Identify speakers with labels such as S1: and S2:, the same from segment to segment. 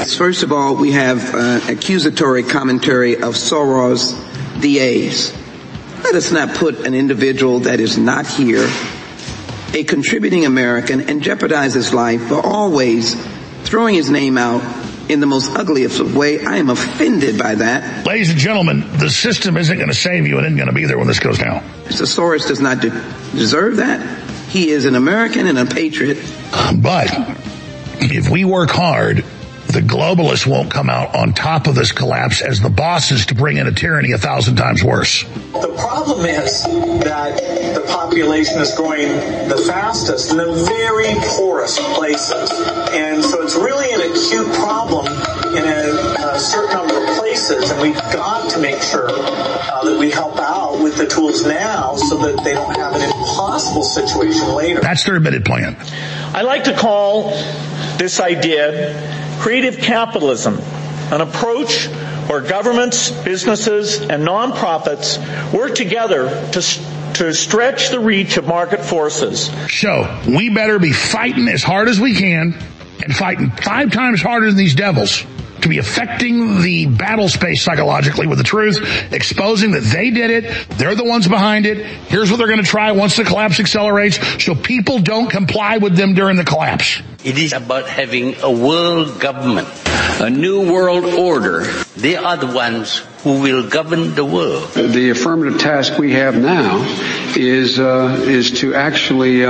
S1: Yes, first of all, we have accusatory commentary of Soros DAs. Let us not put an individual that is not here, a contributing American, and jeopardize his life for always throwing his name out in the most ugliest way. I am offended by that.
S2: Ladies and gentlemen, the system isn't going to save you and isn't going to be there when this goes down.
S1: Mr. Soros does not deserve that. He is an American and a patriot.
S2: But if we work hard, the globalists won't come out on top of this collapse as the bosses to bring in a tyranny 1,000 times worse.
S3: The problem is that the population is growing the fastest in the very poorest places. And so it's really an acute problem in a certain number of places, and we've got to make sure that we help out with the tools now so that they don't have an impossible situation later.
S2: That's their admitted plan.
S4: I like to call this idea creative capitalism, an approach where governments, businesses, and nonprofits work together to stretch the reach of market forces.
S2: So, we better be fighting as hard as we can and fighting 5 times harder than these devils to be affecting the battle space psychologically with the truth, exposing that they did it, they're the ones behind it, here's what they're going to try once the collapse accelerates, so people don't comply with them during the collapse.
S5: It is about having a world government, a new world order. They are the ones who will govern the world.
S6: The affirmative task we have now is to actually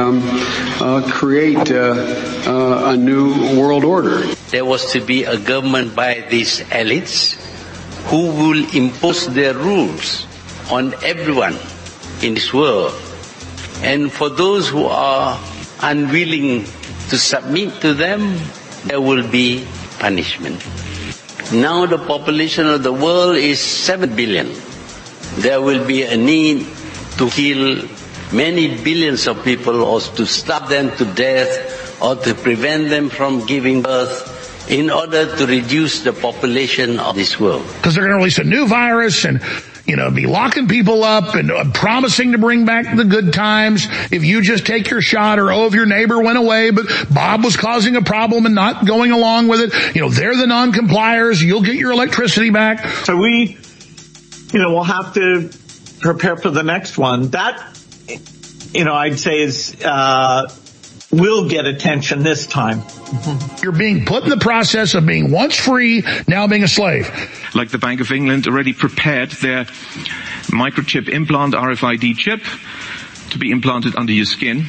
S6: create a new world order.
S5: There was to be a government by these elites who will impose their rules on everyone in this world. And for those who are unwilling to submit to them, there will be punishment. Now the population of the world is 7 billion. There will be a need to kill many billions of people or to starve them to death or to prevent them from giving birth in order to reduce the population of this world.
S2: Because they're going to release a new virus and, be locking people up and promising to bring back the good times if you just take your shot, or, if your neighbor went away, but Bob was causing a problem and not going along with it. They're the non-compliers. You'll get your electricity back.
S4: So we, we'll have to prepare for the next one. That, I'd say is, will get attention this time.
S2: You're being put in the process of being once free, now being a slave.
S7: Like the Bank of England already prepared their microchip implant, RFID chip, to be implanted under your skin.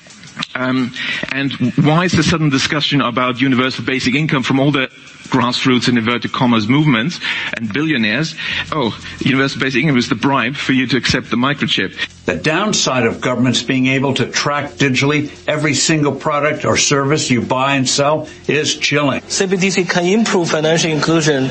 S7: And why is there sudden discussion about universal basic income from all the grassroots and inverted commas movements and billionaires? Universal basic income is the bribe for you to accept the microchip.
S8: The downside of governments being able to track digitally every single product or service you buy and sell is chilling.
S9: CBDC can improve financial inclusion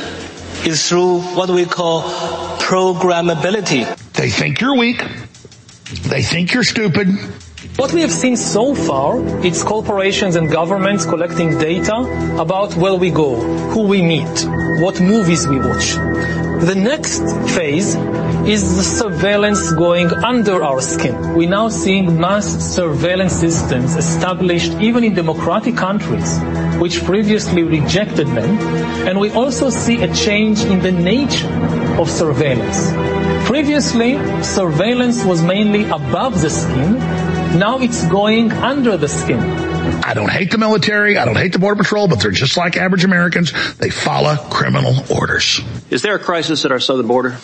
S9: is through what we call programmability.
S2: They think you're weak. They think you're stupid.
S10: What we have seen so far is corporations and governments collecting data about where we go, who we meet, what movies we watch. The next phase is the surveillance going under our skin. We're now seeing mass surveillance systems established even in democratic countries, which previously rejected them. And we also see a change in the nature of surveillance. Previously, surveillance was mainly above the skin. Now it's going under the skin.
S2: I don't hate the military. I don't hate the Border Patrol, but they're just like average Americans. They follow criminal orders.
S11: Is there a crisis at our southern border?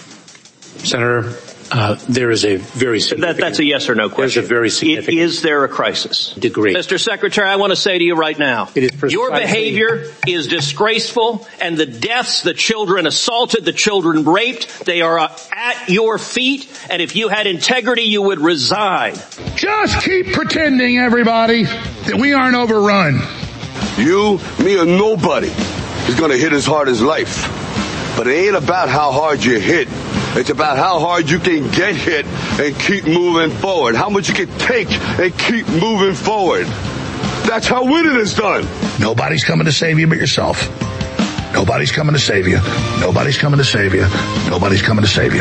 S12: Senator, there is a very significant...
S11: That's a yes or no question.
S12: There's a very significant...
S11: Is there a crisis?
S12: Degree.
S11: Mr. Secretary, I want to say to you right now, your behavior is disgraceful, and the deaths, the children assaulted, the children raped, they are at your feet, and if you had integrity, you would resign.
S2: Just keep pretending, everybody, that we aren't overrun.
S13: You, me, or nobody is going to hit as hard as life. But it ain't about how hard you hit. It's about how hard you can get hit and keep moving forward. How much you can take and keep moving forward. That's how winning is done.
S2: Nobody's coming to save you but yourself. Nobody's coming to save you. Nobody's coming to save you. Nobody's coming to save you.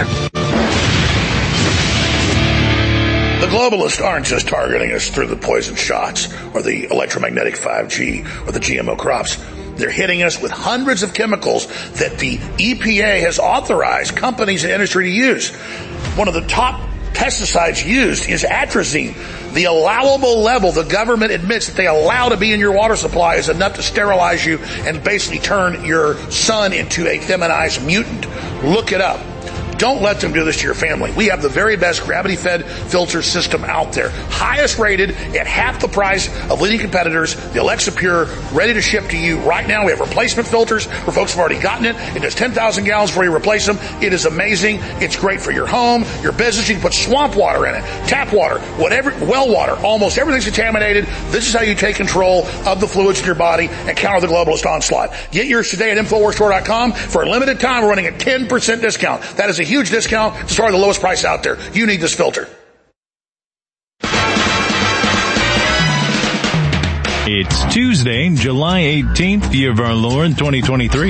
S2: The globalists aren't just targeting us through the poison shots or the electromagnetic 5G or the GMO crops. They're hitting us with hundreds of chemicals that the EPA has authorized companies and industry to use. One of the top pesticides used is atrazine. The allowable level the government admits that they allow to be in your water supply is enough to sterilize you and basically turn your son into a feminized mutant. Look it up. Don't let them do this to your family. We have the very best gravity-fed filter system out there. Highest rated at half the price of leading competitors. The Alexa Pure, ready to ship to you right now. We have replacement filters for folks who've already gotten it. It does 10,000 gallons before you replace them. It is amazing. It's great for your home, your business. You can put swamp water in it, tap water, whatever, well water. Almost everything's contaminated. This is how you take control of the fluids in your body and counter the globalist onslaught. Get yours today at InfoWarsStore.com. For a limited time, we're running a 10% discount. That is a huge discount. It's probably the lowest price out there. You need this filter.
S14: It's Tuesday, July 18th, year of our Lord, 2023.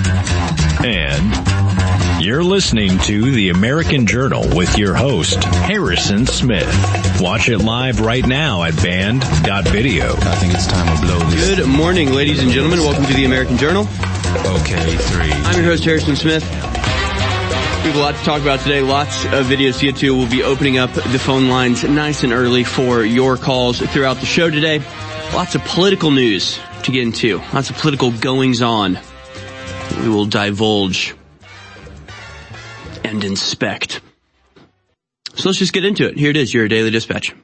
S14: And you're listening to The American Journal with your host, Harrison Smith. Watch it live right now at band.video.
S15: I think it's time to blow this.
S16: Good morning, ladies and gentlemen. Welcome to The American Journal.
S15: Okay, 3.
S16: I'm your host, Harrison Smith. We have a lot to talk about today, lots of videos to get to. We'll be opening up the phone lines nice and early for your calls throughout the show today. Lots of political news to get into, lots of political goings-on. We will divulge and inspect. So let's just get into it. Here it is, your Daily Dispatch.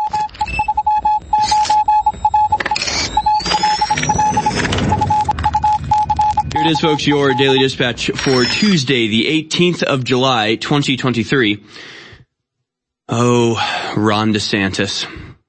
S16: Here it is, folks, your Daily Dispatch for Tuesday, the 18th of July, 2023. Oh, Ron DeSantis.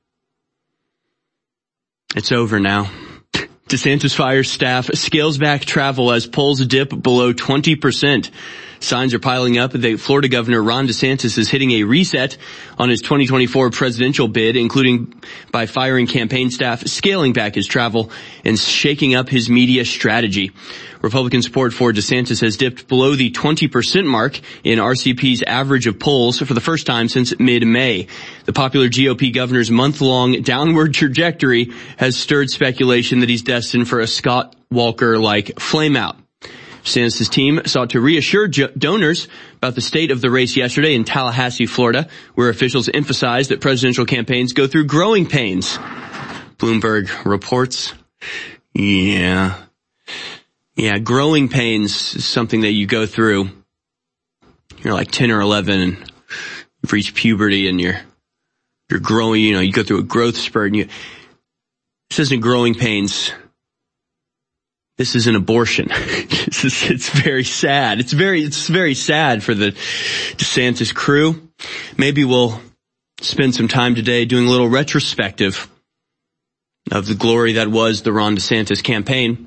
S16: It's over now. DeSantis fires staff, scales back travel as polls dip below 20%. Signs are piling up that Florida Governor Ron DeSantis is hitting a reset on his 2024 presidential bid, including by firing campaign staff, scaling back his travel, and shaking up his media strategy. Republican support for DeSantis has dipped below the 20% mark in RCP's average of polls for the first time since mid-May. The popular GOP governor's month-long downward trajectory has stirred speculation that he's destined for a Scott Walker-like flameout. DeSantis' team sought to reassure donors about the state of the race yesterday in Tallahassee, Florida, where officials emphasized that presidential campaigns go through growing pains. Bloomberg reports. Yeah, growing pains is something that you go through. You're like 10 or 11 and you've reached puberty and you're growing, you go through a growth spurt and this isn't growing pains. This is an abortion. It's very sad. It's very sad for the DeSantis crew. Maybe we'll spend some time today doing a little retrospective of the glory that was the Ron DeSantis campaign.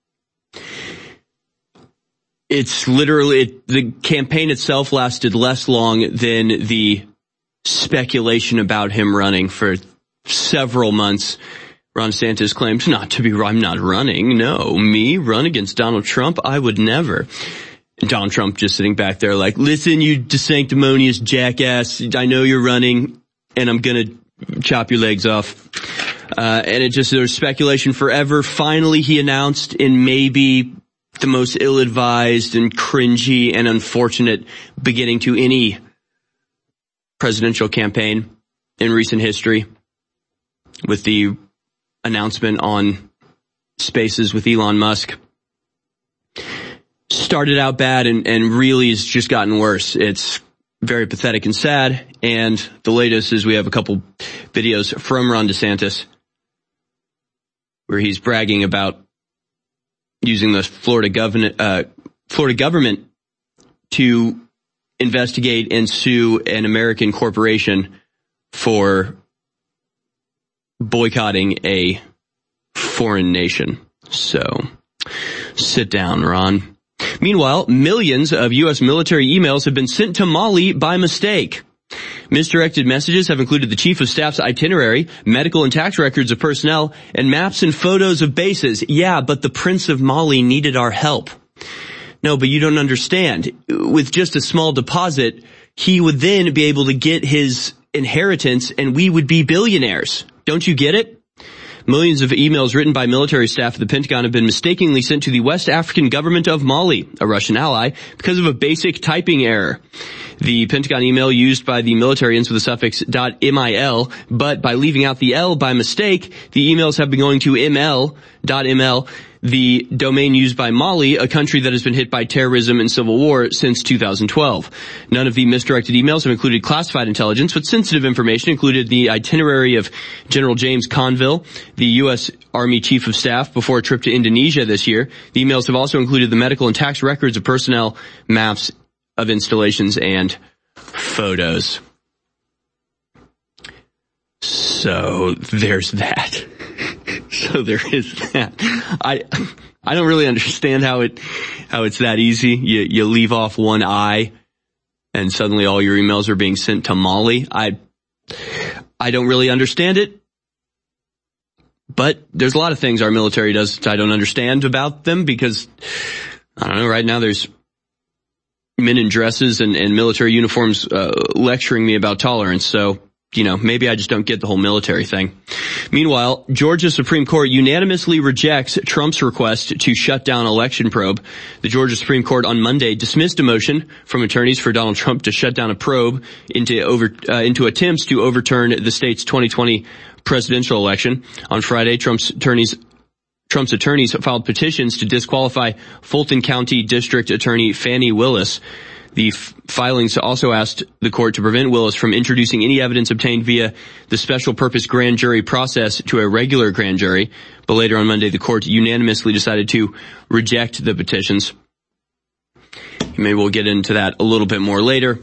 S16: It's literally, the campaign itself lasted less long than the speculation about him running for several months. Ron DeSantis claims I'm not running. No, me run against Donald Trump? I would never. And Donald Trump just sitting back there like, listen, you sanctimonious jackass, I know you're running and I'm gonna chop your legs off. And there's speculation forever. Finally, he announced in maybe the most ill-advised and cringy and unfortunate beginning to any presidential campaign in recent history with the announcement on Spaces with Elon Musk. Started out bad and really has just gotten worse. It's very pathetic and sad. And the latest is we have a couple videos from Ron DeSantis where he's bragging about using the Florida government to investigate and sue an American corporation for boycotting a foreign nation. So, sit down, Ron. Meanwhile, millions of U.S. military emails have been sent to Mali by mistake. Misdirected messages have included the Chief of Staff's itinerary, medical and tax records of personnel, and maps and photos of bases. Yeah, but the Prince of Mali needed our help. No, but you don't understand. With just a small deposit, he would then be able to get his inheritance and we would be billionaires. Don't you get it? Millions of emails written by military staff at the Pentagon have been mistakenly sent to the West African government of Mali, a Russian ally, because of a basic typing error. The Pentagon email used by the military ends with the suffix .mil, but by leaving out the L by mistake, the emails have been going to ml.ml, the domain used by Mali, a country that has been hit by terrorism and civil war since 2012. None of the misdirected emails have included classified intelligence, but sensitive information included the itinerary of General James Conville, the U.S. Army Chief of Staff, before a trip to Indonesia this year. The emails have also included the medical and tax records of personnel, maps of installations, and photos. So there's that. So there is that. I don't really understand how it's that easy. You leave off one I and suddenly all your emails are being sent to Mali. I don't really understand it. But there's a lot of things our military does I don't understand about them because, I don't know, right now there's men in dresses and military uniforms lecturing me about tolerance. So, maybe I just don't get the whole military thing. Meanwhile, Georgia Supreme Court unanimously rejects Trump's request to shut down election probe. The Georgia Supreme Court on Monday dismissed a motion from attorneys for Donald Trump to shut down a probe into attempts to overturn the state's 2020 presidential election. On Friday, Trump's attorneys filed petitions to disqualify Fulton County District Attorney Fannie Willis. The filings also asked the court to prevent Willis from introducing any evidence obtained via the special purpose grand jury process to a regular grand jury. But later on Monday, the court unanimously decided to reject the petitions. Maybe we'll get into that a little bit more later.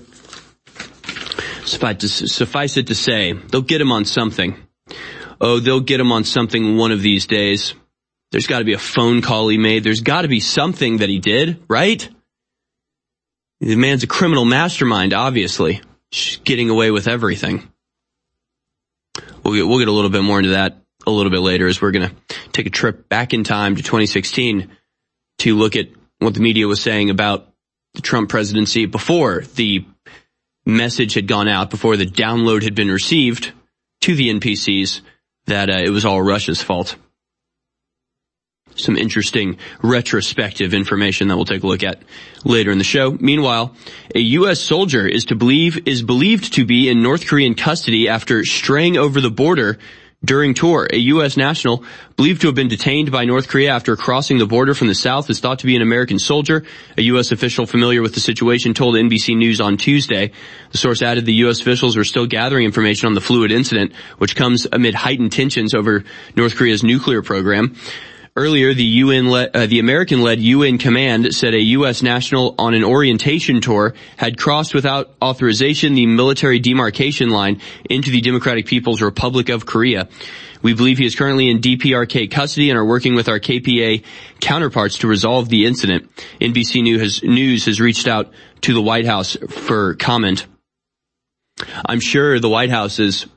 S16: Suffice it to say, they'll get him on something. Oh, they'll get him on something one of these days. There's got to be a phone call he made. There's got to be something that he did, right? The man's a criminal mastermind, obviously. Just getting away with everything. We'll get a little bit more into that a little bit later as we're going to take a trip back in time to 2016 to look at what the media was saying about the Trump presidency before the message had gone out, before the download had been received to the NPCs that it was all Russia's fault. Some interesting retrospective information that we'll take a look at later in the show. Meanwhile, a U.S. soldier is believed to be in North Korean custody after straying over the border during tour. A U.S. national believed to have been detained by North Korea after crossing the border from the south is thought to be an American soldier. A U.S. official familiar with the situation told NBC News on Tuesday. The source added the U.S. officials were still gathering information on the fluid incident, which comes amid heightened tensions over North Korea's nuclear program. Earlier, the American-led UN command said a U.S. national on an orientation tour had crossed without authorization the military demarcation line into the Democratic People's Republic of Korea. We believe he is currently in DPRK custody and are working with our KPA counterparts to resolve the incident. NBC News has reached out to the White House for comment. I'm sure the White House is,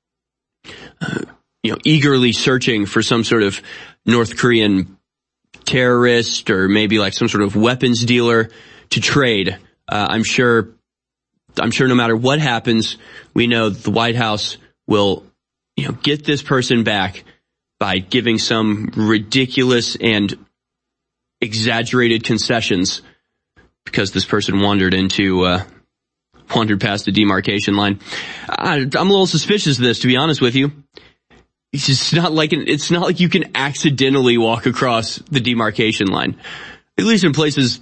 S16: eagerly searching for some sort of North Korean terrorist or maybe like some sort of weapons dealer to trade. I'm sure no matter what happens, we know the White House will, get this person back by giving some ridiculous and exaggerated concessions because this person wandered past the demarcation line. I'm a little suspicious of this, to be honest with you. It's just not like you can accidentally walk across the demarcation line. At least in places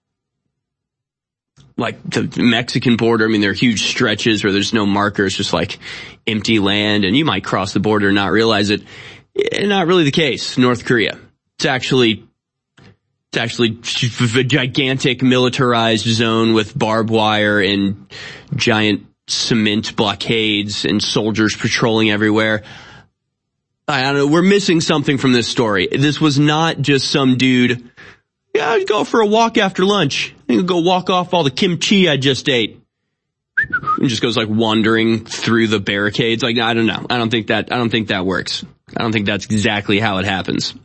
S16: like the Mexican border. I mean, there are huge stretches where there's no markers, just like empty land, and you might cross the border and not realize it. Not really the case. North Korea. It's actually a gigantic militarized zone with barbed wire and giant cement blockades and soldiers patrolling everywhere. I don't know. We're missing something from this story. This was not just some dude. Yeah, I'd go for a walk after lunch. I think I'll go walk off all the kimchi I just ate. And just goes like wandering through the barricades. Like, I don't know. I don't think that works. I don't think that's exactly how it happens.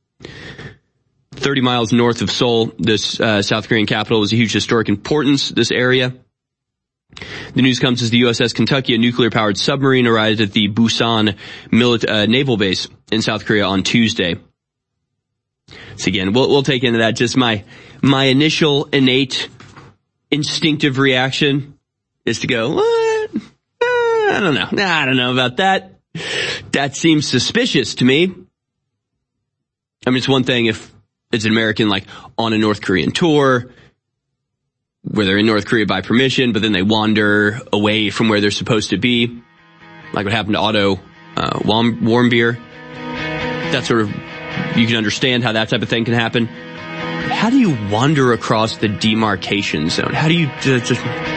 S16: 30 miles north of Seoul, this South Korean capital is a huge historic importance, this area. The news comes as the USS Kentucky, a nuclear-powered submarine, arrived at the Busan naval base in South Korea on Tuesday. So again, we'll take into that. Just my initial innate instinctive reaction is to go, what? I don't know. I don't know about that. That seems suspicious to me. I mean, it's one thing if it's an American, like, on a North Korean tour, where they're in North Korea by permission, but then they wander away from where they're supposed to be, like what happened to Otto Warmbier. That sort of, you can understand how that type of thing can happen. How do you wander across the demarcation zone? How do you just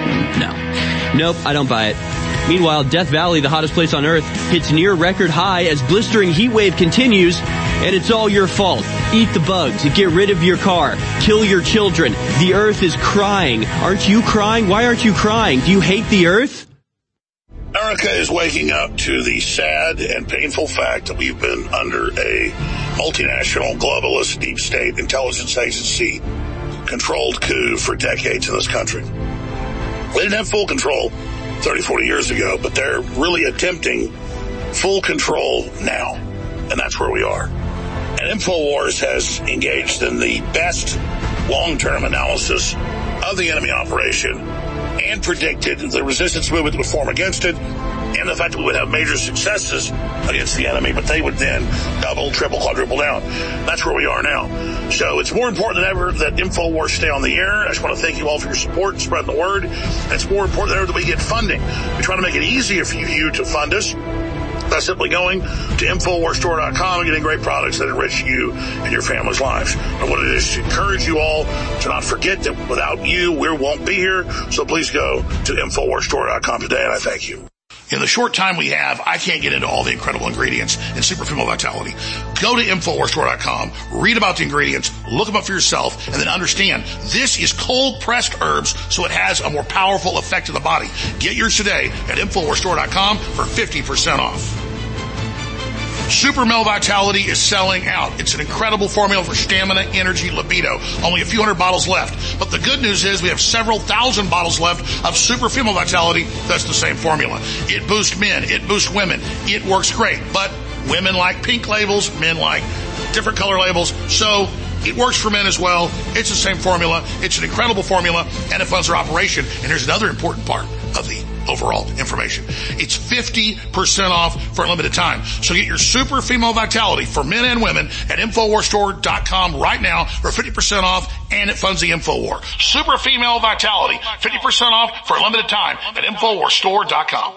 S16: no. Nope, I don't buy it. Meanwhile, Death Valley, the hottest place on Earth, hits near record high as blistering heat wave continues, and it's all your fault. Eat the bugs, get rid of your car, kill your children. The Earth is crying. Aren't you crying? Why aren't you crying? Do you hate the Earth?
S2: America is waking up to the sad and painful fact that we've been under a multinational, globalist, deep state intelligence agency controlled coup for decades in this country. We didn't have full control 30, 40 years ago, but they're really attempting full control now, and that's where we are. And InfoWars has engaged in the best long-term analysis of the enemy operation and predicted the resistance movement that would form against it, and the fact that we would have major successes against the enemy, but they would then double, triple, quadruple down. That's where we are now. So it's more important than ever that InfoWars stay on the air. I just want to thank you all for your support and spreading the word. And it's more important than ever that we get funding. We try to make it easier for you to fund us by simply going to InfoWarsStore.com and getting great products that enrich you and your family's lives. And what it is to encourage you all to not forget that without you, we won't be here. So please go to InfoWarsStore.com today, and I thank you. In the short time we have, I can't get into all the incredible ingredients in Super Female Vitality. Go to InfoWarsStore.com, read about the ingredients, look them up for yourself, and then understand this is cold-pressed herbs, so it has a more powerful effect in the body. Get yours today at InfoWarsStore.com for 50% off. Super Male Vitality is selling out. It's an incredible formula for stamina, energy, libido. Only a few hundred bottles left. But the good news is we have several thousand bottles left of Super Female Vitality that's the same formula. It boosts men. It boosts women. It works great. But women like pink labels. Men like different color labels. So it works for men as well. It's the same formula. It's an incredible formula, and it funds our operation. And here's another important part of the overall information. It's 50% off for a limited time. So get your Super Female Vitality for men and women at InfoWarsStore.com right now for 50% off, and it funds the InfoWar. Super Female Vitality, 50% off for a limited time at InfoWarsStore.com.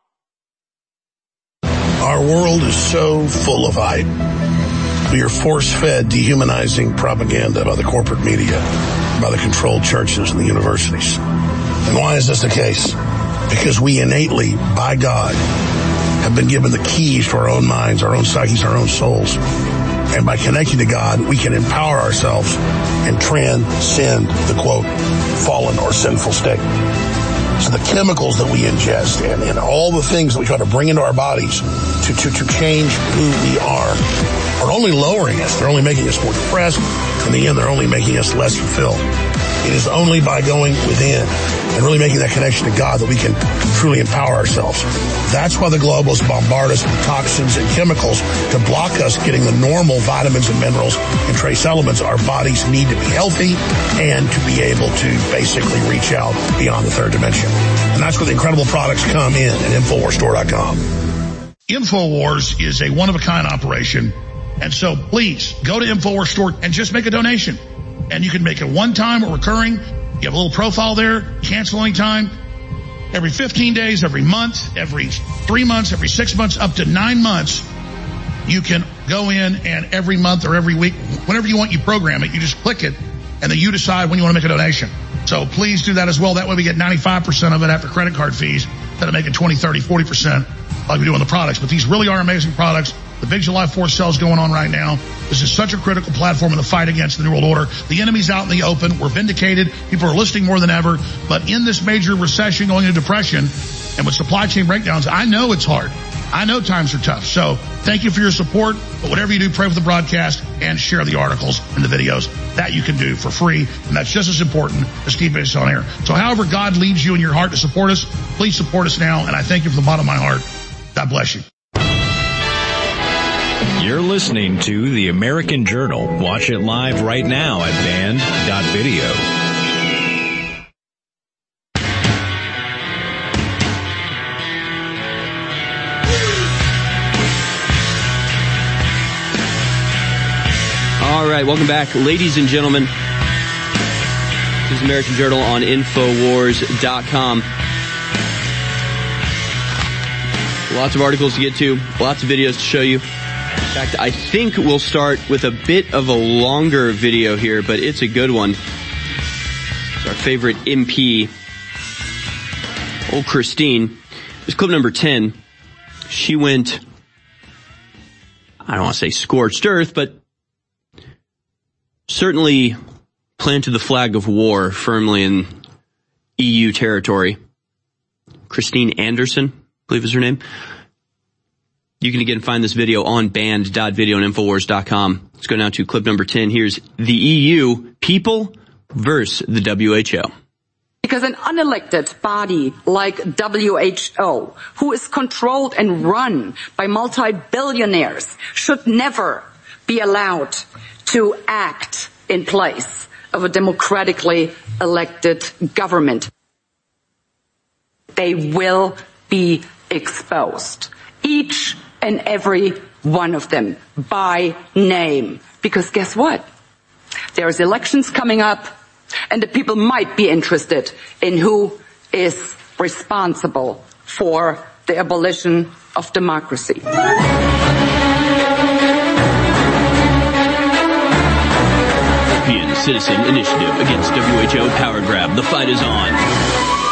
S2: Our world is so full of hype. We are force-fed dehumanizing propaganda by the corporate media, by the controlled churches and the universities. And why is this the case? Because we innately, by God, have been given the keys to our own minds, our own psyches, our own souls. And by connecting to God, we can empower ourselves and transcend the, quote, fallen or sinful state. So the chemicals that we ingest and all the things that we try to bring into our bodies to change who we are only lowering us. They're only making us more depressed. In the end, they're only making us less fulfilled. It is only by going within and really making that connection to God that we can truly empower ourselves. That's why the globalists bombard us with toxins and chemicals to block us getting the normal vitamins and minerals and trace elements our bodies need to be healthy and to be able to basically reach out beyond the third dimension. And that's where the incredible products come in at InfoWarsStore.com. InfoWars is a one-of-a-kind operation. And so please go to InfoWars Store and just make a donation. And you can make it one time or recurring. You have a little profile there, cancel anytime. Every 15 days, every month, every 3 months, every 6 months, up to 9 months, you can go in and every month or every week, whenever you want, you program it. You just click it and then you decide when you want to make a donation. So please do that as well. That way we get 95% of it after credit card fees instead of making 20, 30, 40% like we do on the products. But these really are amazing products. The big July 4th sale is going on right now. This is such a critical platform in the fight against the New World Order. The enemy's out in the open. We're vindicated. People are listening more than ever. But in this major recession, going into depression, and with supply chain breakdowns, I know it's hard. I know times are tough, so thank you for your support. But whatever you do, pray for the broadcast and share the articles and the videos. That you can do for free, and that's just as important as keeping us on air. So however God leads you in your heart to support us, please support us now, and I thank you from the bottom of my heart. God bless you.
S14: You're listening to The American Journal. Watch it live right now at band.video.
S16: All right, welcome back, ladies and gentlemen. This is American Journal on Infowars.com. Lots of articles to get to, lots of videos to show you. In fact, I think we'll start with a bit of a longer video here, but it's a good one. It's our favorite MP, old Christine. It's clip number 10. She went, I don't want to say scorched earth, but certainly planted the flag of war firmly in EU territory. Christine Anderson, I believe is her name. You can again find this video on band.video and Infowars.com. Let's go now to clip number 10. Here's the EU, people versus the WHO.
S17: Because an unelected body like WHO, who is controlled and run by multi-billionaires, should never be allowed to act in place of a democratically elected government. They will be exposed. Each and every one of them by name. Because guess what? There's elections coming up, and the people might be interested in who is responsible for the abolition of democracy.
S16: European Citizen Initiative against WHO power grab. The fight is on.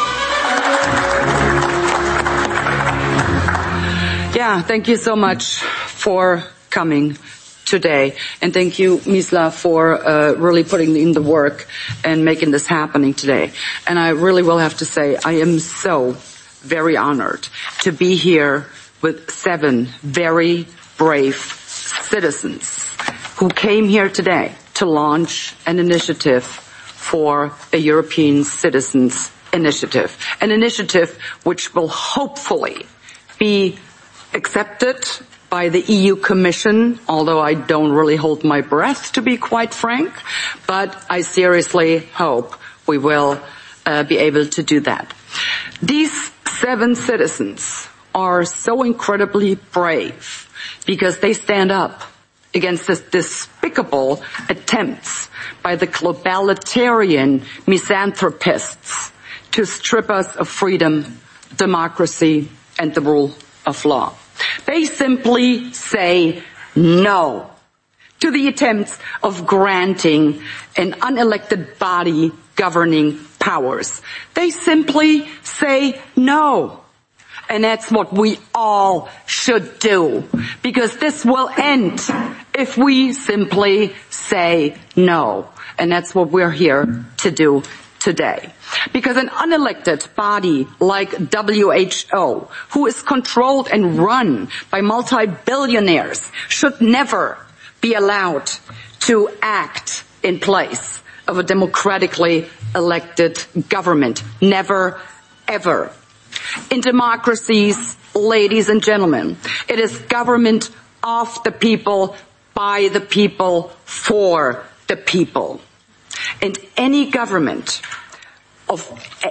S17: Yeah, thank you so much for coming today. And thank you, Misla, for really putting in the work and making this happening today. And I really will have to say, I am so very honored to be here with 7 very brave citizens who came here today to launch an initiative for a European Citizens Initiative. An initiative which will hopefully be accepted by the EU Commission, although I don't really hold my breath, to be quite frank, but I seriously hope we will be able to do that. These 7 citizens are so incredibly brave because they stand up against this despicable attempts by the globalitarian misanthropists to strip us of freedom, democracy, and the rule of law. They simply say no to the attempts of granting an unelected body governing powers. They simply say no. And that's what we all should do, because this will end if we simply say no. And that's what we're here to do today. Because an unelected body like WHO, who is controlled and run by multi-billionaires, should never be allowed to act in place of a democratically elected government. Never, ever. In democracies, ladies and gentlemen, it is government of the people, by the people, for the people. And any government of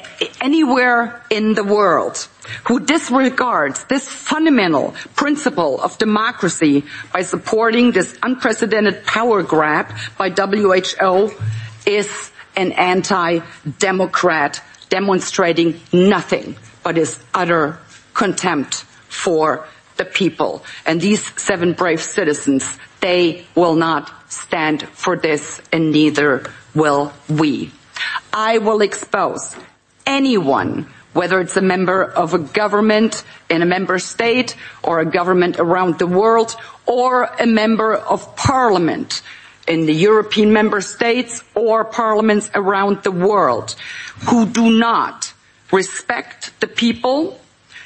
S17: anywhere in the world who disregards this fundamental principle of democracy by supporting this unprecedented power grab by WHO is an anti-democrat demonstrating nothing but his utter contempt for the people. And these 7 brave citizens, they will not stand for this, and neither will we. I will expose anyone, whether it's a member of a government in a member state or a government around the world or a member of parliament in the European member states or parliaments around the world, who do not respect the people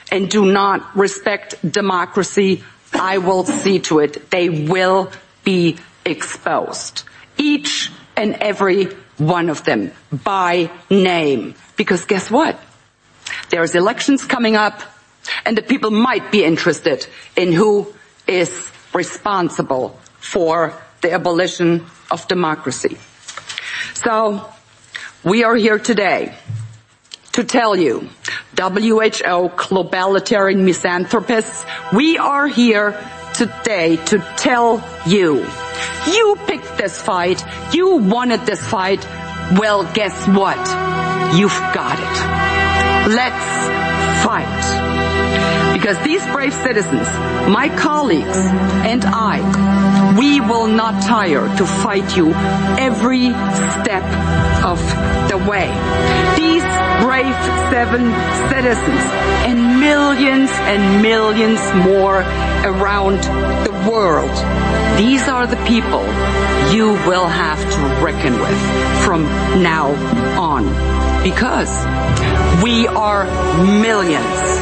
S17: and do not respect democracy, I will see to it they will be exposed. Each and every one of them by name. Because guess what? There's elections coming up, and the people might be interested in who is responsible for the abolition of democracy. So, we are here today to tell you, WHO, globalitarian misanthropists, we are here today to tell you, you picked this fight, you wanted this fight, well, guess what? You've got it. Let's fight. Because these brave citizens, my colleagues and I, we will not tire to fight you every step of the way. These brave 7 citizens and millions more around the world, these are the people you will have to reckon with from now on. Because we are millions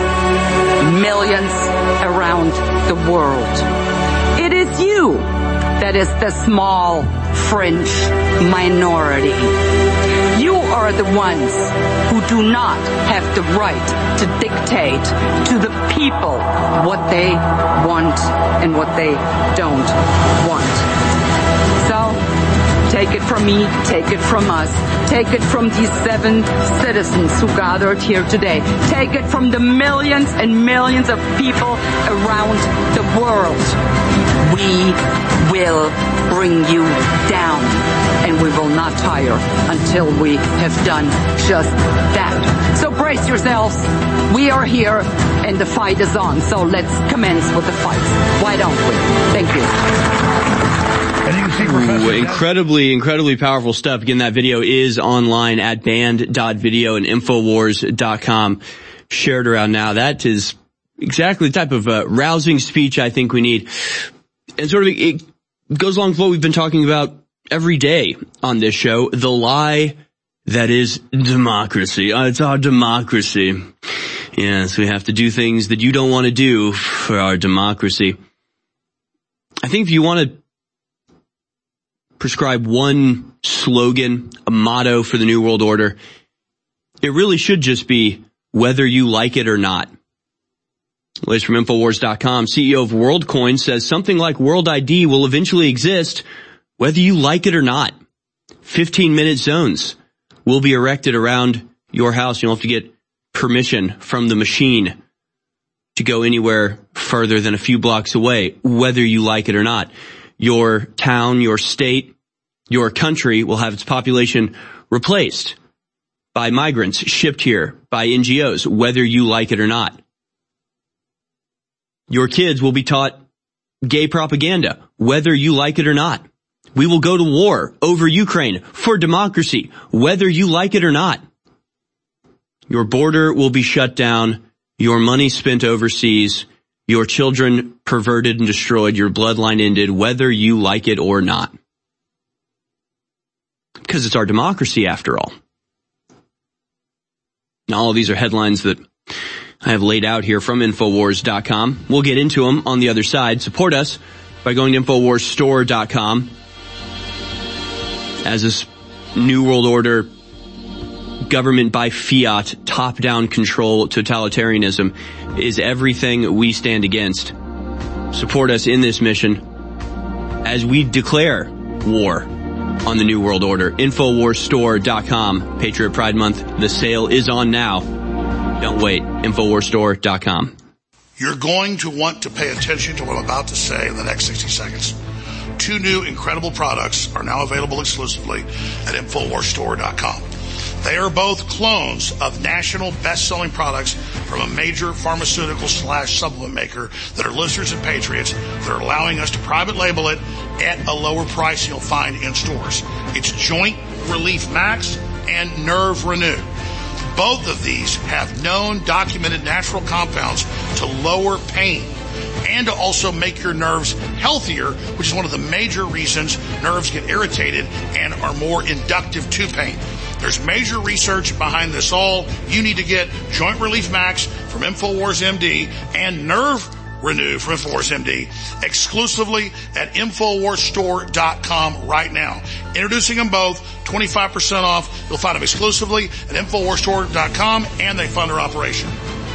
S17: around the world. It is you that is the small fringe minority. You are the ones who do not have the right to dictate to the people what they want and what they don't want. So, take it from me, take it from us, take it from these 7 citizens who gathered here today. Take it from the millions and millions of people around the world. We will bring you down, and we will not tire until we have done just that. So brace yourselves. We are here, and the fight is on. So let's commence with the fight. Why don't we? Thank you.
S16: Incredibly powerful stuff. Again, that video is online at band.video and Infowars.com. Shared around now. That is exactly the type of rousing speech I think we need. And sort of it goes along with what we've been talking about every day on this show. The lie that is democracy. It's our democracy. Yes, we have to do things that you don't want to do for our democracy. I think if you want to prescribe one slogan, a motto for the New World Order, it really should just be whether you like it or not. Latest from Infowars.com, CEO of WorldCoin says something like World ID will eventually exist whether you like it or not. 15-minute zones will be erected around your house. You don't have to get permission from the machine to go anywhere further than a few blocks away, whether you like it or not. Your town, your state, your country will have its population replaced by migrants shipped here by NGOs, whether you like it or not. Your kids will be taught gay propaganda, whether you like it or not. We will go to war over Ukraine for democracy, whether you like it or not. Your border will be shut down, your money spent overseas, your children perverted and destroyed, your bloodline ended, whether you like it or not. Because it's our democracy, after all. Now, all of these are headlines that I have laid out here from Infowars.com. We'll get into them on the other side. Support us by going to InfoWarsStore.com. As this New World Order, government by fiat, top-down control, totalitarianism is everything we stand against. Support us in this mission as we declare war on the New World Order. InfoWarsStore.com. Patriot Pride Month. The sale is on now. Don't wait. InfoWarsStore.com.
S2: You're going to want to pay attention to what I'm about to say in the next 60 seconds. 2 new incredible products are now available exclusively at InfoWarsStore.com. They are both clones of national best-selling products from a major pharmaceutical/supplement maker that are listeners and patriots that are allowing us to private label it at a lower price you'll find in stores. It's Joint Relief Max and Nerve Renew. Both of these have known documented natural compounds to lower pain and to also make your nerves healthier, which is one of the major reasons nerves get irritated and are more inductive to pain. There's major research behind this all. You need to get Joint Relief Max from InfoWars MD and Nerve Renew from InfoWars MD exclusively at InfoWarsStore.com right now. Introducing them both, 25% off. You'll find them exclusively at InfoWarsStore.com, and they fund their operation.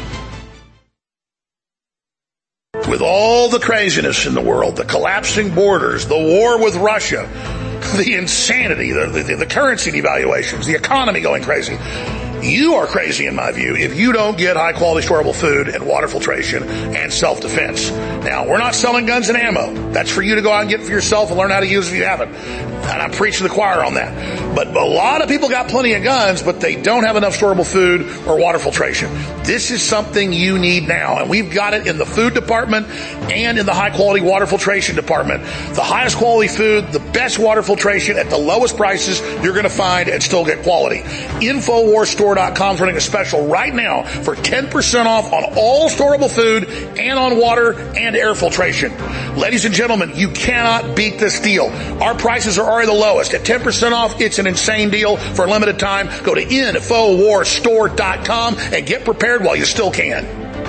S2: With all the craziness in the world, the collapsing borders, the war with Russia, the insanity, the currency devaluations, the economy going crazy, you are crazy in my view if you don't get high quality storable food and water filtration and self-defense. Now, we're not selling guns and ammo. That's for you to go out and get for yourself and learn how to use if you haven't. And I'm preaching to the choir on that. But a lot of people got plenty of guns, but they don't have enough storable food or water filtration. This is something you need now. And we've got it in the food department and in the high quality water filtration department. The highest quality food, the best water filtration at the lowest prices you're going to find and still get quality. InfoWarsStore.com is running a special right now for 10% off on all storable food and on water and air filtration. Ladies and gentlemen, you cannot beat this deal. Our prices are already the lowest. At 10% off, it's an insane deal for a limited time. Go to InfoWarsStore.com and get prepared while you still can.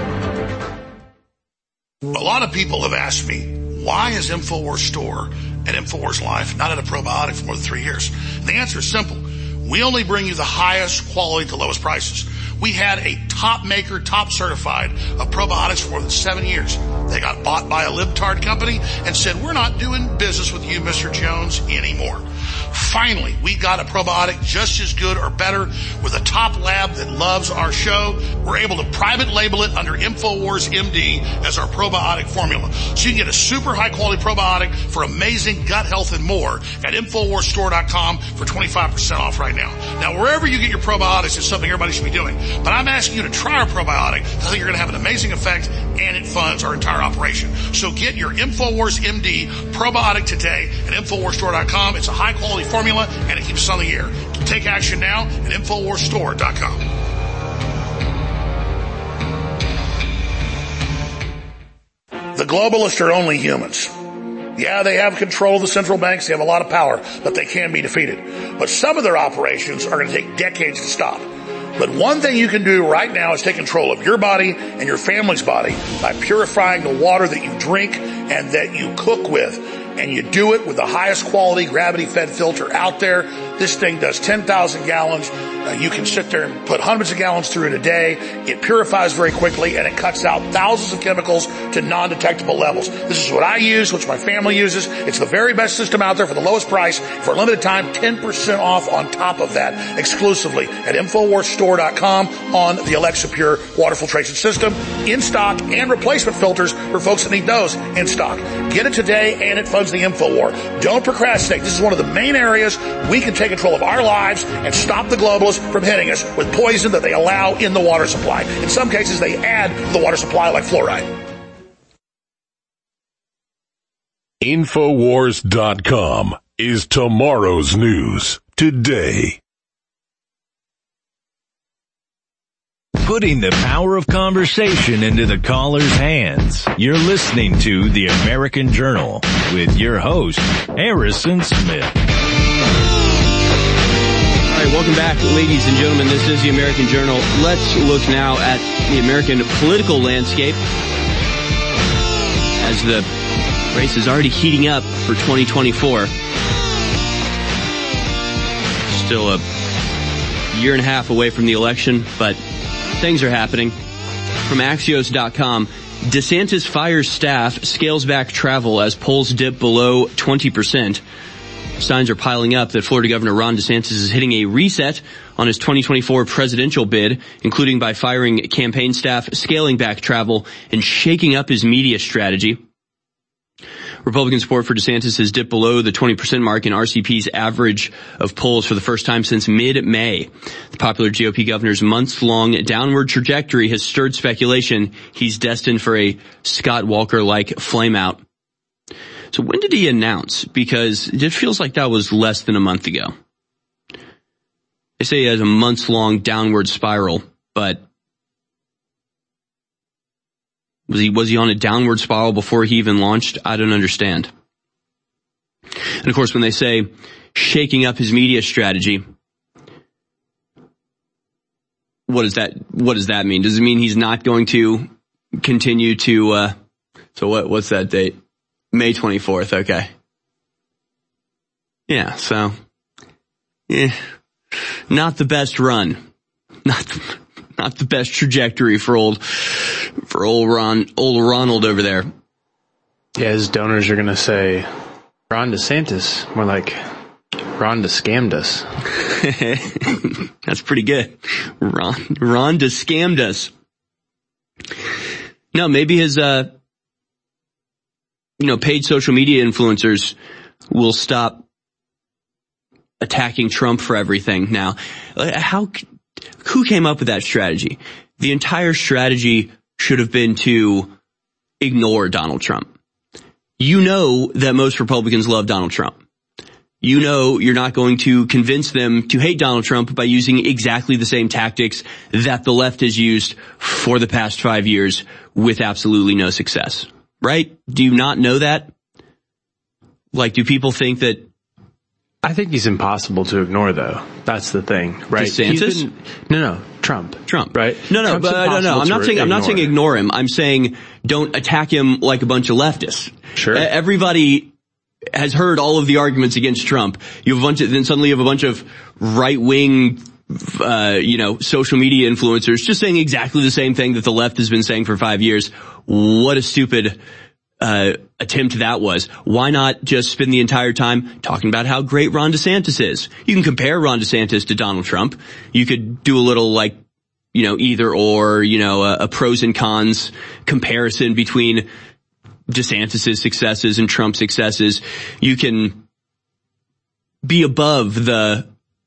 S2: A lot of people have asked me, why is InfoWars Store and InfoWars Life not at a probiotic for more than 3 years? And the answer is simple. We only bring you the highest quality to lowest prices. We had a top maker, top certified of probiotics for more than 7 years. They got bought by a libtard company and said, we're not doing business with you, Mr. Jones, anymore. Finally, we got a probiotic just as good or better with a top lab that loves our show. We're able to private label it under InfoWars MD as our probiotic formula. So you can get a super high quality probiotic for amazing gut health and more at InfoWarsStore.com for 25% off right now. Now, wherever you get your probiotics is something everybody should be doing. But I'm asking you to try our probiotic. I think you're going to have an amazing effect, and it funds our entire operation. So get your InfoWars MD probiotic today at InfoWarsStore.com. It's a high quality formula, and it keeps us on the air. Take action now at InfoWarsStore.com. The globalists are only humans. Yeah, they have control of the central banks. They have a lot of power, but they can be defeated. But some of their operations are going to take decades to stop. But one thing you can do right now is take control of your body and your family's body by purifying the water that you drink and that you cook with. And you do it with the highest quality gravity-fed filter out there. This thing does 10,000 gallons. You can sit there and put hundreds of gallons through it a day. It purifies very quickly, and it cuts out thousands of chemicals to non-detectable levels. This is what I use, which my family uses. It's the very best system out there for the lowest price. For a limited time, 10% off on top of that, exclusively at InfoWarsStore.com on the Alexa Pure water filtration system. In stock, and replacement filters for folks that need those in stock. Get it today, and it funds the InfoWar. Don't procrastinate. This is one of the main areas we can take control of our lives and stop the globalists from hitting us with poison that they allow in the water supply. In some cases, they add to the water supply like fluoride.
S18: Infowars.com is tomorrow's news today.
S14: Putting the power of conversation into the caller's hands. You're listening to The American Journal with your host, Harrison Smith.
S16: All right, welcome back, ladies and gentlemen. This is The American Journal. Let's look now at the American political landscape as the race is already heating up for 2024. Still a year and a half away from the election, but things are happening. From Axios.com, DeSantis fires staff, scales back travel as polls dip below 20%. Signs are piling up that Florida Governor Ron DeSantis is hitting a reset on his 2024 presidential bid, including by firing campaign staff, scaling back travel, and shaking up his media strategy. Republican support for DeSantis has dipped below the 20% mark in RCP's average of polls for the first time since mid-May. The popular GOP governor's months-long downward trajectory has stirred speculation he's destined for a Scott Walker-like flameout. So when did he announce? Because it feels like that was less than a month ago. They say he has a months-long downward spiral, but was he on a downward spiral before he even launched? I don't understand. And of course, when they say shaking up his media strategy, what does that mean? Does it mean he's not going to continue to, what's that date? May 24th. Okay. Yeah. So, not the best run. Not the best trajectory for old Ronald over there.
S12: Yeah, his donors are going to say, Ron DeSantis, more like Ron scammed us.
S16: That's pretty good. Ron scammed us. No, maybe his, paid social media influencers will stop attacking Trump for everything now. Who came up with that strategy? The entire strategy should have been to ignore Donald Trump. You know that most Republicans love Donald Trump. You know you're not going to convince them to hate Donald Trump by using exactly the same tactics that the left has used for the past 5 years with absolutely no success. Right? Do you not know that? Like, do people think that?
S12: I think he's impossible to ignore, though. That's the thing, right?
S16: DeSantis?
S12: No, Trump,
S16: right? No. I'm not saying ignore him. I'm saying don't attack him like a bunch of leftists.
S12: Sure.
S16: Everybody has heard all of the arguments against Trump. Then suddenly you have a bunch of right-wing, social media influencers just saying exactly the same thing that the left has been saying for 5 years. What a stupid attempt that was. Why not just spend the entire time talking about how great Ron DeSantis is? You can compare Ron DeSantis to Donald Trump. You could do a little either or, a pros and cons comparison between DeSantis' successes and Trump's successes. You can be above the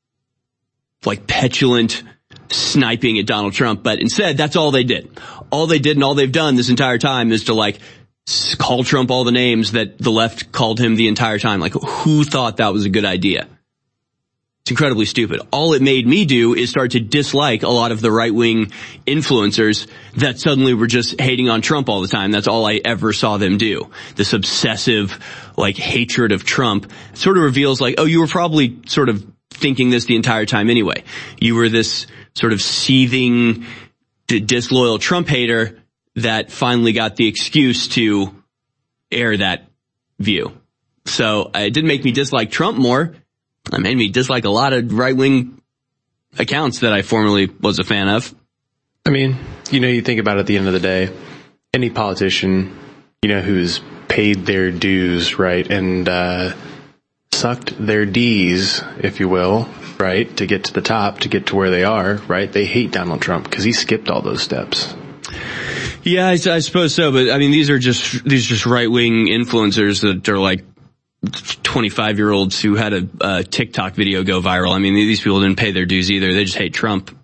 S16: petulant sniping at Donald Trump, but instead that's all they did. All they did and all they've done this entire time is to call Trump all the names that the left called him the entire time. Who thought that was a good idea? It's incredibly stupid. All it made me do is start to dislike a lot of the right-wing influencers that suddenly were just hating on Trump all the time. That's all I ever saw them do. This obsessive, hatred of Trump sort of reveals you were probably sort of thinking this the entire time anyway. You were this sort of seething, disloyal Trump hater that finally got the excuse to air that view. So it didn't make me dislike Trump more. It made me dislike a lot of right-wing accounts that I formerly was a fan of.
S12: I mean, you think about it at the end of the day, any politician, who's paid their dues, right, and sucked their D's, if you will, right, to get to the top, to get to where they are, right, they hate Donald Trump because he skipped all those steps.
S16: Yeah, I suppose so, but I mean, these are just right-wing influencers that are 25-year-olds who had a TikTok video go viral. I mean, these people didn't pay their dues either. They just hate Trump.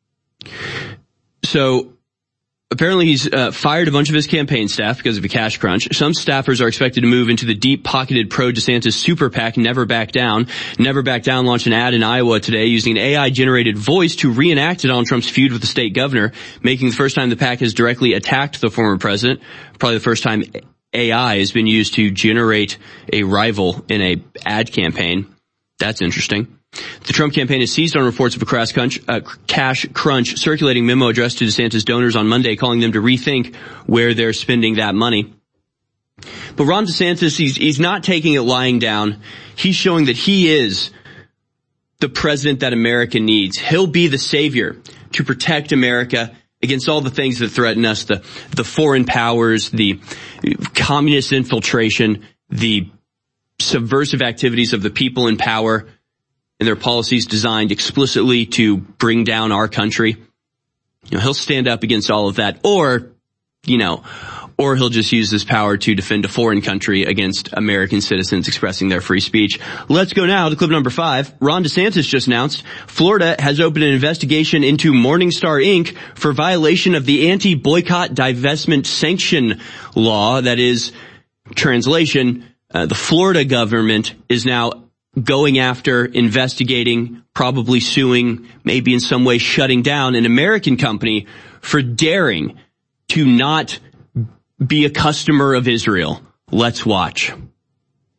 S16: So apparently he's fired a bunch of his campaign staff because of a cash crunch. Some staffers are expected to move into the deep-pocketed pro-DeSantis super PAC Never Back Down. Never Back Down launched an ad in Iowa today using an AI-generated voice to reenact Donald Trump's feud with the state governor, making the first time the PAC has directly attacked the former president. Probably the first time AI has been used to generate a rival in a ad campaign. That's interesting. The Trump campaign has seized on reports of a cash crunch, circulating memo addressed to DeSantis donors on Monday, calling them to rethink where they're spending that money. But Ron DeSantis, he's not taking it lying down. He's showing that he is the president that America needs. He'll be the savior to protect America against all the things that threaten us, the foreign powers, the communist infiltration, the subversive activities of the people in power, and their policies designed explicitly to bring down our country. He'll stand up against all of that, or he'll just use this power to defend a foreign country against American citizens expressing their free speech. Let's go now to clip number 5. Ron DeSantis just announced Florida has opened an investigation into Morningstar Inc. for violation of the anti-boycott divestment sanction law. That is, translation, the Florida government is now going after, investigating, probably suing, maybe in some way shutting down an American company for daring to not be a customer of Israel. Let's watch.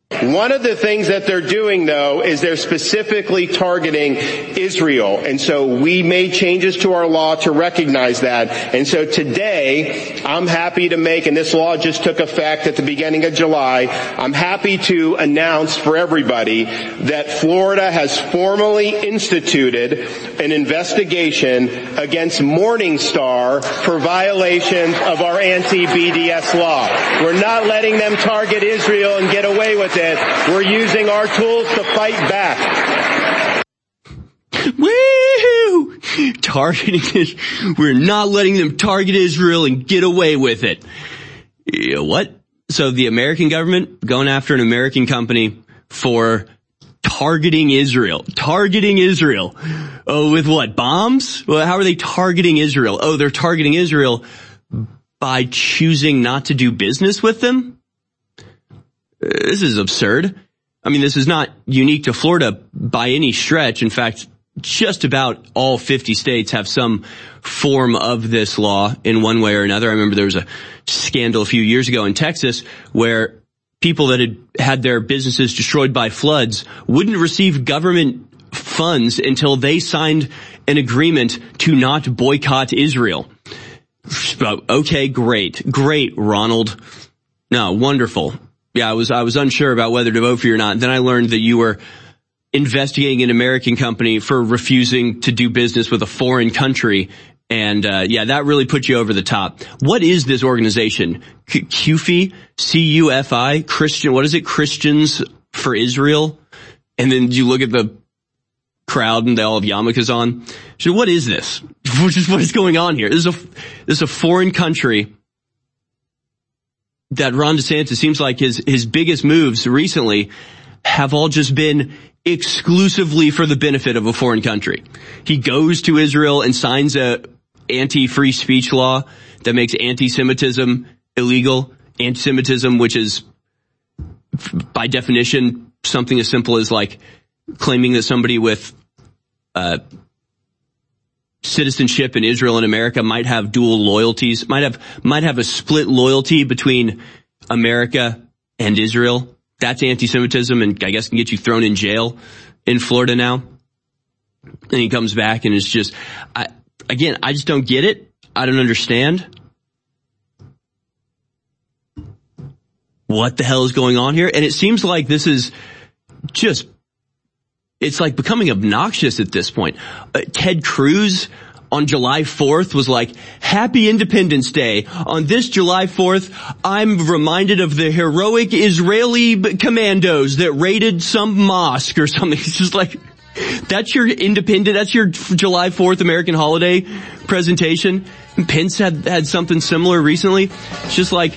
S19: One of the things that they're doing, though, is they're specifically targeting Israel. And so we made changes to our law to recognize that. And so today, I'm happy to make, and this law just took effect at the beginning of July, I'm happy to announce for everybody that Florida has formally instituted an investigation against Morningstar for violations of our anti-BDS law. We're not letting them target Israel and get away with it. We're using our tools to fight back.
S16: Woo! Targeting, we're not letting them target Israel and get away with it. What? So the American government going after an American company for targeting Israel. Targeting Israel. Oh, with what? Bombs? Well, how are they targeting Israel? Oh, they're targeting Israel by choosing not to do business with them? This is absurd. I mean, this is not unique to Florida by any stretch. In fact, just about all 50 states have some form of this law in one way or another. I remember there was a scandal a few years ago in Texas where people that had their businesses destroyed by floods wouldn't receive government funds until they signed an agreement to not boycott Israel. Okay, great, Ronald. No, wonderful. Yeah, I was unsure about whether to vote for you or not. Then I learned that you were investigating an American company for refusing to do business with a foreign country. And, that really put you over the top. What is this organization? CUFI? C-U-F-I? Christian, what is it? Christians for Israel? And then you look at the crowd and they all have yarmulkes on. So what is this? What is going on here? This is a foreign country that Ron DeSantis seems like his biggest moves recently have all just been exclusively for the benefit of a foreign country. He goes to Israel and signs a anti-free speech law that makes anti-Semitism illegal. Anti-Semitism, which is by definition something as simple as like claiming that somebody with citizenship in Israel and America might have dual loyalties, might have a split loyalty between America and Israel. That's anti-Semitism and I guess can get you thrown in jail in Florida now. And he comes back and it's just, I just don't get it. I don't understand. What the hell is going on here? And it seems like this is just, it's like becoming obnoxious at this point. Ted Cruz on July 4th was like, Happy Independence Day. On this July 4th, I'm reminded of the heroic Israeli commandos that raided some mosque or something. It's just like, that's your July 4th American holiday presentation. Pence had something similar recently. It's just like,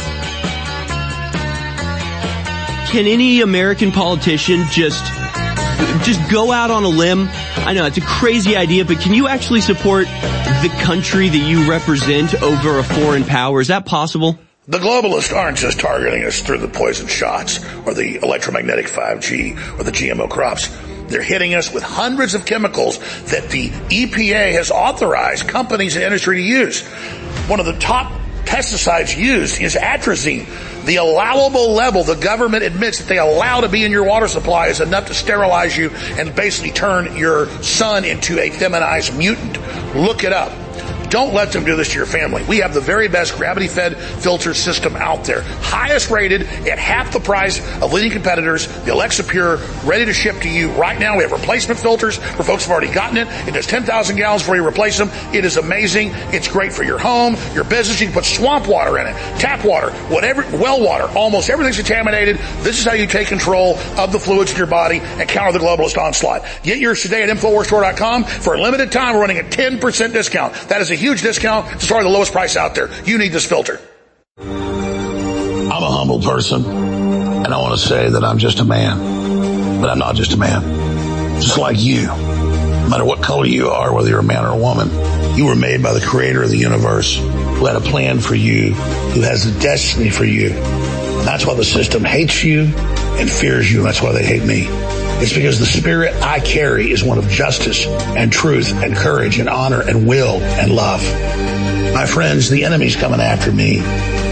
S16: can any American politician just go out on a limb? I know it's a crazy idea, but can you actually support the country that you represent over a foreign power? Is that possible?
S2: The globalists aren't just targeting us through the poison shots or the electromagnetic 5G or the GMO crops. They're hitting us with hundreds of chemicals that the EPA has authorized companies and industry to use. One of the top pesticides used is atrazine. The allowable level the government admits that they allow to be in your water supply is enough to sterilize you and basically turn your son into a feminized mutant. Look it up. Don't let them do this to your family. We have the very best gravity-fed filter system out there. Highest rated at half the price of leading competitors. The Alexa Pure, ready to ship to you right now. We have replacement filters for folks who've already gotten it. It does 10,000 gallons before you replace them. It is amazing. It's great for your home, your business. You can put swamp water in it, tap water, whatever, well water. Almost everything's contaminated. This is how you take control of the fluids in your body and counter the globalist onslaught. Get yours today at InfoWarsStore.com. For a limited time, we're running a 10% discount. That is a huge discount. It's probably the lowest price out there. You need this filter. I'm a humble person, and I want to say that I'm just a man. But I'm not just a man. Just like you. No matter what color you are, whether you're a man or a woman, you were made by the creator of the universe, who had a plan for you, who has a destiny for you. And that's why the system hates you and fears you, and that's why they hate me. It's because the spirit I carry is one of justice and truth and courage and honor and will and love. My friends, the enemy's coming after me.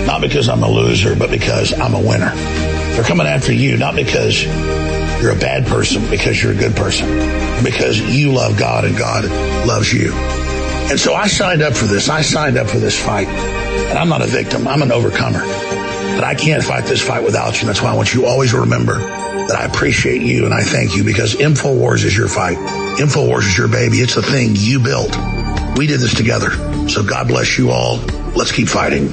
S2: not because I'm a loser, but because I'm a winner. They're coming after you, not because you're a bad person, because you're a good person, because you love God and God loves you. And so I signed up for this. I signed up for this fight. And I'm not a victim. I'm an overcomer. But I can't fight this fight without you. That's why I want you always to remember that I appreciate you and I thank you, because InfoWars is your fight. InfoWars is your baby. It's the thing you built. We did this together. So God bless you all. Let's keep fighting.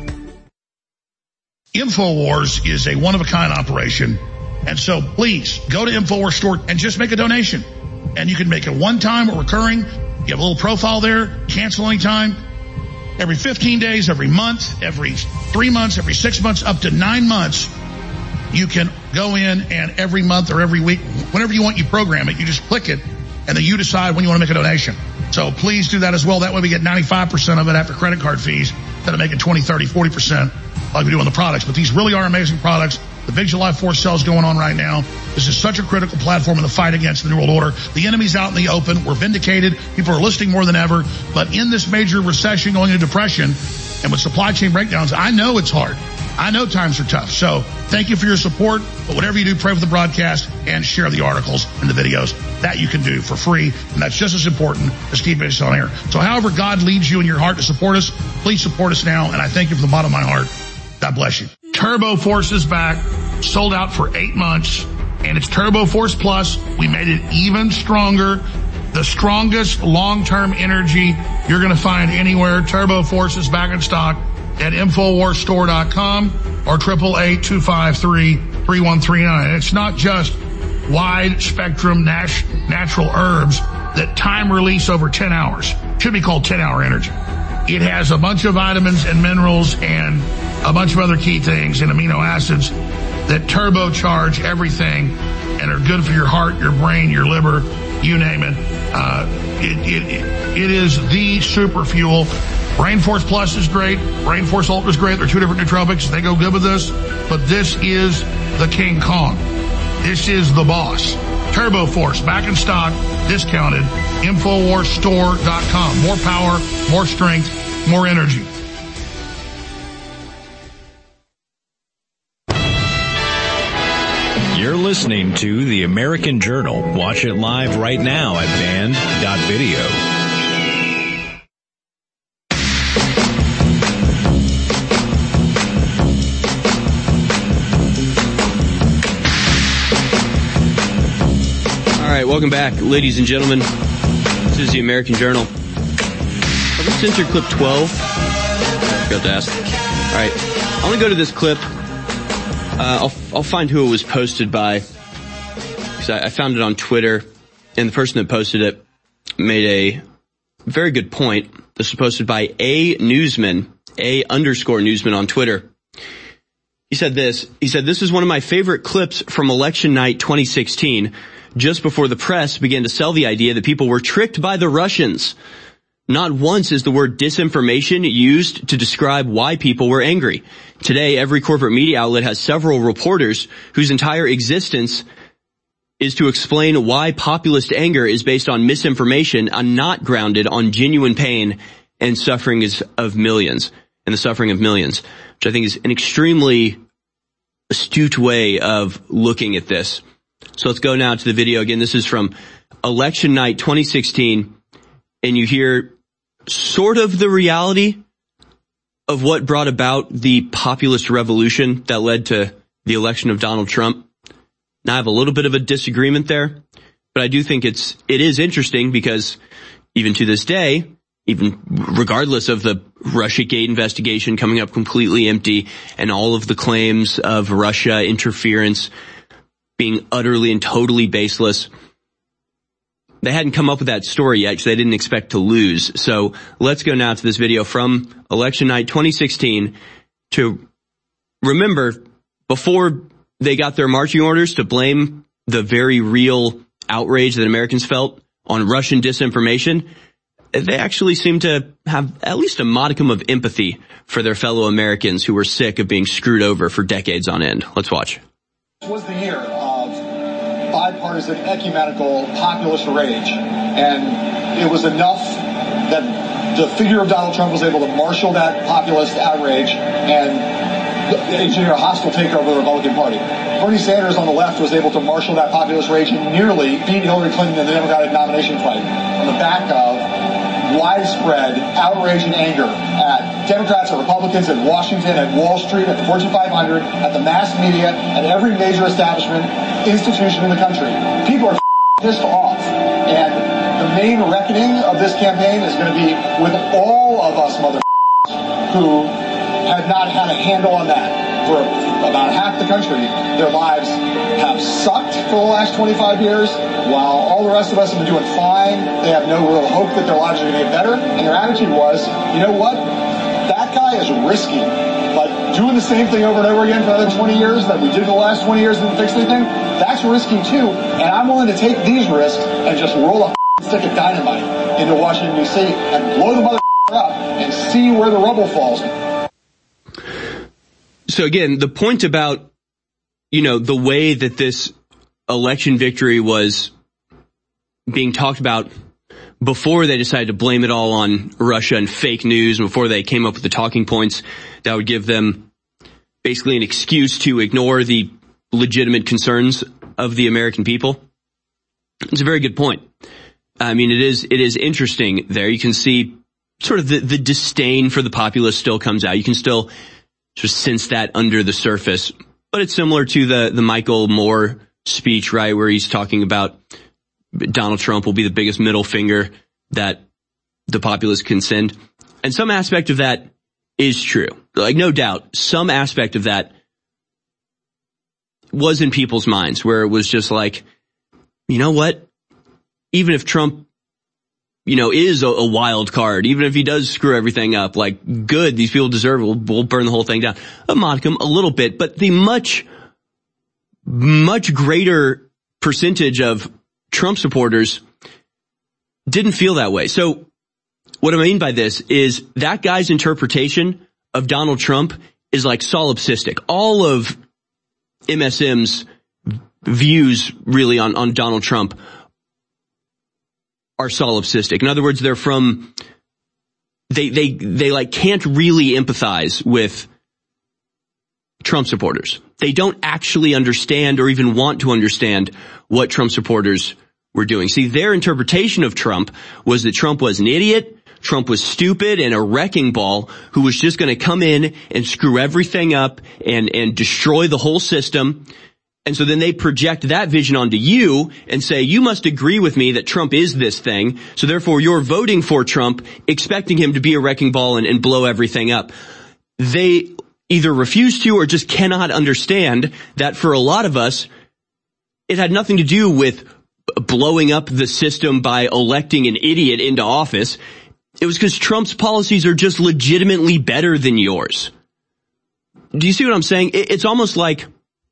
S2: InfoWars is a one-of-a-kind operation. And so please go to InfoWars store and just make a donation. And you can make it one-time or recurring. You have a little profile there. Cancel anytime. Every 15 days, every month, every 3 months, every 6 months, up to 9 months, you can go in and every month or every week, whenever you want, you program it. You just click it, and then you decide when you want to make a donation. So please do that as well. That way we get 95% of it after credit card fees, instead of making 20, 30, 40% like we do on the products. But these really are amazing products. The big July 4th sale is going on right now. This is such a critical platform in the fight against the New World Order. The enemy's out in the open. We're vindicated. People are listening more than ever. But in this major recession, going into depression, and with supply chain breakdowns, I know it's hard. I know times are tough. So thank you for your support. But whatever you do, pray for the broadcast and share the articles and the videos. That you can do for free. And that's just as important as keeping us on air. So however God leads you in your heart to support us, please support us now. And I thank you from the bottom of my heart. God bless you. Turbo Force is back. Sold out for 8 months. And it's Turbo Force Plus. We made it even stronger. The strongest long-term energy you're going to find anywhere. Turbo Force is back in stock at InfoWarsStore.com or 888-253-3139. It's not just wide-spectrum natural herbs that time release over 10 hours. It should be called 10-hour energy. It has a bunch of vitamins and minerals and a bunch of other key things and amino acids that turbocharge everything and are good for your heart, your brain, your liver, you name it. It is the super fuel. Brain Force Plus is great. Brain Force Ultra is great. They're two different nootropics. They go good with this. But this is the King Kong. This is the boss. Turbo Force, back in stock, discounted. InfoWarsStore.com. More power, more strength, more energy.
S14: You're listening to The American Journal. Watch it live right now at band.video.
S16: All right, welcome back, ladies and gentlemen. This is The American Journal. Have we censored clip 12? I forgot to ask. All right, I'm going to go to this clip. I'll find who it was posted by, because I found it on Twitter, and the person that posted it made a very good point. This was posted by _newsman on Twitter. He said this. He said, "This is one of my favorite clips from election night 2016, just before the press began to sell the idea that people were tricked by the Russians. Not once is the word disinformation used to describe why people were angry. Today, every corporate media outlet has several reporters whose entire existence is to explain why populist anger is based on misinformation and not grounded on genuine pain and suffering of millions, and the suffering of millions," which I think is an extremely astute way of looking at this. So let's go now to the video. Again, this is from election night 2016, and you hear sort of the reality of what brought about the populist revolution that led to the election of Donald Trump. Now, I have a little bit of a disagreement there, but I do think it is interesting because even to this day, even regardless of the Russiagate investigation coming up completely empty and all of the claims of Russia interference being utterly and totally baseless, they hadn't come up with that story yet because they didn't expect to lose. So let's go now to this video from election night 2016 to remember before they got their marching orders to blame the very real outrage that Americans felt on Russian disinformation. They actually seem to have at least a modicum of empathy for their fellow Americans who were sick of being screwed over for decades on end. Let's watch.
S20: This was the year of bipartisan, ecumenical, populist rage, and it was enough that the figure of Donald Trump was able to marshal that populist outrage and engineer a hostile takeover of the Republican Party. Bernie Sanders on the left was able to marshal that populist rage and nearly beat Hillary Clinton in the Democratic nomination fight on the back of widespread outrage and anger at Democrats and Republicans in Washington, at Wall Street, at the Fortune 500, at the mass media, at every major establishment, institution in the country. People are pissed off. And the main reckoning of this campaign is going to be with all of us who have not had a handle on that. For about half the country, their lives have sucked for the last 25 years, while all the rest of us have been doing fine. They have no real hope that their lives are going to get better. And their attitude was, you know what? That guy is risky. But doing the same thing over and over again for another 20 years that we did the last 20 years and didn't fix anything, that's risky too. And I'm willing to take these risks and just roll a stick of dynamite into Washington, D.C. and blow the mother up and see where the rubble falls.
S16: So again, the point about, the way that this election victory was being talked about before they decided to blame it all on Russia and fake news, and before they came up with the talking points that would give them basically an excuse to ignore the legitimate concerns of the American people. It's a very good point. I mean, it is interesting there. You can see sort of the disdain for the populace still comes out. You can still just sense that under the surface. But it's similar to the Michael Moore speech, right, where he's talking about Donald Trump will be the biggest middle finger that the populace can send. And some aspect of that is true. Like, no doubt, some aspect of that was in people's minds, where it was just like, you know what? Even if Trump, is a wild card, even if he does screw everything up, like, good, these people deserve it, we'll burn the whole thing down. A modicum, a little bit, but the much, much greater percentage of Trump supporters didn't feel that way. So what I mean by this is that guy's interpretation of Donald Trump is like solipsistic. All of MSM's views really on Donald Trump are solipsistic. In other words, they're from, they like can't really empathize with Trump supporters. They don't actually understand or even want to understand what Trump supporters were doing. See, their interpretation of Trump was that Trump was an idiot, Trump was stupid and a wrecking ball who was just going to come in and screw everything up and destroy the whole system. And so then they project that vision onto you and say, you must agree with me that Trump is this thing. So therefore you're voting for Trump, expecting him to be a wrecking ball and blow everything up. They either refuse to or just cannot understand that for a lot of us, it had nothing to do with blowing up the system by electing an idiot into office. It was because Trump's policies are just legitimately better than yours. Do you see what I'm saying? It's almost like,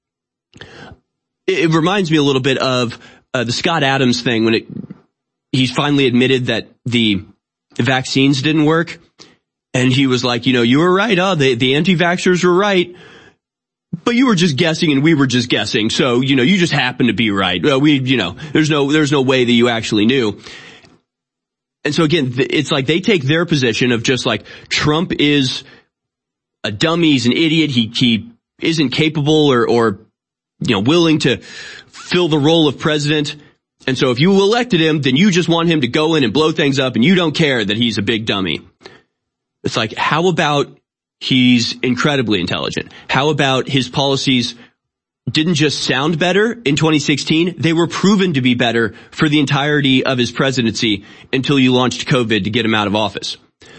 S16: it reminds me a little bit of the Scott Adams thing when he's finally admitted that the vaccines didn't work. And he was like, you were right. The anti-vaxxers were right. But you were just guessing and we were just guessing. So, you just happened to be right. There's no way that you actually knew. And so again, it's like they take their position of just like Trump is a dummy. He's an idiot. He isn't capable or willing to fill the role of president. And so if you elected him, then you just want him to go in and blow things up and you don't care that he's a big dummy. It's like, how about he's incredibly intelligent? How about his policies didn't just sound better in 2016? They were proven to be better for the entirety of his presidency until you launched COVID to get him out of office.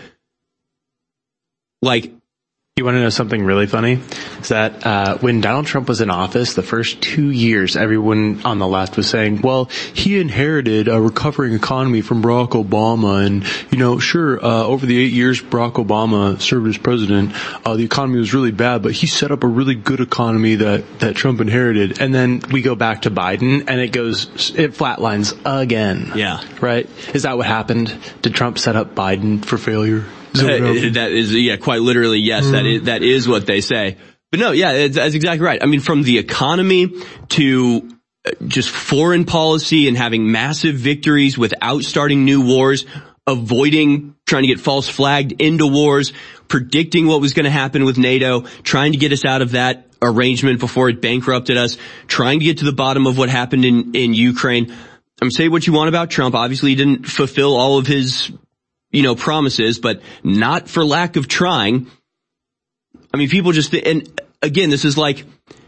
S16: Like,
S12: you want to know something really funny? Is that when Donald Trump was in office, the first 2 years, everyone on the left was saying, well, he inherited a recovering economy from Barack Obama. And, over the 8 years Barack Obama served as president, the economy was really bad, but he set up a really good economy that Trump inherited. And then we go back to Biden and it flatlines again.
S16: Yeah.
S12: Right? Is that what happened? Did Trump set up Biden for failure?
S16: That is, quite literally, yes, that is what they say. But no, that's exactly right. I mean, from the economy to just foreign policy and having massive victories without starting new wars, avoiding trying to get false flagged into wars, predicting what was going to happen with NATO, trying to get us out of that arrangement before it bankrupted us, trying to get to the bottom of what happened in Ukraine. Say what you want about Trump. Obviously, he didn't fulfill all of his, promises, but not for lack of trying. People just, and again, this is like,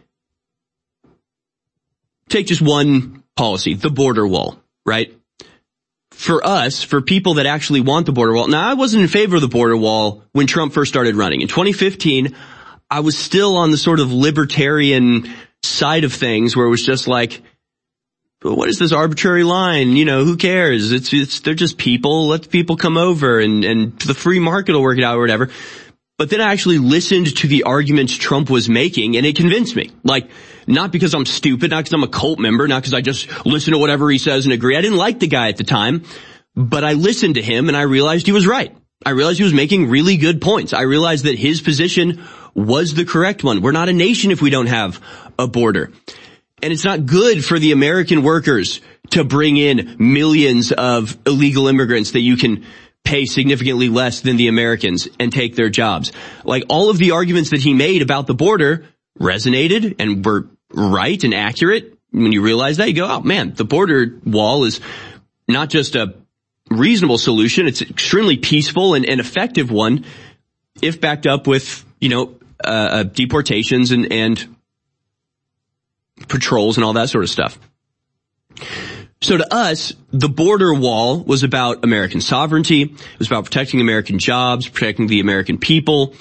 S16: take just one policy, the border wall, right? For us, for people that actually want the border wall. Now, I wasn't in favor of the border wall when Trump first started running. In 2015, I was still on the sort of libertarian side of things where it was just like, what is this arbitrary line? Who cares? They're just people. Let the people come over and the free market will work it out or whatever. But then I actually listened to the arguments Trump was making and it convinced me. Not because I'm stupid, not because I'm a cult member, not because I just listen to whatever he says and agree. I didn't like the guy at the time, but I listened to him and I realized he was right. I realized he was making really good points. I realized that his position was the correct one. We're not a nation if we don't have a border. And it's not good for the American workers to bring in millions of illegal immigrants that you can pay significantly less than the Americans and take their jobs. All of the arguments that he made about the border resonated and were right and accurate. When you realize that, you go, oh man, the border wall is not just a reasonable solution, it's an extremely peaceful and effective one if backed up with, deportations and patrols and all that sort of stuff. So to us, the border wall was about American sovereignty. It was about protecting American jobs, protecting the American people.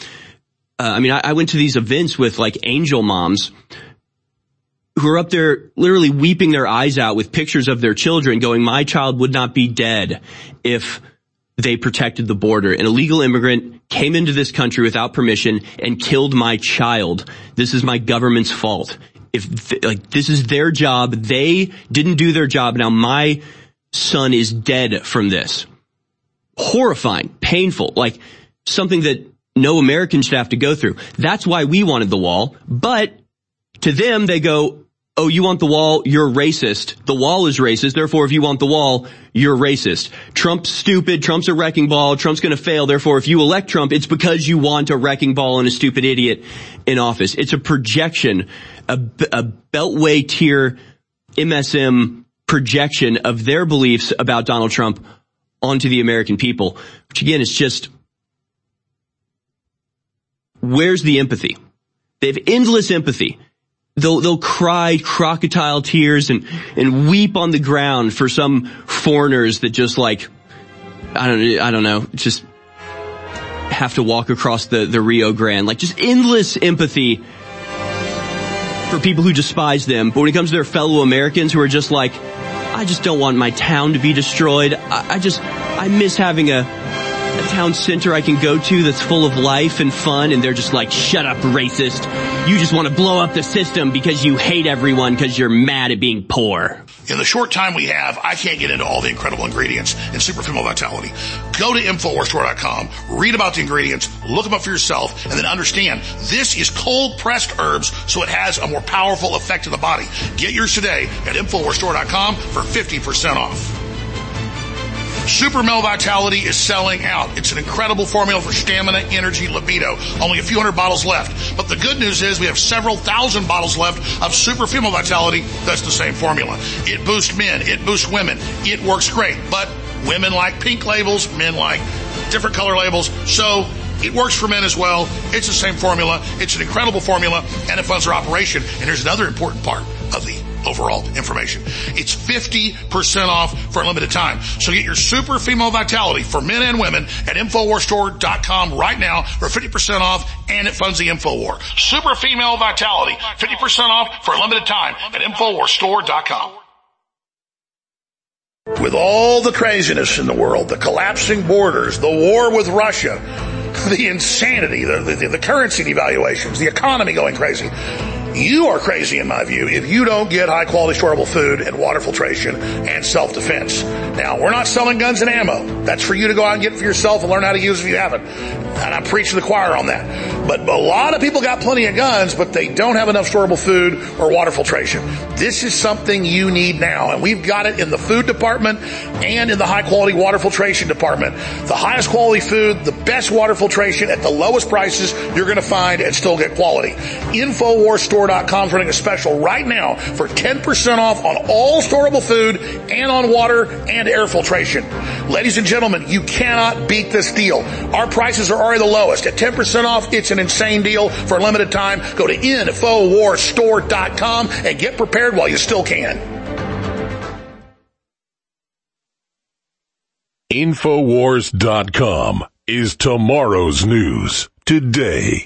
S16: I went to these events with angel moms who are up there literally weeping their eyes out with pictures of their children going, my child would not be dead if they protected the border. An illegal immigrant came into this country without permission and killed my child. This is my government's fault. This is their job. They didn't do their job. Now my son is dead from this. Horrifying, painful, something that no American should have to go through. That's why we wanted the wall. But to them, they go, oh, you want the wall? You're racist. The wall is racist. Therefore, if you want the wall, you're racist. Trump's stupid. Trump's a wrecking ball. Trump's going to fail. Therefore, if you elect Trump, it's because you want a wrecking ball and a stupid idiot in office. It's a projection, a Beltway tier MSM projection of their beliefs about Donald Trump onto the American people, which again is just, where's the empathy? They have endless empathy. They'll cry crocodile tears and weep on the ground for some foreigners that just I don't know, just have to walk across the Rio Grande. Just endless empathy for people who despise them. But when it comes to their fellow Americans who are just I just don't want my town to be destroyed. I miss having a town center I can go to that's full of life and fun, and they're just shut up, racist. You just want to blow up the system because you hate everyone because you're mad at being poor.
S2: In the short time we have, I can't get into all the incredible ingredients in Super Female Vitality. Go to InfoWarsStore.com, read about the ingredients, look them up for yourself, and then understand this is cold-pressed herbs, so it has a more powerful effect to the body. Get yours today at InfoWarsStore.com for 50% off. Super Male Vitality is selling out. It's an incredible formula for stamina, energy, libido. Only a few hundred bottles left. But the good news is we have several thousand bottles left of Super Female Vitality. That's the same formula. It boosts men. It boosts women. It works great. But women like pink labels. Men like different color labels. So it works for men as well. It's the same formula. It's an incredible formula, and it funds our operation. And here's another important part of the overall information. It's 50% off for a limited time. So get your Super Female Vitality for men and women at InfoWarsStore.com right now for 50% off, and it funds the InfoWar. Super Female Vitality, 50% off for a limited time at InfoWarsStore.com. With all the craziness in the world, the collapsing borders, the war with Russia, the insanity, the currency devaluations, the economy going crazy, You are crazy, in my view, if you don't get high-quality storable food and water filtration and self-defense. Now, we're not selling guns and ammo. That's for you to go out and get for yourself and learn how to use if you haven't. And I'm preaching to the choir on that. But a lot of people got plenty of guns, but they don't have enough storable food or water filtration. This is something you need now, and we've got it in the food department and in the high-quality water filtration department. The highest quality food, the best water filtration at the lowest prices you're going to find and still get quality. InfoWarsStore.com is running a special right now for 10% off on all storable food and on water and air filtration. Ladies and gentlemen, you cannot beat this deal. Our prices are already the lowest. At 10% off, it's an insane deal for a limited time. Go to InfoWarsStore.com and get prepared while you still can.
S18: Infowars.com is tomorrow's news today.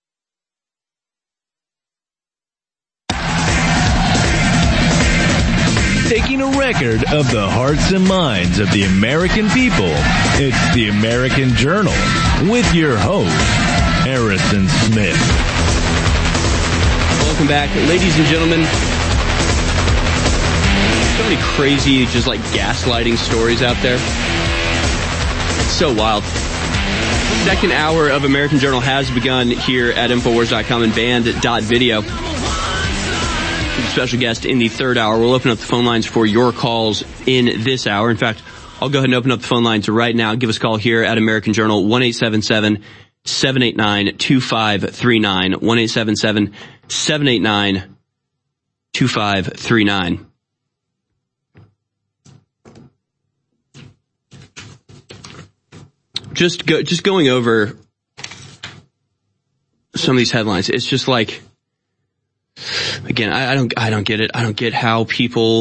S14: Taking a record of the hearts and minds of the American people, it's the American Journal with your host, Harrison Smith.
S16: Welcome back, ladies and gentlemen. So many crazy, just like gaslighting stories out there. It's so wild. Second hour of American Journal has begun here at Infowars.com and Band.video. Special guest in the third hour. We'll open up the phone lines for your calls in this hour. In fact, I'll go ahead and open up the phone lines right now. Give us a call here at American Journal, 1-877-789-2539, 1-877-789-2539. Just going over some of these headlines. It's just like, again, I don't get it. I don't get how people,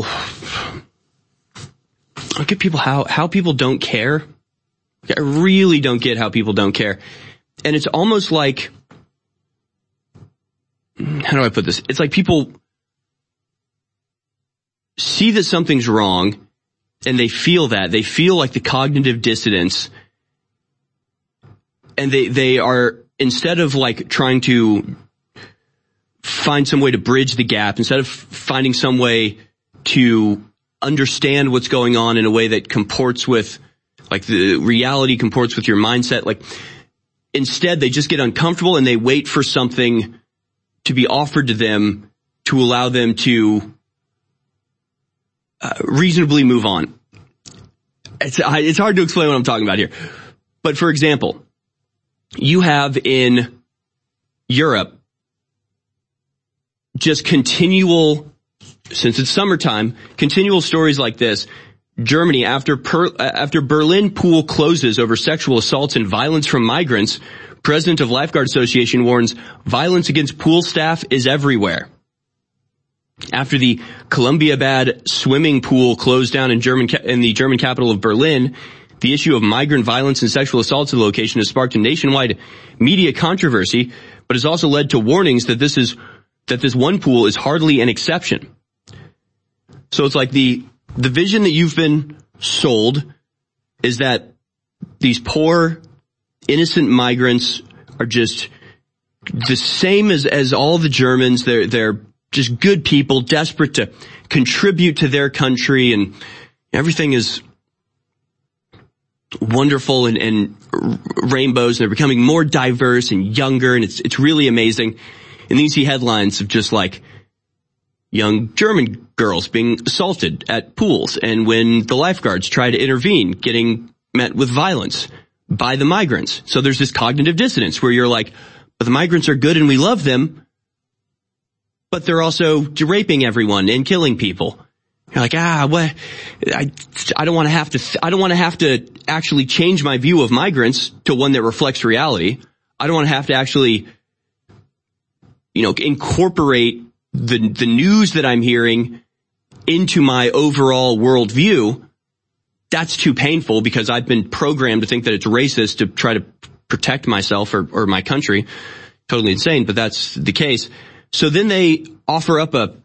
S16: how people don't care. I really don't get how people don't care. And it's almost like, how do I put this? It's like people see that something's wrong and they feel that. They feel like the cognitive dissonance, and they are, instead of like trying to find some way to bridge the gap, instead of finding some way to understand what's going on in a way that comports with, like, the reality comports with your mindset, like, instead they just get uncomfortable and they wait for something to be offered to them to allow them to reasonably move on. It's hard to explain what I'm talking about here. But for example, you have in Europe just continual, since it's summertime, continual stories like this. Germany, after Berlin pool closes over sexual assaults and violence from migrants, President of Lifeguard Association warns violence against pool staff is everywhere. After the Columbiabad swimming pool closed down in the German capital of Berlin, the issue of migrant violence and sexual assaults at the location has sparked a nationwide media controversy, but has also led to warnings that this one pool is hardly an exception. So it's like the vision that you've been sold is that these poor, innocent migrants are just the same as all the Germans. They're just good people, desperate to contribute to their country, and everything is wonderful and rainbows, and they're becoming more diverse and younger, and it's really amazing. And then you see headlines of just like young German girls being assaulted at pools, and when the lifeguards try to intervene, getting met with violence by the migrants. So there's this cognitive dissonance where you're like, but the migrants are good and we love them, but they're also raping everyone and killing people. You're like, what? I don't want to have to actually change my view of migrants to one that reflects reality. I don't want to have to actually, incorporate the news that I'm hearing into my overall worldview. That's too painful because I've been programmed to think that it's racist to try to protect myself or my country. Totally insane, but that's the case. So then they offer up a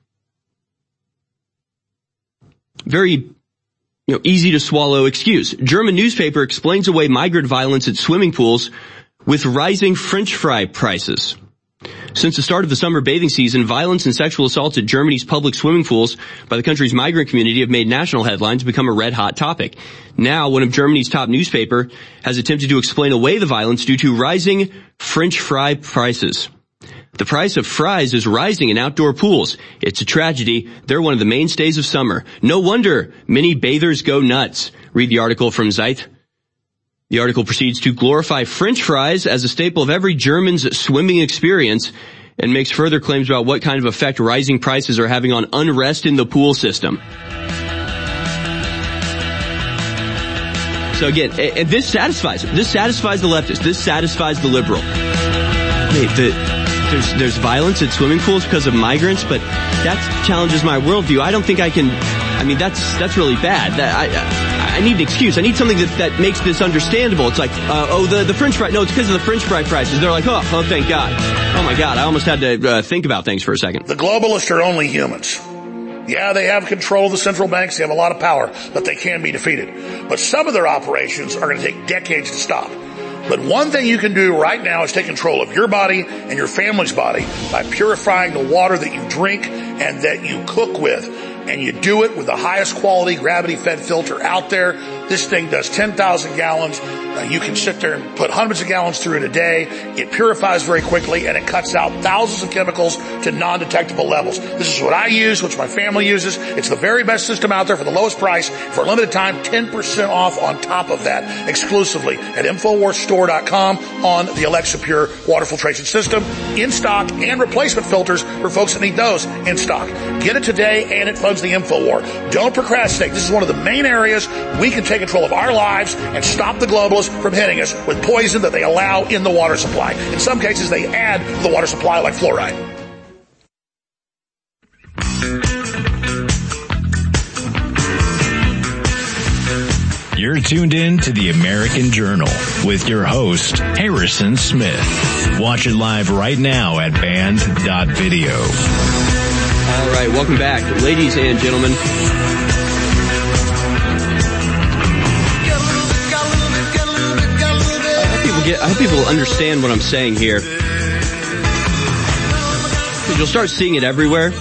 S16: very, easy to swallow excuse. German newspaper explains away migrant violence at swimming pools with rising French fry prices. Since the start of the summer bathing season, violence and sexual assaults at Germany's public swimming pools by the country's migrant community have made national headlines and become a red-hot topic. Now, one of Germany's top newspaper has attempted to explain away the violence due to rising French fry prices. The price of fries is rising in outdoor pools. It's a tragedy. They're one of the mainstays of summer. No wonder many bathers go nuts. Read the article from Zeit. The article proceeds to glorify French fries as a staple of every German's swimming experience and makes further claims about what kind of effect rising prices are having on unrest in the pool system. So again, and this satisfies the leftist. This satisfies the liberal. There's violence at swimming pools because of migrants, but that challenges my worldview. I don't think I can. I mean, that's really bad. I need an excuse. I need something that makes this understandable. It's like, the French fry. No, it's because of the French fry prices. They're like, oh, thank God. Oh my God, I almost had to think about things for a second.
S2: The globalists are only humans. Yeah, they have control of the central banks. They have a lot of power, but they can be defeated. But some of their operations are going to take decades to stop. But one thing you can do right now is take control of your body and your family's body by purifying the water that you drink and that you cook with. And you do it with the highest quality gravity-fed filter out there. This thing does 10,000 gallons. You can sit there and put hundreds of gallons through it a day. It purifies very quickly, and it cuts out thousands of chemicals to non-detectable levels. This is what I use, which my family uses. It's the very best system out there for the lowest price. For a limited time, 10% off on top of that, exclusively at InfoWarsStore.com on the Alexa Pure water filtration system. In stock, and replacement filters for folks that need those in stock. Get it today, and it funds the InfoWar. Don't procrastinate. This is one of the main areas we can take control of our lives and stop the globalists from hitting us with poison that they allow in the water supply. In some cases, they add to the water supply like fluoride.
S14: You're tuned in to the American Journal with your host, Harrison Smith. Watch it live right now at band.video.
S16: All right, welcome back, ladies and gentlemen. I hope people understand what I'm saying here. You'll start seeing it everywhere.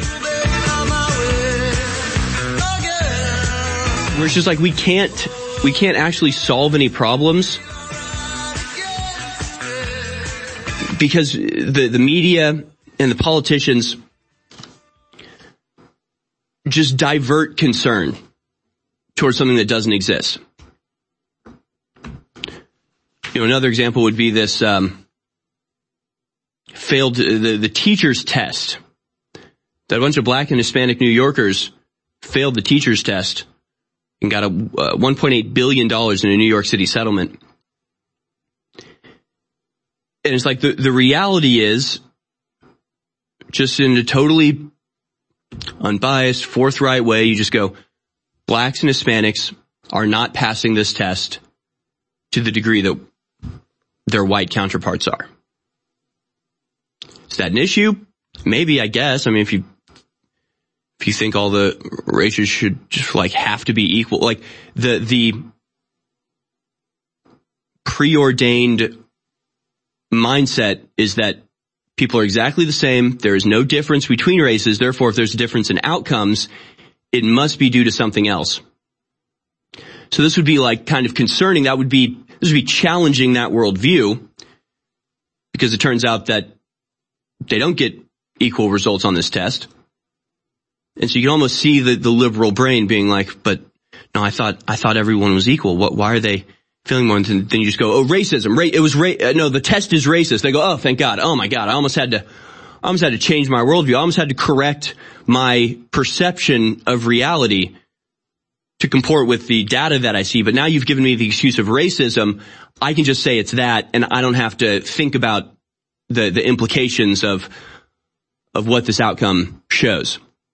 S16: Where it's just like we can't actually solve any problems because the media and the politicians just divert concern towards something that doesn't exist. Another example would be this failed the teacher's test. That a bunch of black and Hispanic New Yorkers failed the teacher's test and got a $1.8 billion in a New York City settlement. And it's like the reality is, just in a totally unbiased, forthright way, you just go, blacks and Hispanics are not passing this test to the degree that their white counterparts are. Is that an issue? Maybe, I guess. I mean, if you think all the races should just have to be equal, like the preordained mindset is that people are exactly the same. There is no difference between races. Therefore, if there's a difference in outcomes, it must be due to something else. So this would be kind of concerning. This would be challenging that worldview, because it turns out that they don't get equal results on this test. And so you can almost see the liberal brain being like, but no, I thought everyone was equal. Why are they feeling more? And then you just go, oh, racism. No, the test is racist. They go, oh, thank God. Oh my God. I almost had to change my worldview. I almost had to correct my perception of reality to comport with the data that I see. But now you've given me the excuse of racism. I can just say it's that, and I don't have to think about the implications of what this outcome shows.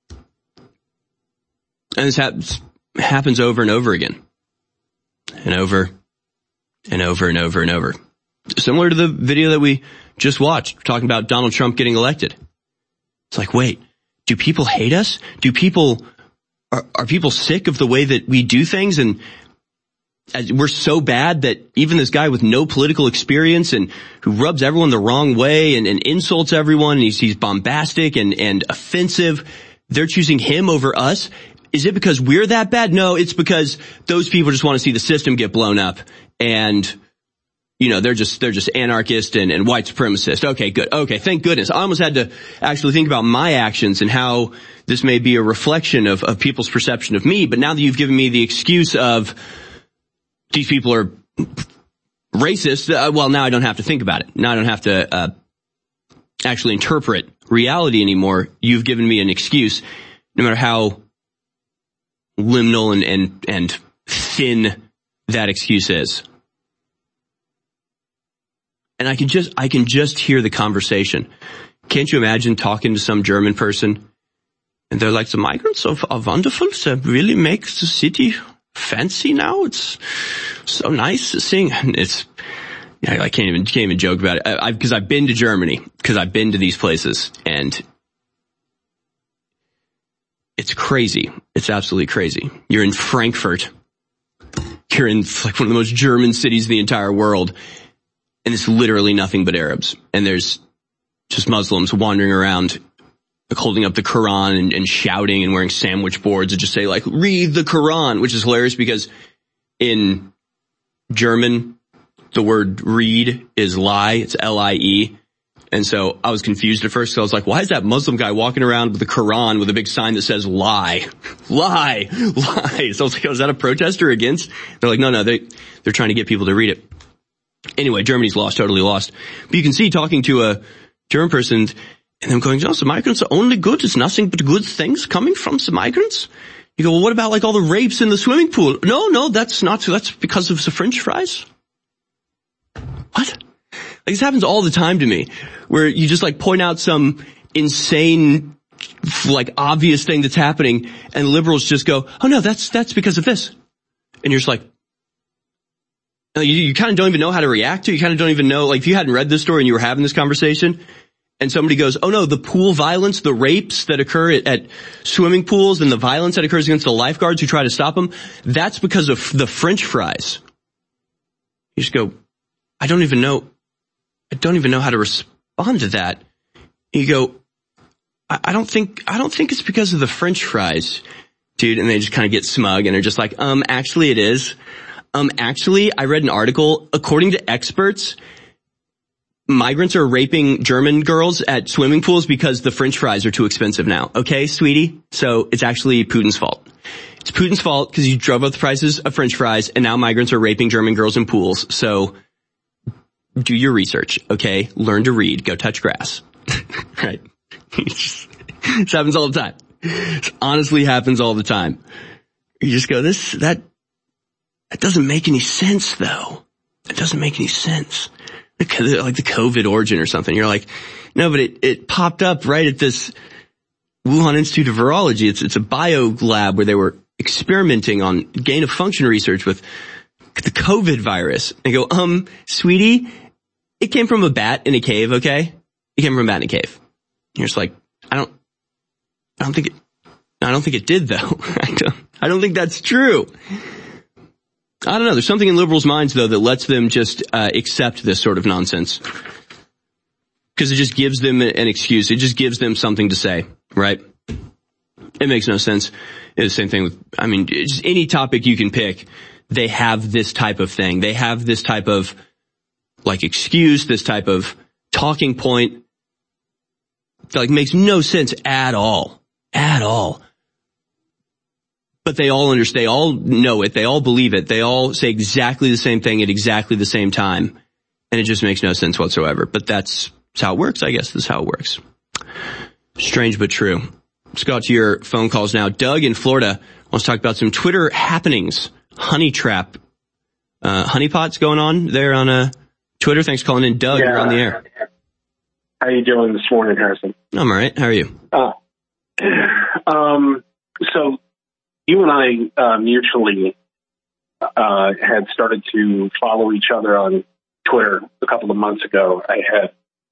S16: And this happens over and over again. And over and over and over and over. Similar to the video that we just watched, talking about Donald Trump getting elected. It's like, wait, do people hate us? Are people sick of the way that we do things? And we're so bad that even this guy with no political experience and who rubs everyone the wrong way and insults everyone, and he's bombastic and offensive, they're choosing him over us. Is it because we're that bad? No, it's because those people just want to see the system get blown up, and they're just anarchist and white supremacist. Okay, good. Okay, thank goodness. I almost had to actually think about my actions and how this may be a reflection of people's perception of me. But now that you've given me the excuse of these people are racist, well, now I don't have to think about it. Now I don't have to actually interpret reality anymore. You've given me an excuse, no matter how liminal and thin that excuse is. And I can just hear the conversation. Can't you imagine talking to some German person and they're like, the migrants are wonderful. They really make the city fancy now. It's so nice to see. I can't even joke about it. Because I've been to Germany, because I've been to these places, and it's crazy. It's absolutely crazy. You're in Frankfurt. You're in like one of the most German cities in the entire world. And it's literally nothing but Arabs. And there's just Muslims wandering around, like holding up the Quran and shouting and wearing sandwich boards that just say, like, read the Quran, which is hilarious because in German, the word read is lie. It's L-I-E. And so I was confused at first. So I was like, why is that Muslim guy walking around with the Quran with a big sign that says lie? Lie. Lie. So I was like, oh, is that a protest or against? They're like, no, they're trying to get people to read it. Anyway, Germany's lost, totally lost. But you can see talking to a German person and them going, the migrants are only good. It's nothing but good things coming from the migrants. You go, well, what about like all the rapes in the swimming pool? No, that's because of the French fries. What? Like, this happens all the time to me, where you just like point out some insane, like obvious thing that's happening, and liberals just go, oh no, that's because of this. And you're just like, you kind of don't even know how to react to it. You kind of don't even know, like if you hadn't read this story and you were having this conversation and somebody goes, oh no, the pool violence, the rapes that occur at swimming pools and the violence that occurs against the lifeguards who try to stop them, that's because of the French fries. You just go, I don't even know how to respond to that. You go, I don't think it's because of the French fries, dude. And they just kind of get smug and they're just like, actually it is. Actually, I read an article, according to experts, migrants are raping German girls at swimming pools because the French fries are too expensive now. Okay, sweetie? So it's actually Putin's fault. It's Putin's fault because you drove up the prices of French fries and now migrants are raping German girls in pools. So do your research, okay? Learn to read. Go touch grass. Right? This happens all the time. This honestly happens all the time. You just go, that doesn't make any sense, though. It doesn't make any sense. Like the COVID origin or something. You're like, no, but it popped up right at this Wuhan Institute of Virology. It's a bio lab where they were experimenting on gain of function research with the COVID virus. They go, sweetie, it came from a bat in a cave, okay? It came from a bat in a cave. And you're just like, I don't think it did, though. I don't think that's true. I don't know. There's something in liberals' minds, though, that lets them just accept this sort of nonsense. Because it just gives them an excuse. It just gives them something to say, right? It makes no sense. It's the same thing with, just any topic you can pick, they have this type of thing. They have this type of, like, excuse, this type of talking point that, like, makes no sense at all. At all. But they all understand, they all know it, they all believe it, they all say exactly the same thing at exactly the same time. And it just makes no sense whatsoever. But that's how it works, I guess. That's how it works. Strange but true. Let's go out to your phone calls now. Doug in Florida wants to talk about some Twitter happenings. Honey trap. Honeypots going on there on Twitter. Thanks for calling in. Doug, you're on the air.
S21: How you doing this morning, Harrison?
S16: I'm all right. How are you?
S21: So you and I mutually had started to follow each other on Twitter a couple of months ago. I had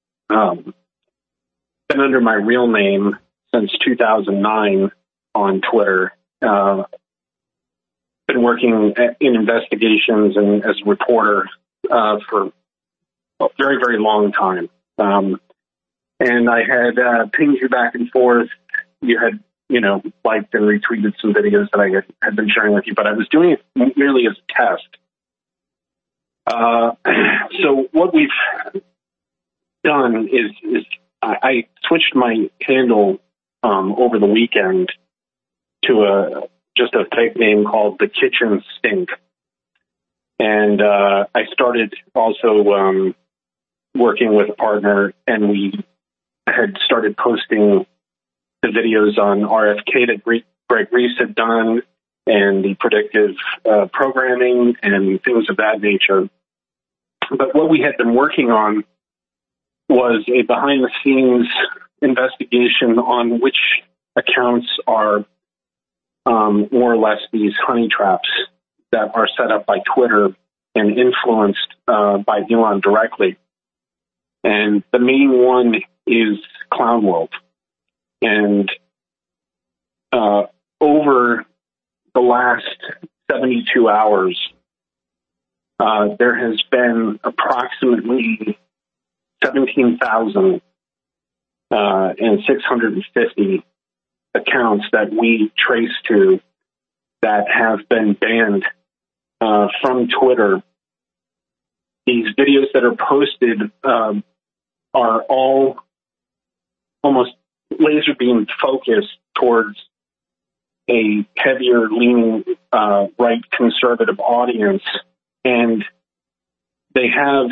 S21: been under my real name since 2009 on Twitter. been working in investigations and as a reporter for a very, very long time. And I had pinged you back and forth. You had, liked and retweeted some videos that I had been sharing with you, but I was doing it merely as a test. So what we've done is I switched my handle over the weekend to just a fake name called The Kitchen Stink. And I started also working with a partner, and we had started posting the videos on RFK that Greg Reese had done and the predictive programming and things of that nature. But what we had been working on was a behind-the-scenes investigation on which accounts are more or less these honey traps that are set up by Twitter and influenced by Elon directly. And the main one is Clown World. And over the last 72 hours, there has been approximately 17,650 accounts that we trace to that have been banned from Twitter. These videos that are posted are all almost laser beam focused towards a heavier leaning right conservative audience, and they have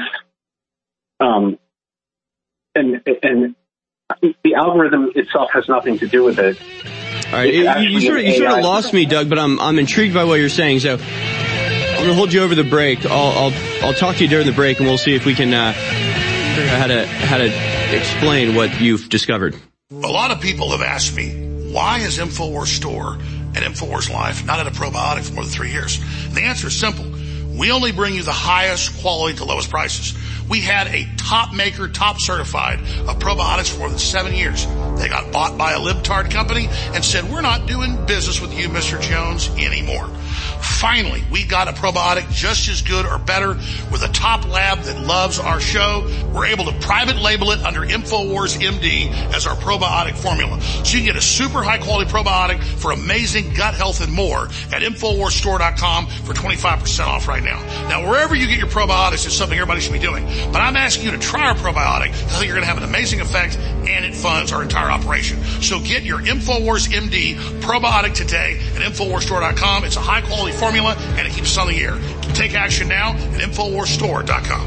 S21: and the algorithm itself has nothing to do with it.
S16: All right, you sort of lost me, Doug, but I'm intrigued by what you're saying. So I'm going to hold you over the break. I'll talk to you during the break, and we'll see if we can figure out how to explain what you've discovered.
S2: A lot of people have asked me, why is InfoWars Store and InfoWars Life not at a probiotic for more than 3 years? And the answer is simple. We only bring you the highest quality to lowest prices. We had a top maker, top certified of probiotics for more than 7 years. They got bought by a libtard company and said, we're not doing business with you, Mr. Jones, anymore. Finally, we got a probiotic just as good or better with a top lab that loves our show. We're able to private label it under InfoWars MD as our probiotic formula. So you can get a super high quality probiotic for amazing gut health and more at InfoWarsStore.com for 25% off right now. Now, wherever you get your probiotics is something everybody should be doing. But I'm asking you to try our probiotic. I think you're going to have an amazing effect, and it funds our entire operation. So get your InfoWars MD probiotic today at InfoWarsStore.com. It's a high quality formula, and it keeps us on the air. Take action now at InfoWarsStore.com.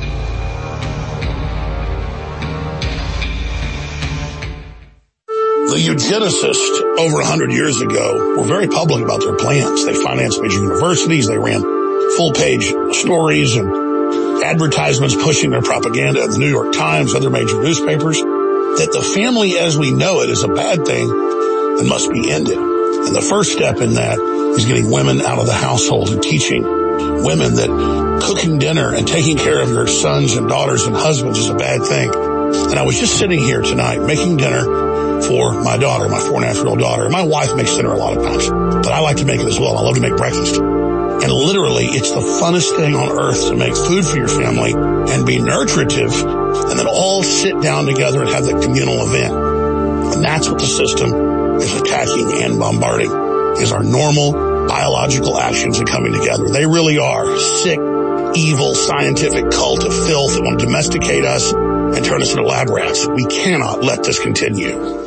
S2: The eugenicists over 100 years ago were very public about their plans. They financed major universities. They ran full-page stories and advertisements pushing their propaganda in the New York Times, other major newspapers, that the family as we know it is a bad thing and must be ended. And the first step in that is getting women out of the household and teaching women that cooking dinner and taking care of your sons and daughters and husbands is a bad thing. And I was just sitting here tonight making dinner for my daughter, my 4.5-year-old daughter. My wife makes dinner a lot of times, but I like to make it as well. I love to make breakfast. And literally, it's the funnest thing on earth to make food for your family and be nurturative and then all sit down together and have that communal event. And that's what the system is attacking and bombarding, is our normal biological actions and coming together. They really are sick, evil, scientific cult of filth that want to domesticate us and turn us into lab rats. We cannot let this continue.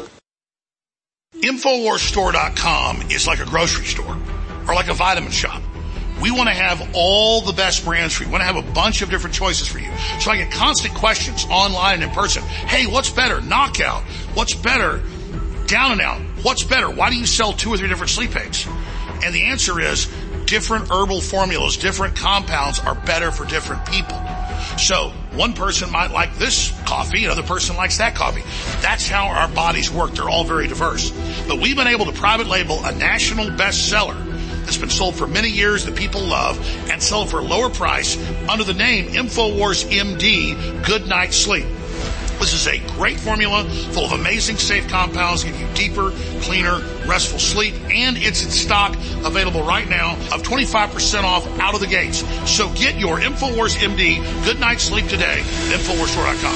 S2: InfoWarsStore.com is like a grocery store or like a vitamin shop. We want to have all the best brands for you. We want to have a bunch of different choices for you. So I get constant questions online and in person. Hey, what's better? Knockout. What's better? Down and Out. What's better? Why do you sell 2 or 3 different sleep aids? And the answer is different herbal formulas, different compounds are better for different people. So one person might like this coffee, another person likes that coffee. That's how our bodies work. They're all very diverse. But we've been able to private label a national bestseller that's been sold for many years that people love and sell it for a lower price under the name InfoWars MD Good Night Sleep. This is a great formula full of amazing safe compounds, give you deeper, cleaner, restful sleep, and it's in stock, available right now, of 25% off out of the gates. So get your InfoWars MD good night's sleep today at InfoWarsStore.com.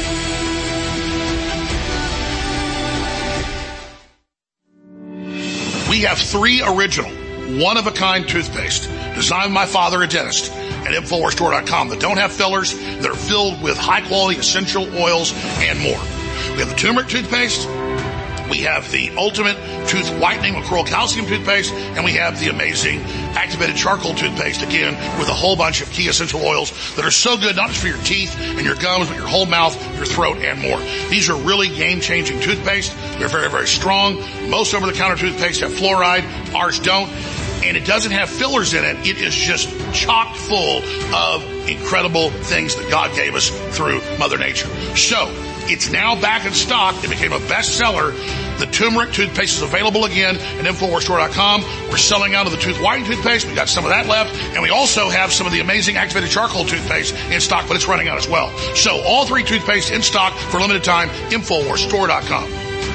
S2: We have 3 original, one-of-a-kind toothpaste designed by my father, a dentist, at InfoWarsStore.com that don't have fillers, that are filled with high-quality essential oils and more. We have the turmeric toothpaste, we have the ultimate tooth whitening macroyal calcium toothpaste, and we have the amazing activated charcoal toothpaste, again, with a whole bunch of key essential oils that are so good, not just for your teeth and your gums, but your whole mouth, your throat, and more. These are really game-changing toothpaste. They're very, very strong. Most over-the-counter toothpaste have fluoride. Ours don't. And it doesn't have fillers in it. It is just chock full of incredible things that God gave us through Mother Nature. So, it's now back in stock. It became a bestseller. The turmeric toothpaste is available again at InfoWarsStore.com. We're selling out of the tooth whitening toothpaste. We've got some of that left. And we also have some of the amazing activated charcoal toothpaste in stock, but it's running out as well. So, all 3 toothpaste in stock for a limited time. InfoWarsStore.com.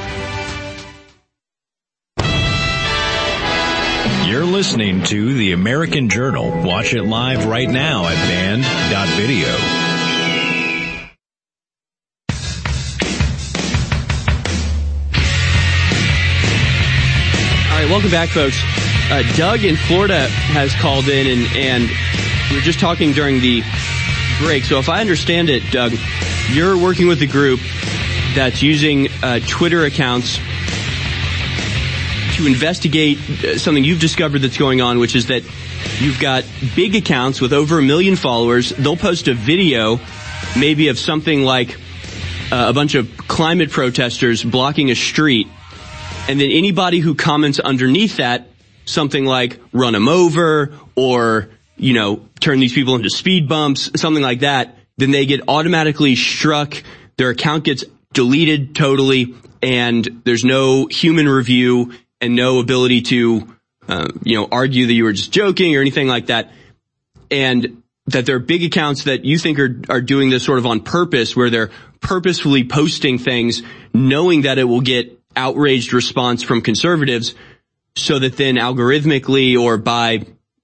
S14: You're listening to The American Journal. Watch it live right now at band.video.
S16: All right, welcome back, folks. Doug in Florida has called in, and we were just talking during the break. So if I understand it, Doug, you're working with a group that's using Twitter accounts to investigate something you've discovered that's going on, which is that you've got big accounts with over 1 million followers. They'll post a video maybe of something like a bunch of climate protesters blocking a street, and then anybody who comments underneath that, something like run them over or, you know, turn these people into speed bumps, something like that, then they get automatically struck, their account gets deleted totally, and there's no human review and no ability to, argue that you were just joking or anything like that. And that there are big accounts that you think are doing this sort of on purpose, where they're purposefully posting things knowing that it will get outraged response from conservatives, so that then algorithmically or by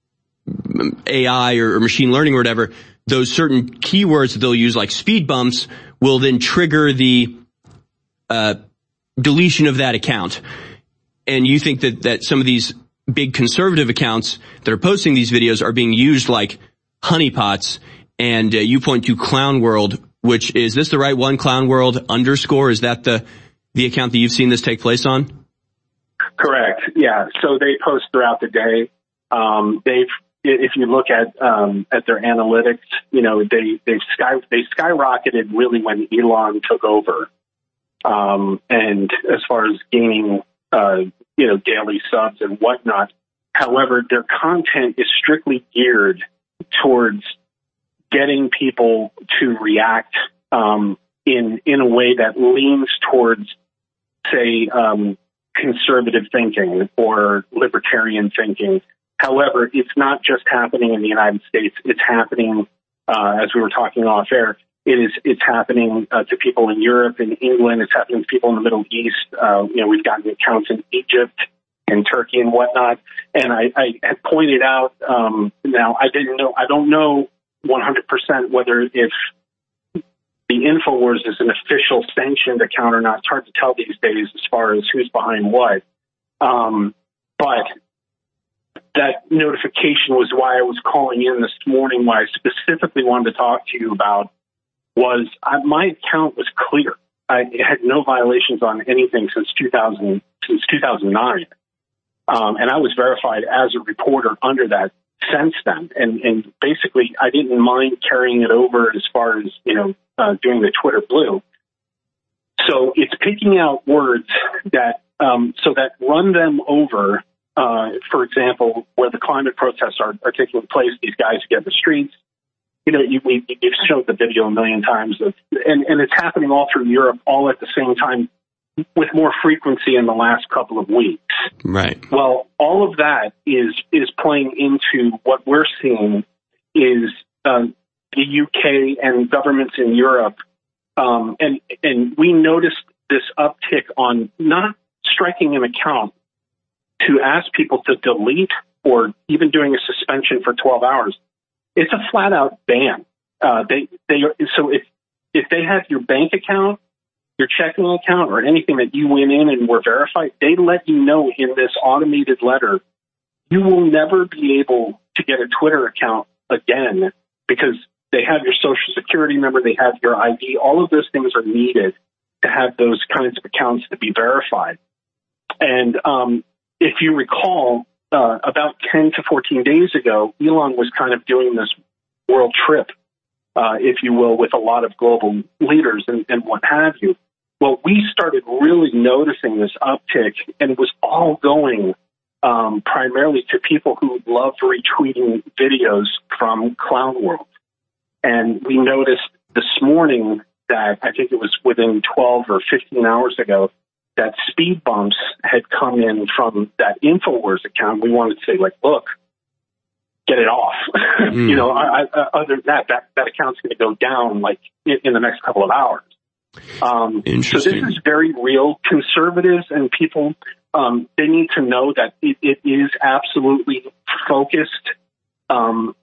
S16: AI or machine learning or whatever, those certain keywords that they'll use, like speed bumps, will then trigger the deletion of that account. And you think that some of these big conservative accounts that are posting these videos are being used like honeypots, and you point to Clown World, which is this the right one? Clown World _? Is that the account that you've seen this take place on?
S21: Correct. Yeah. So they post throughout the day. If you look at their analytics, they skyrocketed really when Elon took over. And as far as gaining, daily subs and whatnot. However, their content is strictly geared towards getting people to react, in a way that leans towards, say, conservative thinking or libertarian thinking. However, it's not just happening in the United States. It's happening, as we were talking off air, it's happening to people in Europe and England. It's happening to people in the Middle East. We've gotten accounts in Egypt and Turkey and whatnot. And I had pointed out, now I don't know 100% whether if the InfoWars is an official sanctioned account or not. It's hard to tell these days as far as who's behind what. But that notification was why I was calling in this morning. Why I specifically wanted to talk to you about was my account was clear. I had no violations on anything since 2009. And I was verified as a reporter under that since then. And basically, I didn't mind carrying it over as far as, doing the Twitter blue. So it's picking out words that run them over. For example, where the climate protests are taking place, these guys get in the streets. You've showed the video a million times, and it's happening all through Europe, all at the same time, with more frequency in the last couple of weeks.
S16: Right.
S21: Well, all of that is playing into what we're seeing is the UK and governments in Europe And we noticed this uptick on not striking an account to ask people to delete or even doing a suspension for 12 hours. It's a flat out ban. So if they have your bank account, your checking account, or anything that you went in and were verified, they let you know in this automated letter, you will never be able to get a Twitter account again because they have your social security number, they have your ID. All of those things are needed to have those kinds of accounts to be verified. And if you recall, about 10 to 14 days ago, Elon was kind of doing this world trip, if you will, with a lot of global leaders and what have you. Well, we started really noticing this uptick, and it was all going primarily to people who loved retweeting videos from Clown World. And we noticed this morning that I think it was within 12 or 15 hours ago that speed bumps had come in from that InfoWars account. We wanted to say, like, look, get it off. You know, other than that account's going to go down like in the next couple of hours. So this is very real. Conservatives and people, they need to know that it is absolutely focused on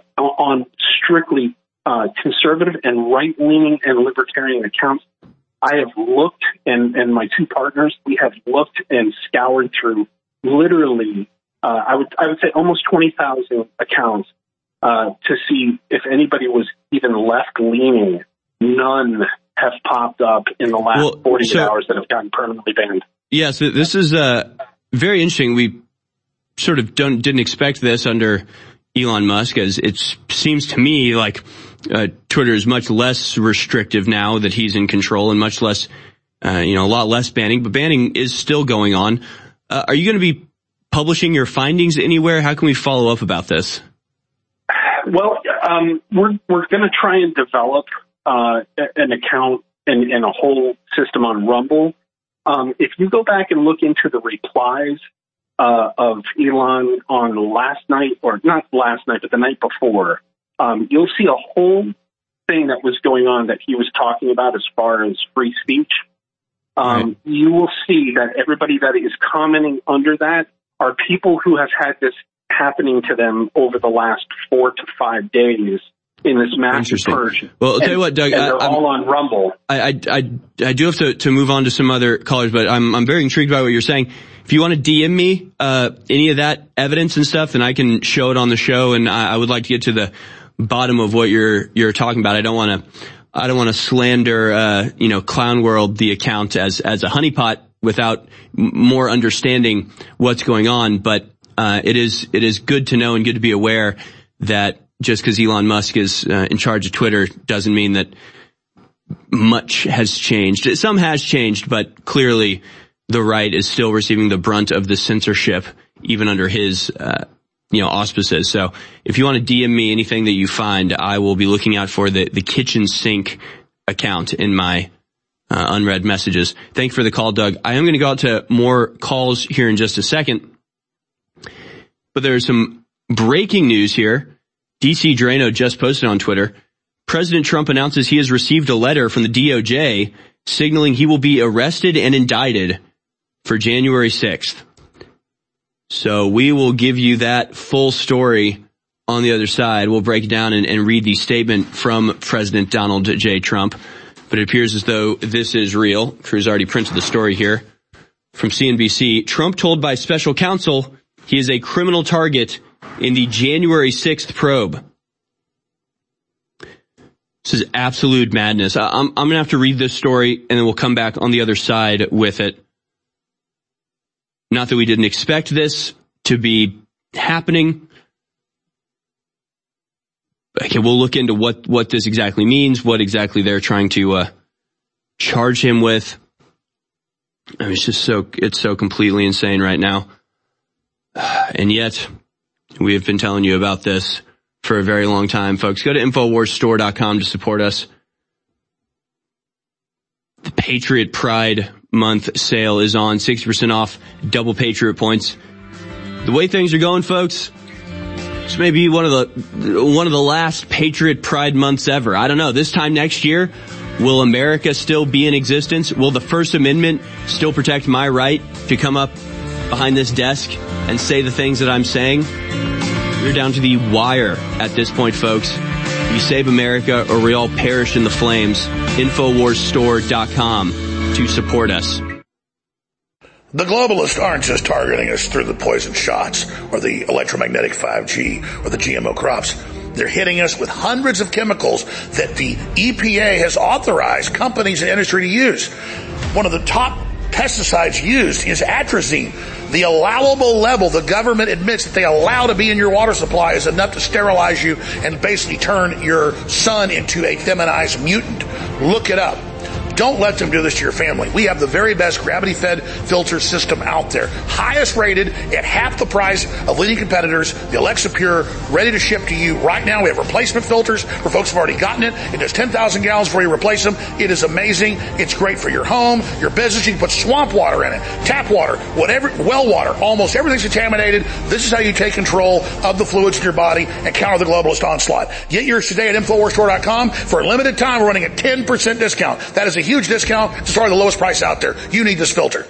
S21: strictly conservative and right-leaning and libertarian accounts. I have looked, and my two partners, we have looked and scoured through literally, I would say almost 20,000 accounts to see if anybody was even left-leaning. None have popped up in the last 48 hours that have gotten permanently banned.
S16: Yeah, so this is very interesting. We sort of didn't expect this under Elon Musk, as it seems to me like Twitter is much less restrictive now that he's in control, and much less, a lot less banning. But banning is still going on. Are you going to be publishing your findings anywhere? How can we follow up about this?
S21: Well, we're going to try and develop an account and a whole system on Rumble. If you go back and look into the replies of Elon on last night, or not last night, but the night before, you'll see a whole thing that was going on that he was talking about as far as free speech. You will see that everybody that is commenting under that are people who have had this happening to them over the last 4 to 5 days in this massive purge.
S16: Well, I'll tell you what, Doug,
S21: and they're all on Rumble.
S16: I do have to move on to some other callers, but I'm very intrigued by what you're saying. If you want to DM me any of that evidence and stuff, then I can show it on the show, and I would like to get to the bottom of what you're talking about. I don't want to slander Clown World, the account, as a honeypot without more understanding what's going on. But it is good to know and good to be aware that just because Elon Musk is in charge of Twitter doesn't mean that much has changed. Some has changed, but clearly the right is still receiving the brunt of the censorship, even under his auspices. So if you want to DM me anything that you find, I will be looking out for the kitchen sink account in my unread messages. Thank you for the call, Doug. I am going to go out to more calls here in just a second, but there's some breaking news here. DC Drano just posted on Twitter. President Trump announces he has received a letter from the DOJ signaling he will be arrested and indicted for January 6th. So we will give you that full story on the other side. We'll break it down and read the statement from President Donald J. Trump. But it appears as though this is real. Cruz already printed the story here from CNBC. Trump told by special counsel he is a criminal target in the January 6th probe. This is absolute madness. I'm going to have to read this story, and then we'll come back on the other side with it. Not that we didn't expect this to be happening. Okay, we'll look into what this exactly means, what exactly they're trying to charge him with. I mean, it's so completely insane right now. And yet, we have been telling you about this for a very long time, folks. Go to InfoWarsStore.com to support us. The Patriot Pride Month sale is on. 60% off, double Patriot points. The way things are going, folks, this may be one of the last Patriot Pride months ever. I don't know. This time next year, Will America still be in existence? Will the First Amendment still protect my right to come up behind this desk and say the things that I'm saying? We're down to the wire at this point, folks. We save America or we all perish in the flames. InfoWarsStore.com to support us.
S2: The globalists aren't just targeting us through the poison shots or the electromagnetic 5G or the GMO crops. They're hitting us with hundreds of chemicals that the EPA has authorized companies and industry to use. One of the top pesticides used is atrazine. The allowable level the government admits that they allow to be in your water supply is enough to sterilize you and basically turn your son into a feminized mutant. Look it up. Don't let them do this to your family. We have the very best gravity-fed filter system out there. Highest rated at half the price of leading competitors. The Alexa Pure, ready to ship to you right now. We have replacement filters for folks who have already gotten it. It does 10,000 gallons before you replace them. It is amazing. It's great for your home, your business. You can put swamp water in it, tap water, whatever, well water. Almost everything's contaminated. This is how you take control of the fluids in your body and counter the globalist onslaught. Get yours today at InfoWarsStore.com. For a limited time, we're running a 10% discount. That is a huge discount. It's probably the lowest price out there. You need this filter.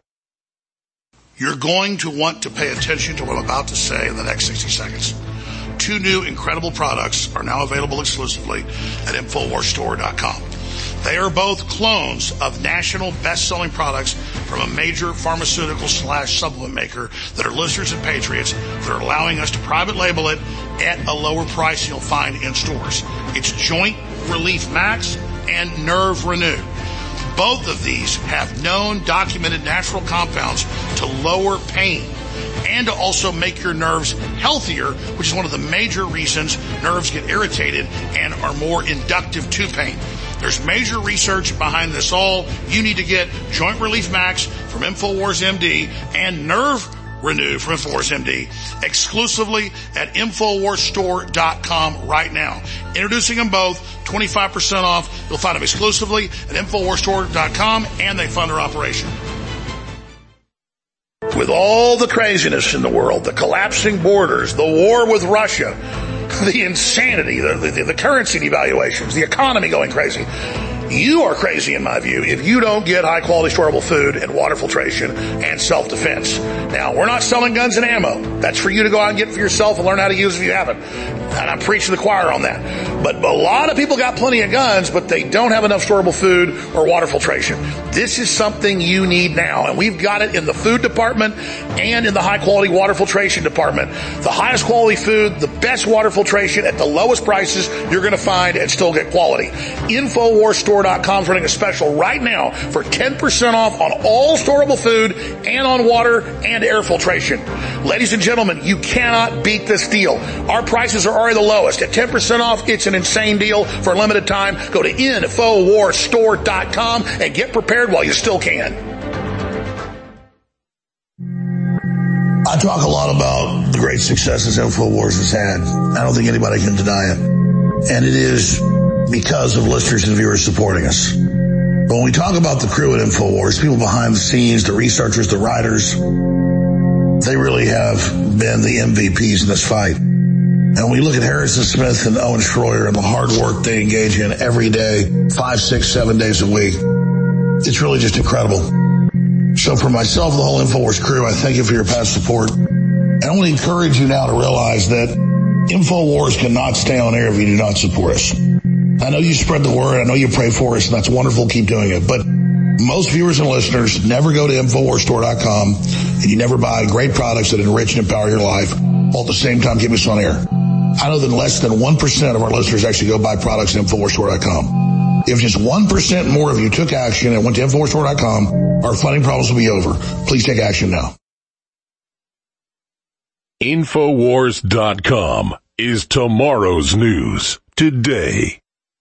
S2: You're going to want to pay attention to what I'm about to say in the next 60 seconds. 2 new incredible products are now available exclusively at InfoWarsStore.com. They are both clones of national best-selling products from a major pharmaceutical/supplement maker that are listeners and patriots that are allowing us to private label it at a lower price you'll find in stores. It's Joint Relief Max and Nerve Renew. Both of these have known documented natural compounds to lower pain and to also make your nerves healthier, which is one of the major reasons nerves get irritated and are more inductive to pain. There's major research behind this all. You need to get Joint Relief Max from InfoWars MD and Nerve Renew from InfoWars MD exclusively at InfoWarsStore.com right now. Introducing them both, 25% off. You'll find them exclusively at InfoWarsStore.com, and they fund their operation. With all the craziness in the world, the collapsing borders, the war with Russia, the insanity, the currency devaluations, the economy going crazy, you are crazy in my view if you don't get high quality storable food and water filtration and self-defense. Now, we're not selling guns and ammo. That's for you to go out and get for yourself and learn how to use if you haven't. And I'm preaching the choir on that. But a lot of people got plenty of guns, but they don't have enough storable food or water filtration. This is something you need now. And we've got it in the food department and in the high quality water filtration department. The highest quality food, the best water filtration at the lowest prices you're going to find and still get quality. InfoWarsStore.com is running a special right now for 10% off on all storable food and on water and air filtration. Ladies and gentlemen, you cannot beat this deal. Our prices are already the lowest. At 10% off, it's an insane deal for a limited time. Go to InfoWarsStore.com and get prepared while you still can. I talk a lot about the great successes InfoWars has had. I don't think anybody can deny it. And it is because of listeners and viewers supporting us. But when we talk about the crew at InfoWars, people behind the scenes, the researchers, the writers, they really have been the MVPs in this fight. And when we look at Harrison Smith and Owen Schroyer and the hard work they engage in every day, 5, 6, 7 days a week, it's really just incredible. So for myself and the whole InfoWars crew, I thank you for your past support. And I want to encourage you now to realize that InfoWars cannot stay on air if you do not support us. I know you spread the word. I know you pray for us, and that's wonderful. Keep doing it. But most viewers and listeners never go to InfoWarsStore.com, and you never buy great products that enrich and empower your life, while at the same time keep us on air. I know that less than 1% of our listeners actually go buy products at InfoWarsStore.com. If just 1% more of you took action and went to InfoWarsStore.com, our funding problems will be over. Please take action now.
S18: InfoWars.com is tomorrow's news today.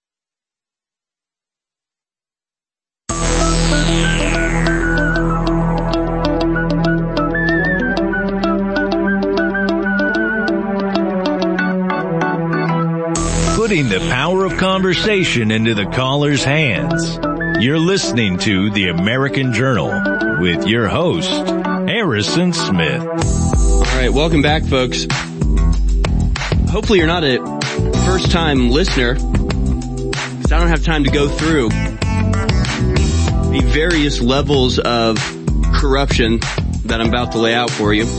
S14: Putting the power of conversation into the caller's hands. You're listening to The American Journal with your host, Harrison Smith.
S16: All right, welcome back, folks. Hopefully you're not a first-time listener, because So I don't have time to go through the various levels of corruption that I'm about to lay out for you.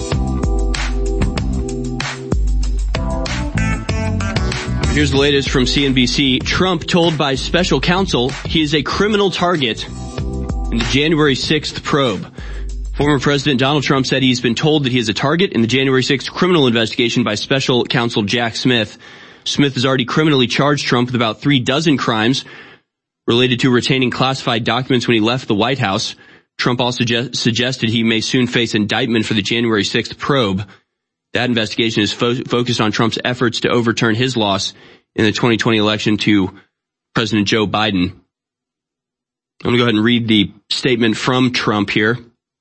S16: Here's the latest from CNBC. Trump told by special counsel he is a criminal target in the January 6th probe. Former President Donald Trump said he's been told that he is a target in the January 6th criminal investigation by special counsel Jack Smith. Smith has already criminally charged Trump with about 36 crimes related to retaining classified documents when he left the White House. Trump also suggested he may soon face indictment for the January 6th probe. That investigation is focused on Trump's efforts to overturn his loss in the 2020 election to President Joe Biden. I'm going to go ahead and read the statement from Trump here.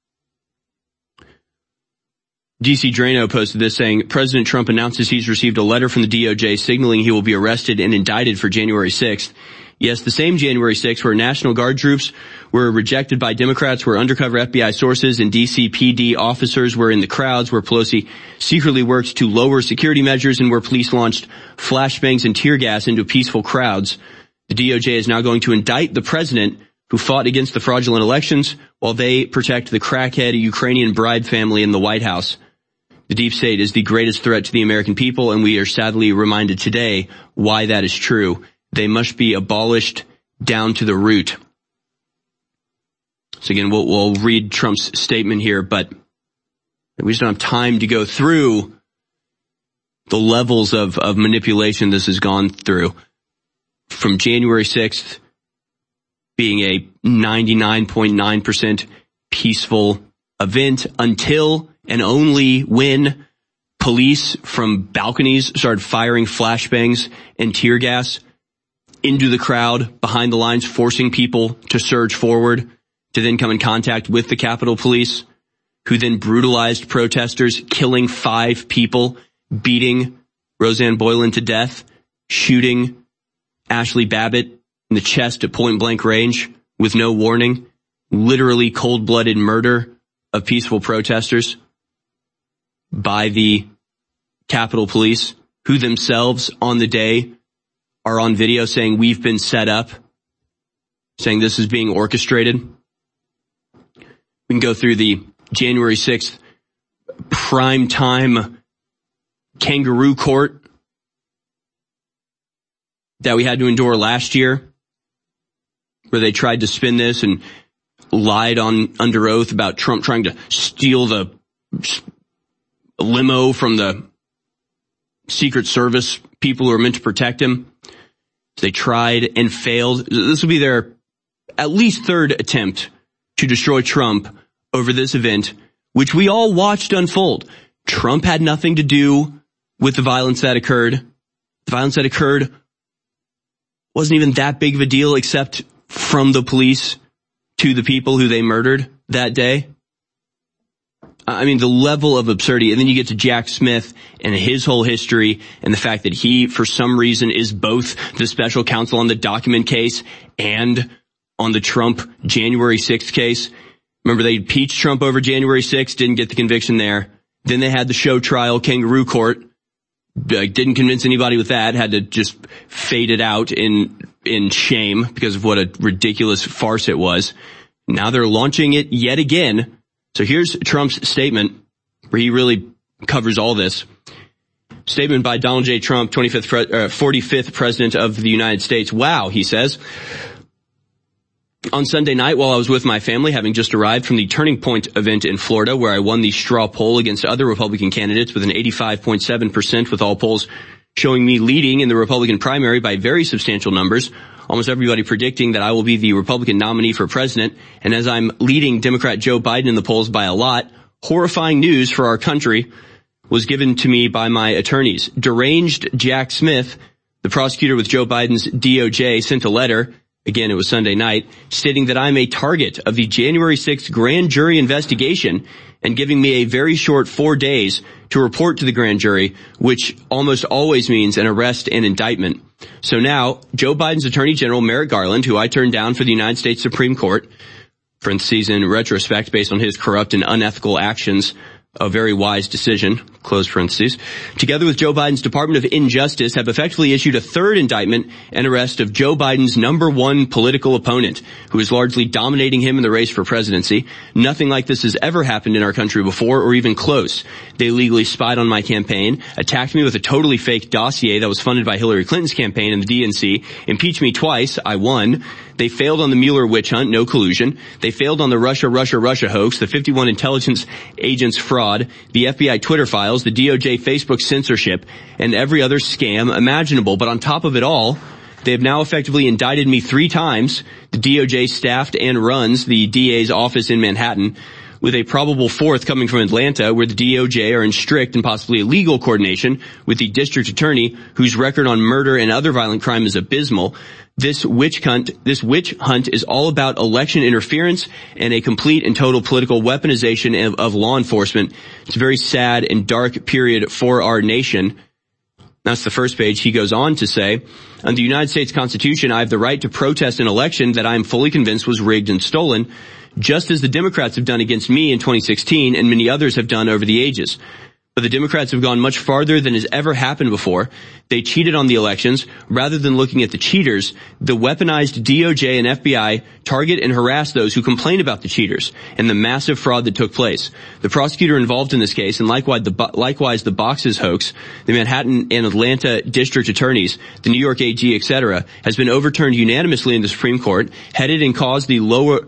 S16: DC Drano posted this saying, President Trump announces he's received a letter from the DOJ signaling he will be arrested and indicted for January 6th. Yes, the same January 6th where National Guard troops were rejected by Democrats, where undercover FBI sources and DC PD officers were in the crowds, where Pelosi secretly worked to lower security measures, and where police launched flashbangs and tear gas into peaceful crowds. The DOJ is now going to indict the president who fought against the fraudulent elections while they protect the crackhead Ukrainian bride family in the White House. The deep state is the greatest threat to the American people, and we are sadly reminded today why that is true. They must be abolished down to the root. So again, we'll read Trump's statement here, but we just don't have time to go through the levels of manipulation this has gone through. From January 6th being a 99.9% peaceful event until and only when police from balconies started firing flashbangs and tear gas into the crowd behind the lines, forcing people to surge forward to then come in contact with the Capitol Police, who then brutalized protesters, killing 5 people, beating Roseanne Boylan to death, shooting Ashley Babbitt in the chest at point-blank range with no warning, literally cold-blooded murder of peaceful protesters by the Capitol Police, who themselves on the day are on video saying we've been set up, saying this is being orchestrated. We can go through the January 6th prime time kangaroo court that we had to endure last year, where they tried to spin this and lied on under oath about Trump trying to steal the limo from the Secret Service people who are meant to protect him. They tried and failed. This will be their at least 3rd attempt to destroy Trump over this event, which we all watched unfold. Trump had nothing to do with the violence that occurred. The violence that occurred wasn't even that big of a deal, except from the police to the people who they murdered that day. I mean, the level of absurdity. And then you get to Jack Smith and his whole history and the fact that he, for some reason, is both the special counsel on the document case and on the Trump January 6th case. Remember, they impeached Trump over January 6th, didn't get the conviction there. Then they had the show trial, kangaroo court. Didn't convince anybody with that, had to just fade it out in shame because of what a ridiculous farce it was. Now they're launching it yet again. So here's Trump's statement, where he really covers all this. Statement by Donald J. Trump, 45th President of the United States. Wow, he says. On Sunday night, while I was with my family, having just arrived from the Turning Point event in Florida, where I won the straw poll against other Republican candidates with an 85.7%, with all polls showing me leading in the Republican primary by very substantial numbers, almost everybody predicting that I will be the Republican nominee for president. And as I'm leading Democrat Joe Biden in the polls by a lot, horrifying news for our country was given to me by my attorneys. Deranged Jack Smith, the prosecutor with Joe Biden's DOJ, sent a letter, again it was Sunday night, stating that I'm a target of the January 6th grand jury investigation and giving me a very short 4 days to report to the grand jury, which almost always means an arrest and indictment. So now, Joe Biden's Attorney General Merrick Garland, who I turned down for the United States Supreme Court, parentheses in retrospect based on his corrupt and unethical actions, a very wise decision, close parentheses, together with Joe Biden's Department of Injustice, have effectively issued a third indictment and arrest of Joe Biden's number one political opponent, who is largely dominating him in the race for presidency. Nothing like this has ever happened in our country before, or even close. They illegally spied on my campaign, attacked me with a totally fake dossier that was funded by Hillary Clinton's campaign and the DNC, impeached me twice, I won. They failed on the Mueller witch hunt, no collusion. They failed on the Russia hoax, the 51 intelligence agents fraud, the FBI Twitter files, the DOJ Facebook censorship, and every other scam imaginable. But on top of it all, they have now effectively indicted me 3 times. The DOJ staffed and runs the DA's office in Manhattan, with a probable 4th coming from Atlanta, where the DOJ are in strict and possibly illegal coordination with the district attorney, whose record on murder and other violent crime is abysmal. This witch hunt is all about election interference and a complete and total political weaponization of law enforcement. It's a very sad and dark period for our nation. That's the first page. He goes on to say, under the United States Constitution, I have the right to protest an election that I am fully convinced was rigged and stolen, just as the Democrats have done against me in 2016 and many others have done over the ages. But the Democrats have gone much farther than has ever happened before. They cheated on the elections. Rather than looking at the cheaters, the weaponized DOJ and FBI target and harass those who complain about the cheaters and the massive fraud that took place. The prosecutor involved in this case, and likewise the Boxes hoax, the Manhattan and Atlanta district attorneys, the New York AG, etc., has been overturned unanimously in the Supreme Court, headed and caused the Lois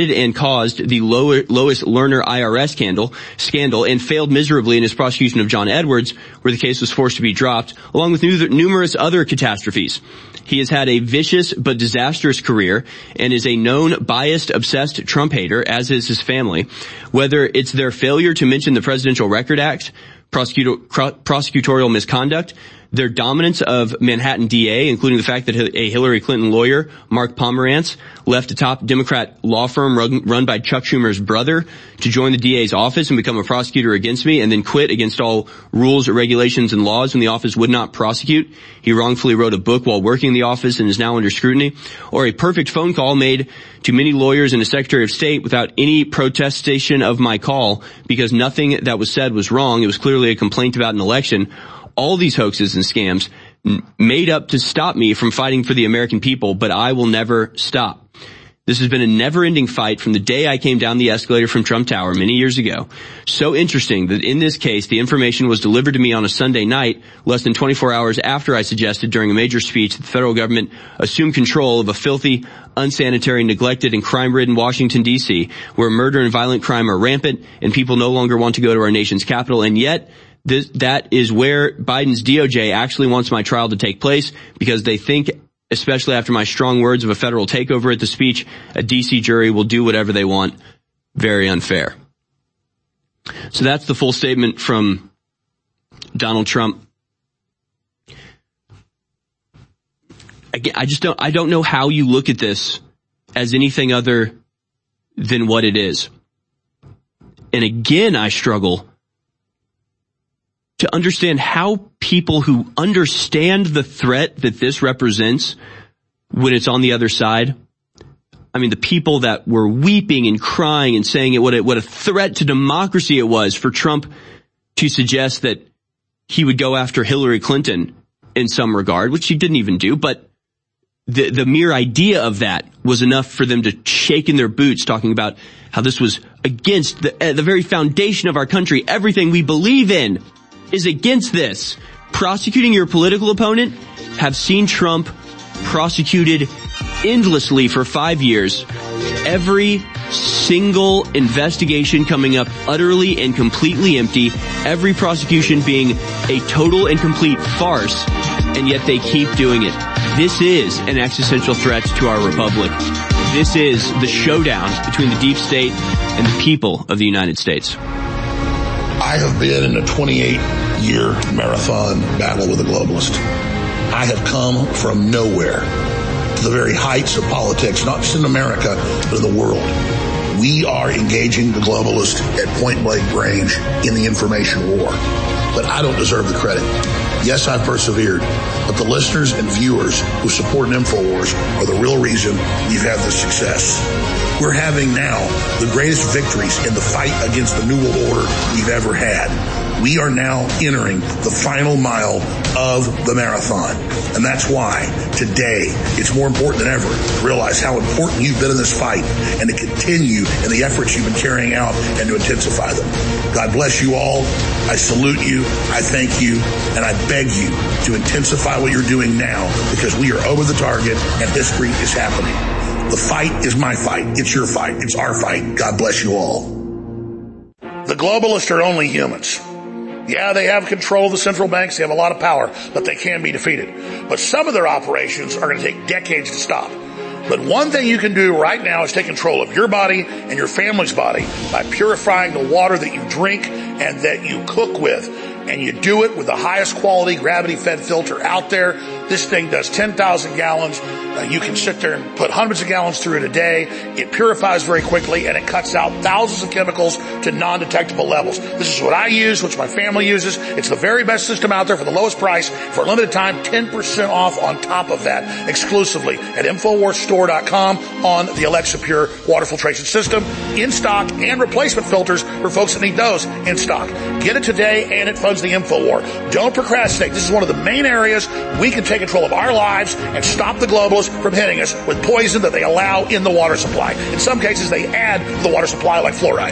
S16: Lerner IRS scandal and failed miserably in his prosecution of John Edwards, where the case was forced to be dropped, along with numerous other catastrophes. He has had a vicious but disastrous career and is a known biased, obsessed Trump hater, as is his family. Whether it's their failure to mention the Presidential Record Act, prosecutorial misconduct, their dominance of Manhattan DA, including the fact that a Hillary Clinton lawyer, Mark Pomerantz, left a top Democrat law firm run by Chuck Schumer's brother to join the DA's office and become a prosecutor against me, and then quit against all rules, regulations, and laws when the office would not prosecute. He wrongfully wrote a book while working in the office and is now under scrutiny. Or a perfect phone call made to many lawyers and a Secretary of State without any protestation of my call, because nothing that was said was wrong. It was clearly a complaint about an election. All these hoaxes and scams made up to stop me from fighting for the American people, but I will never stop. This has been a never-ending fight from the day I came down the escalator from Trump Tower many years ago. So interesting that in this case, the information was delivered to me on a Sunday night, less than 24 hours after I suggested during a major speech that the federal government assume control of a filthy, unsanitary, neglected, and crime-ridden Washington, D.C., where murder and violent crime are rampant and people no longer want to go to our nation's capital, and yet that is where Biden's DOJ actually wants my trial to take place, because they think, especially after my strong words of a federal takeover at the speech, a D.C. jury will do whatever they want. Very unfair. So that's the full statement from Donald Trump. Again, I don't know how you look at this as anything other than what it is. And again, I struggle to understand how people who understand the threat that this represents when it's on the other side, I mean, the people that were weeping and crying and saying what a threat to democracy it was for Trump to suggest that he would go after Hillary Clinton in some regard, which he didn't even do, but the mere idea of that was enough for them to shake in their boots, talking about how this was against the very foundation of our country. Everything we believe in is against this. Prosecuting your political opponent, have seen Trump prosecuted endlessly for 5 years. Every single investigation coming up utterly and completely empty. Every prosecution being a total and complete farce. And yet they keep doing it. This is an existential threat to our republic. This is the showdown between the deep state and the people of the United States.
S2: I have been in a 28-year marathon battle with a globalist. I have come from nowhere to the very heights of politics, not just in America, but in the world. We are engaging the globalist at point-blank range in the information war. But I don't deserve the credit. Yes, I've persevered, but the listeners and viewers who support InfoWars are the real reason we've had this success. We're having now the greatest victories in the fight against the New World Order we've ever had. We are now entering the final mile of the marathon. And that's why today it's more important than ever to realize how important you've been in this fight and to continue in the efforts you've been carrying out and to intensify them. God bless you all. I salute you. I thank you. And I beg you to intensify what you're doing now, because we are over the target and history is happening. The fight is my fight. It's your fight. It's our fight. God bless you all. The globalists are only humans. Yeah, they have control of the central banks. They have a lot of power, but they can be defeated. But some of their operations are going to take decades to stop. But one thing you can do right now is take control of your body and your family's body by purifying the water that you drink and that you cook with. And you do it with the highest quality gravity-fed filter out there. This thing does 10,000 gallons. You can sit there and put hundreds of gallons through it a day. It purifies very quickly, and it cuts out thousands of chemicals to non-detectable levels. This is what I use, which my family uses. It's the very best system out there for the lowest price. For a limited time, 10% off on top of that, exclusively at InfoWarsStore.com on the Alexa Pure water filtration system. In stock, and replacement filters for folks that need those in stock. Get it today, and it funds the InfoWar. Don't procrastinate. This is one of the main areas we can take control of our lives and stop the globalists from hitting us with poison that they allow in the water supply. In some cases, they add to the water supply like fluoride.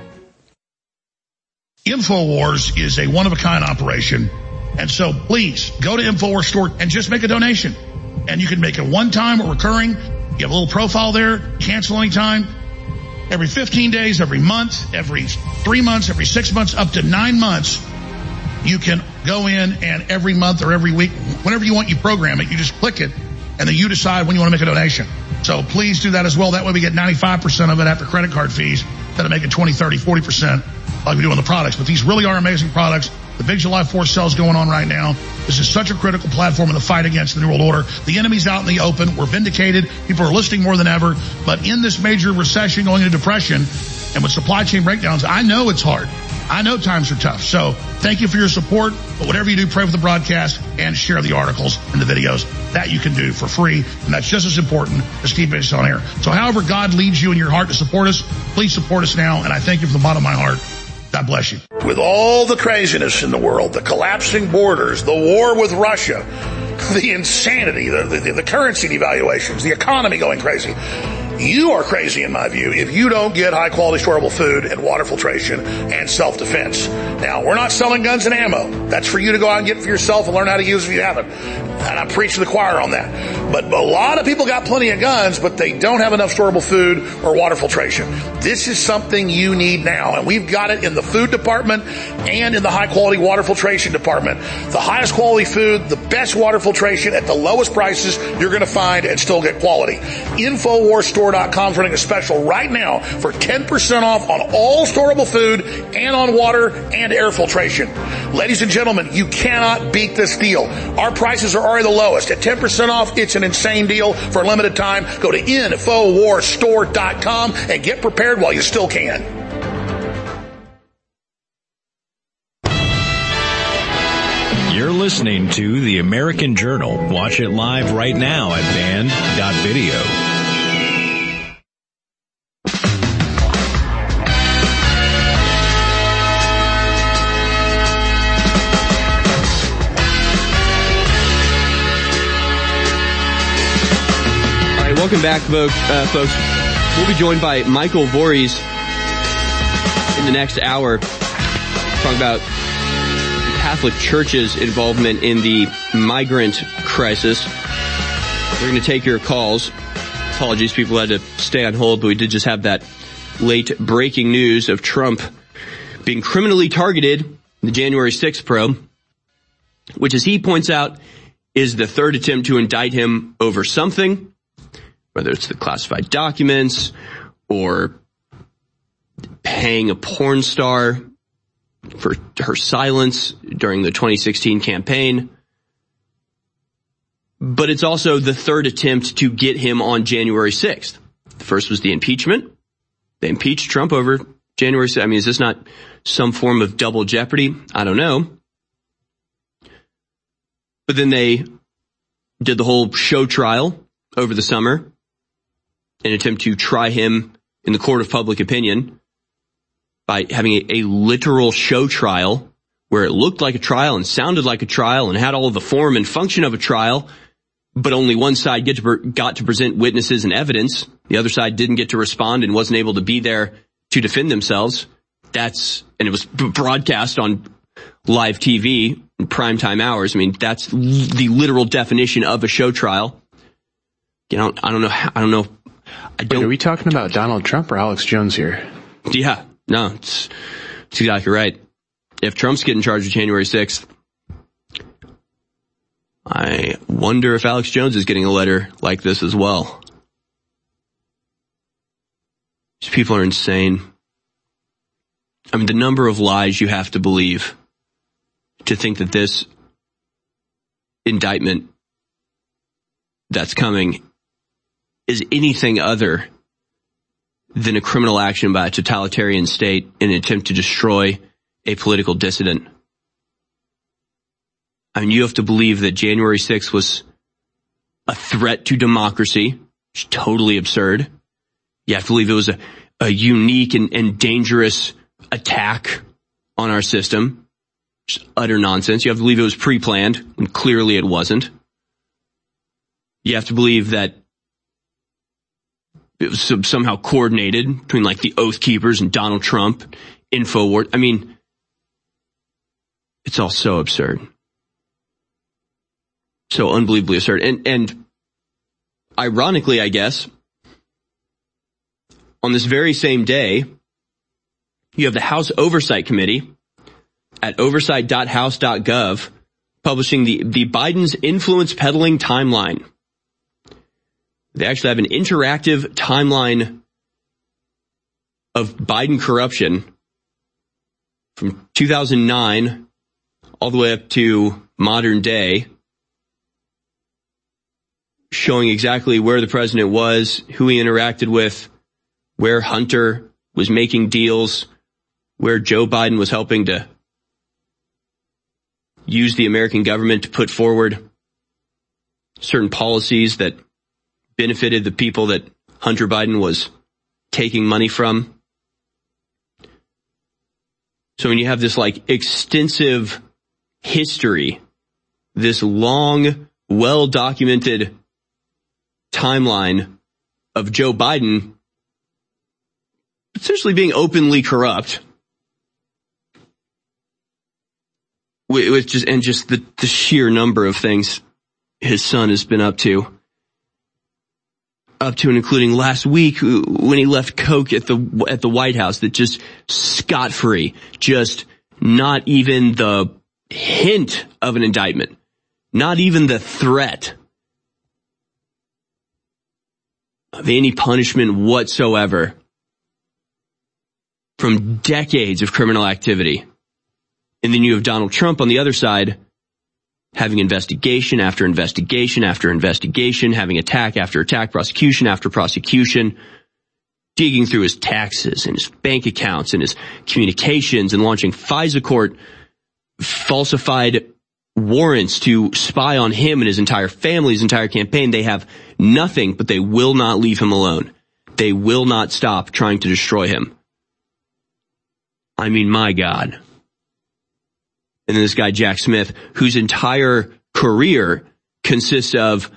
S2: InfoWars is a one-of-a-kind operation. And so please go to InfoWars Store and just make a donation. And you can make it one-time or recurring. You have a little profile there. Cancel anytime. Every 15 days, every month, every 3 months, every 6 months, up to 9 months. You can go in and every month or every week, whenever you want, you program it. You just click it, and then you decide when you want to make a donation. So please do that as well. That way we get 95% of it after credit card fees instead of making 20, 30, 40% like we do on the products. But these really are amazing products. The big July 4th sale is going on right now. This is such a critical platform in the fight against the New World Order. The enemy's out in the open. We're vindicated. People are listening more than ever. But in this major recession, going into depression, and with supply chain breakdowns, I know it's hard. I know times are tough. So thank you for your support. But whatever you do, pray for the broadcast and share the articles and the videos. That you can do for free. And that's just as important as keeping us on air. So however God leads you in your heart to support us, please support us now. And I thank you from the bottom of my heart. God bless you. With all the craziness in the world, the collapsing borders, the war with Russia, the insanity, the currency devaluations, the economy going crazy, you are crazy, in my view, if you don't get high-quality storable food and water filtration and self-defense. Now, we're not selling guns and ammo. That's for you to go out and get for yourself and learn how to use if you haven't. And I'm preaching to the choir on that. But a lot of people got plenty of guns, but they don't have enough storable food or water filtration. This is something you need now. And we've got it in the food department and in the high-quality water filtration department. The highest quality food, the best water filtration at the lowest prices you're going to find and still get quality. InfoWarsStore.com is running a special right now for 10% off on all storable food and on water and air filtration. Ladies and gentlemen, you cannot beat this deal. Our prices are already the lowest. At 10% off, it's an insane deal for a limited time. Go to InfoWarsStore.com and get prepared while you still can.
S14: You're listening to The American Journal. Watch it live right now at band.video.
S16: Welcome back, folks. We'll be joined by Michael Voorhees in the next hour, talking about the Catholic Church's involvement in the migrant crisis. We're going to take your calls. Apologies, people had to stay on hold, but we did just have that late breaking news of Trump being criminally targeted in the January 6th probe, which, as he points out, is the third attempt to indict him over something, whether it's the classified documents or paying a porn star for her silence during the 2016 campaign. But it's also the third attempt to get him on January 6th. The first was the impeachment. They impeached Trump over January 6th. I mean, is this not some form of double jeopardy? I don't know. But then they did the whole show trial over the summer, an attempt to try him in the court of public opinion by having a literal show trial where it looked like a trial and sounded like a trial and had all of the form and function of a trial, but only one side got to present witnesses and evidence. The other side didn't get to respond and wasn't able to be there to defend themselves. And it was broadcast on live TV in primetime hours. I mean, that's the literal definition of a show trial. I don't know.
S12: Are we talking about Donald Trump or Alex Jones here?
S16: Yeah, no, it's exactly right. If Trump's getting charged with January 6th, I wonder if Alex Jones is getting a letter like this as well. These people are insane. I mean, the number of lies you have to believe to think that this indictment that's coming is anything other than a criminal action by a totalitarian state in an attempt to destroy a political dissident. I mean, you have to believe that January 6th was a threat to democracy, which is totally absurd. You have to believe it was a unique and dangerous attack on our system, which is utter nonsense. You have to believe it was pre-planned, and clearly it wasn't. You have to believe that it was somehow coordinated between like the Oath Keepers and Donald Trump, InfoWars. I mean, it's all so absurd. So unbelievably absurd. And ironically, I guess, on this very same day, you have the House Oversight Committee at oversight.house.gov publishing the Biden's influence peddling timeline. They actually have an interactive timeline of Biden corruption from 2009 all the way up to modern day, showing exactly where the president was, who he interacted with, where Hunter was making deals, where Joe Biden was helping to use the American government to put forward certain policies that benefited the people that Hunter Biden was taking money from. So when you have this like extensive history, this long, well-documented timeline of Joe Biden essentially being openly corrupt, with just the sheer number of things his son has been up to and including last week when he left coke at the White House, that just scot-free, just not even the hint of an indictment, not even the threat of any punishment whatsoever from decades of criminal activity. And then you have Donald Trump on the other side having investigation after investigation after investigation, having attack after attack, prosecution after prosecution, digging through his taxes and his bank accounts and his communications and launching FISA court falsified warrants to spy on him and his entire family, his entire campaign. They have nothing, but they will not leave him alone. They will not stop trying to destroy him. I mean, my God. And then this guy, Jack Smith, whose entire career consists of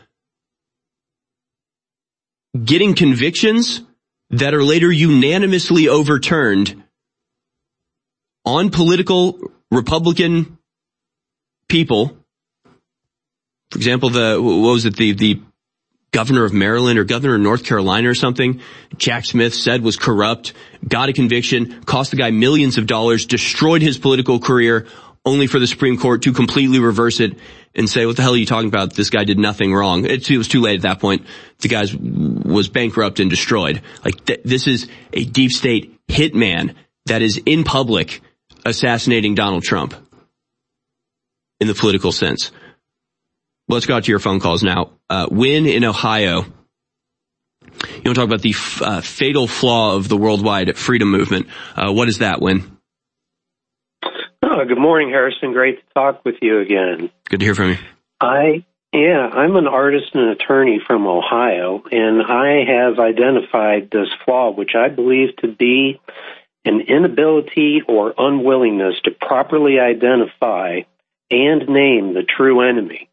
S16: getting convictions that are later unanimously overturned on political Republican people. For example, the governor of Maryland or governor of North Carolina or something, Jack Smith said was corrupt, got a conviction, cost the guy millions of dollars, destroyed his political career, only for the Supreme Court to completely reverse it and say, what the hell are you talking about? This guy did nothing wrong. It was too late at that point. The guy was bankrupt and destroyed. Like, this is a deep state hitman that is in public assassinating Donald Trump in the political sense. Let's go out to your phone calls now. Win in Ohio. You want to talk about the fatal flaw of the worldwide freedom movement. What is that, Win?
S1: Good morning, Harrison. Great to talk with you again.
S16: Good to hear from you.
S1: I'm an artist and attorney from Ohio, and I have identified this flaw, which I believe to be an inability or unwillingness to properly identify and name the true enemy.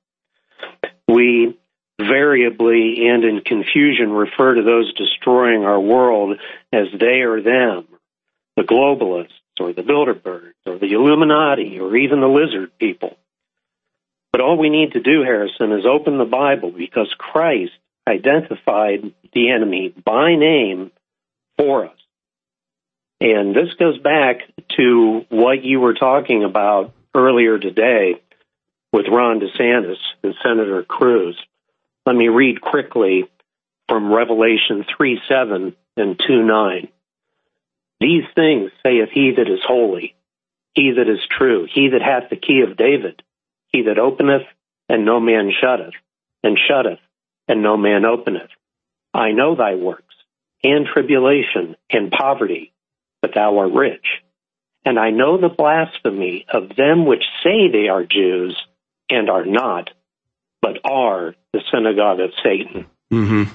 S1: We variably and in confusion refer to those destroying our world as they or them, the globalists or the Bilderbergs or the Illuminati or even the lizard people. But all we need to do, Harrison, is open the Bible, because Christ identified the enemy by name for us. And this goes back to what you were talking about earlier today with Ron DeSantis and Senator Cruz. Let me read quickly from Revelation 3:7 and 2:9. These things saith he that is holy, he that is true, he that hath the key of David, he that openeth, and no man shutteth, and shutteth, and no man openeth. I know thy works, and tribulation, and poverty, but thou art rich. And I know the blasphemy of them which say they are Jews, and are not, but are the synagogue of Satan.
S16: Mm-hmm.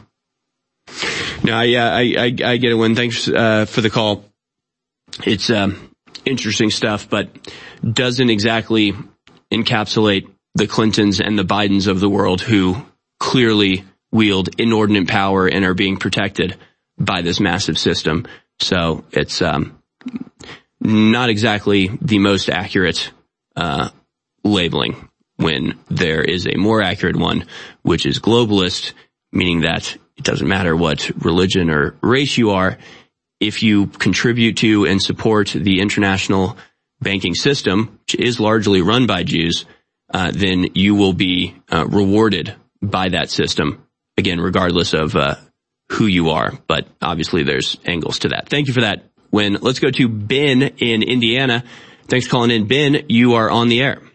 S16: No, I get it, Win. Thanks for the call. It's interesting stuff, but doesn't exactly encapsulate the Clintons and the Bidens of the world, who clearly wield inordinate power and are being protected by this massive system. So it's not exactly the most accurate labeling, when there is a more accurate one, which is globalist, meaning that it doesn't matter what religion or race you are. If you contribute to and support the international banking system, which is largely run by Jews, then you will be rewarded by that system, again, regardless of who you are. But obviously there's angles to that. Thank you for that, Win. Let's go to Ben in Indiana. Thanks for calling in. Ben, you are on the air.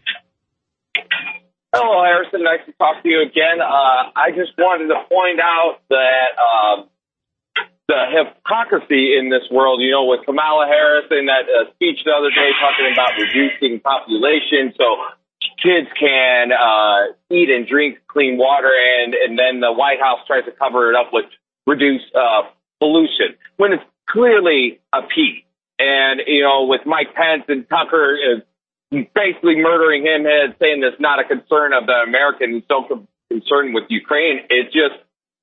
S3: Hello, Harrison. Nice to talk to you again. I just wanted to point out that the hypocrisy in this world, you know, with Kamala Harris in that speech the other day talking about reducing population so kids can eat and drink clean water, and then the White House tries to cover it up with reduce pollution, when it's clearly a P. And, you know, with Mike Pence and Tucker basically murdering him and saying that's not a concern of the Americans so concerned with Ukraine. It just,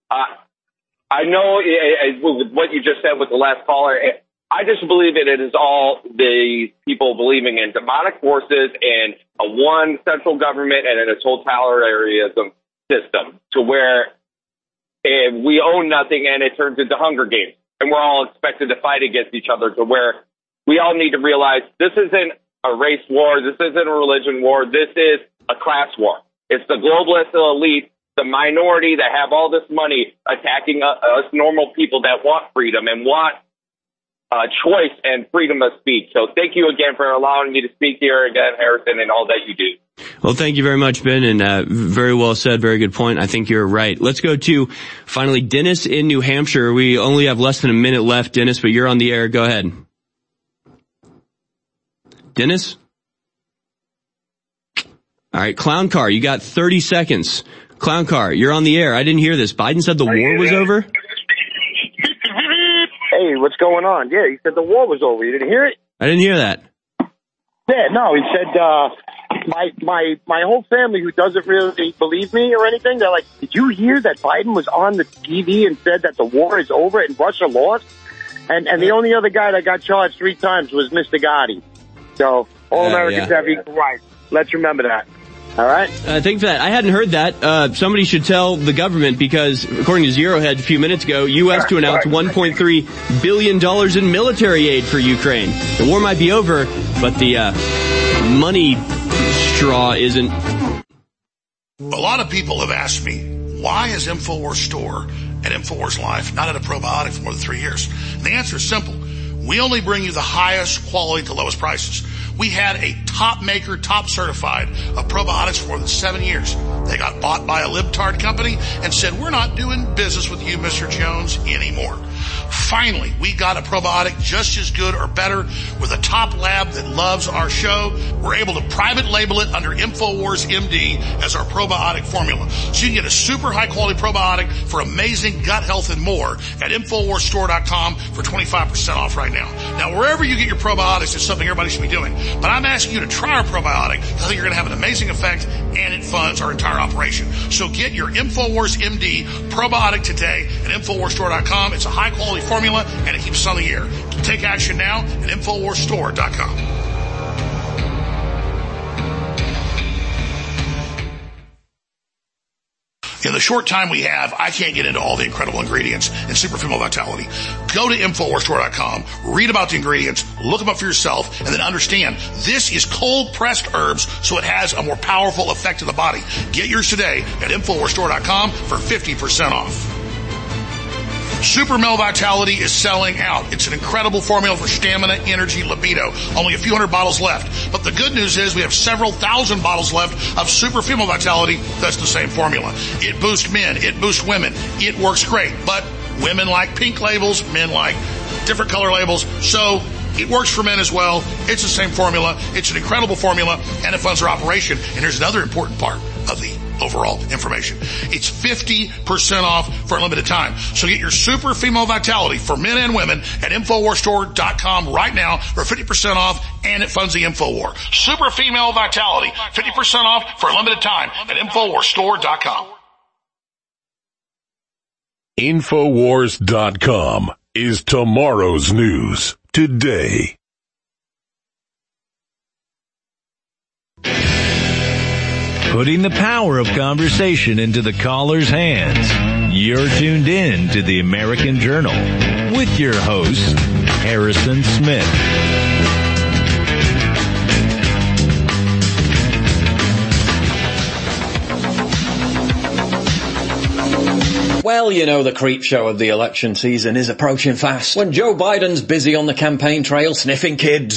S3: I know with what you just said with the last caller, I just believe it is all the people believing in demonic forces and a one central government and in a totalitarianism system, to where we own nothing and it turns into Hunger Games. And we're all expected to fight against each other, to where we all need to realize this isn't a race war. This isn't a religion war. This is a class war. It's the globalist elite, the minority that have all this money, attacking us normal people that want freedom and want choice and freedom of speech. So thank you again for allowing me to speak here again, Harrison, and all that you do.
S16: Well, thank you very much, Ben, and very well said. Very good point. I think you're right. Let's go to, finally, Dennis in New Hampshire. We only have less than a minute left, Dennis, but you're on the air. Go ahead. Dennis? All right, Clown Car, you got 30 seconds. Clown Car, you're on the air. I didn't hear this. Biden said the war was over?
S22: Hey, what's going on? Yeah, he said the war was over. You didn't hear it?
S16: I didn't hear that.
S22: Yeah, no, he said, my whole family, who doesn't really believe me or anything, they're like, did you hear that Biden was on the TV and said that the war is over and Russia lost? And the only other guy that got charged 3 times was Mr. Gotti. So all Americans have equal rights. Let's remember that. All right.
S16: Thank you for that. I hadn't heard that. Somebody should tell the government, because according to Zero Hedge a few minutes ago, U.S. to announce $1.3 billion in military aid for Ukraine. The war might be over, but the money straw isn't.
S2: A lot of people have asked me, why is InfoWars Store and InfoWars Life not at a probiotic for more than 3 years? And the answer is simple. We only bring you the highest quality to lowest prices. We had a top maker, top certified of probiotics for more than 7 years. They got bought by a libtard company and said, we're not doing business with you, Mr. Jones, anymore. Finally, we got a probiotic just as good or better with a top lab that loves our show. We're able to private label it under InfoWars MD as our probiotic formula. So you can get a super high quality probiotic for amazing gut health and more at InfoWarsStore.com for 25% off right now. Now, wherever you get your probiotics is something everybody should be doing. But I'm asking you to try our probiotic because I think you're going to have an amazing effect and it funds our entire operation. So get your InfoWars MD probiotic today at InfoWarsStore.com. It's a high quality formula and it keeps us on the air. Take action now at InfoWarsStore.com. In the short time we have, I can't get into all the incredible ingredients in Super Female Vitality. Go to InfoWarsStore.com, read about the ingredients, look them up for yourself, and then understand this is cold-pressed herbs, so it has a more powerful effect to the body. Get yours today at InfoWarsStore.com for 50% off. Super Male Vitality is selling out. It's an incredible formula for stamina, energy, libido. Only a few hundred bottles left. But the good news is we have several thousand bottles left of Super Female Vitality. That's the same formula. It boosts men. It boosts women. It works great. But women like pink labels. Men like different color labels. So it works for men as well. It's the same formula. It's an incredible formula, and it funds our operation. And here's another important part of the overall information. It's 50% off for a limited time. So get your Super Female Vitality for men and women at InfoWarsStore.com right now for 50% off, and it funds the InfoWar. Super Female Vitality, 50% off for a limited time at InfoWarsStore.com.
S18: InfoWars.com is tomorrow's news today.
S14: Putting the power of conversation into the caller's hands. You're tuned in to the American Journal with your host, Harrison Smith.
S5: Well, you know the creep show of the election season is approaching fast. When Joe Biden's busy on the campaign trail sniffing kids.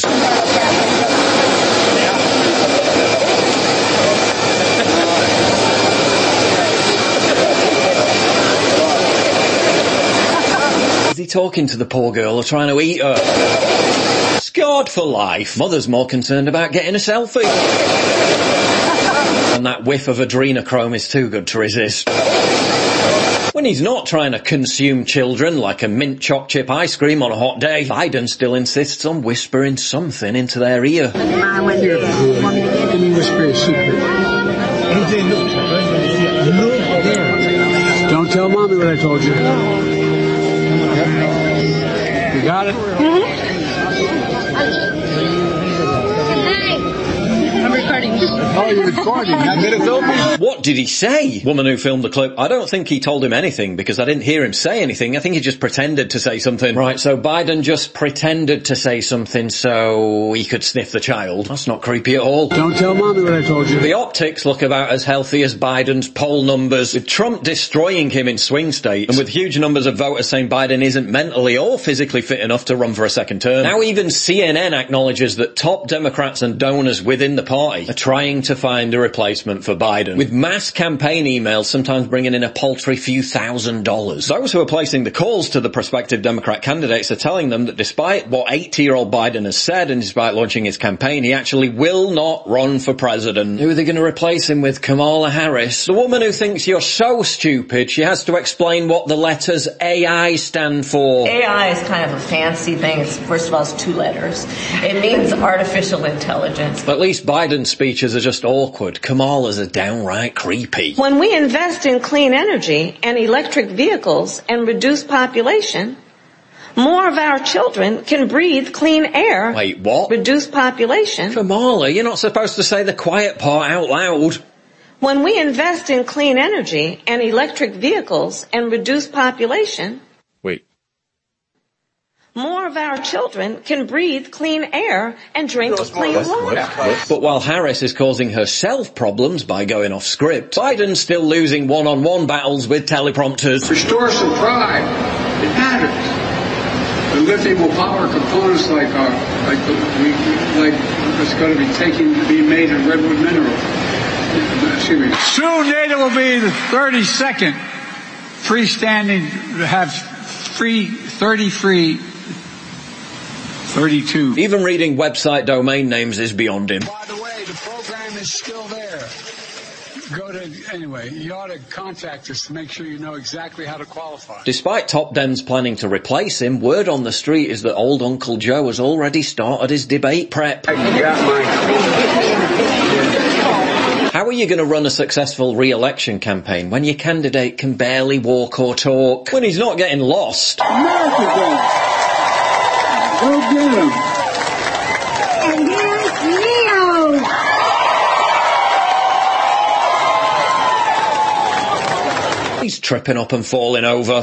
S5: Talking to the poor girl or trying to eat her. Scarred for life. Mother's more concerned about getting a selfie. And that whiff of adrenochrome is too good to resist. When he's not trying to consume children like a mint choc chip ice cream on a hot day, Biden still insists on whispering something into their ear.
S6: Can you whisper a secret? Don't tell Mommy what I told you. You got it?
S23: I'm recording.
S6: Oh, you're recording.
S5: What did he say? Woman who filmed the clip. I don't think he told him anything because I didn't hear him say anything. I think he just pretended to say something. Right, so Biden just pretended to say something so he could sniff the child. That's not creepy at all.
S6: Don't tell Mommy what I told you.
S5: The optics look about as healthy as Biden's poll numbers, with Trump destroying him in swing states, and with huge numbers of voters saying Biden isn't mentally or physically fit enough to run for a second term. Now even CNN acknowledges that top Democrats and donors within the party are trying to find a replacement for Biden, with mass campaign emails sometimes bringing in a paltry few $1,000s. Those who are placing the calls to the prospective Democrat candidates are telling them that despite what 80-year-old Biden has said and despite launching his campaign, he actually will not run for president. Who are they going to replace him with? Kamala Harris? The woman who thinks you're so stupid she has to explain what the letters AI stand for.
S23: AI is kind of a fancy thing. First of all, it's 2 letters. It means artificial intelligence.
S5: At least Biden's speeches are just awkward. Kamala's are downright creepy.
S23: When we invest in clean energy and electric vehicles and reduce population, more of our children can breathe clean air.
S5: Wait, what?
S23: Reduce population.
S5: Kamala, you're not supposed to say the quiet part out loud.
S23: When we invest in clean energy and electric vehicles and reduce population, more of our children can breathe clean air and drink clean water.
S5: But while Harris is causing herself problems by going off script, Biden's still losing one-on-one battles with teleprompters.
S6: Restore some pride. It matters. The lithium will power components like it's going to be being made in redwood mineral. Excuse me. Soon NATO will be the 32nd freestanding, have free 33, 32.
S5: Even reading website domain names is beyond him.
S6: By the way, the program is still there. Anyway, you ought to contact us to make sure you know exactly how to qualify.
S5: Despite Top Dems planning to replace him, word on the street is that old Uncle Joe has already started his debate prep. How are you going to run a successful re-election campaign when your candidate can barely walk or talk? When he's not getting lost.
S6: America does. Go get him.
S4: And here's Leo.
S5: He's tripping up and falling over.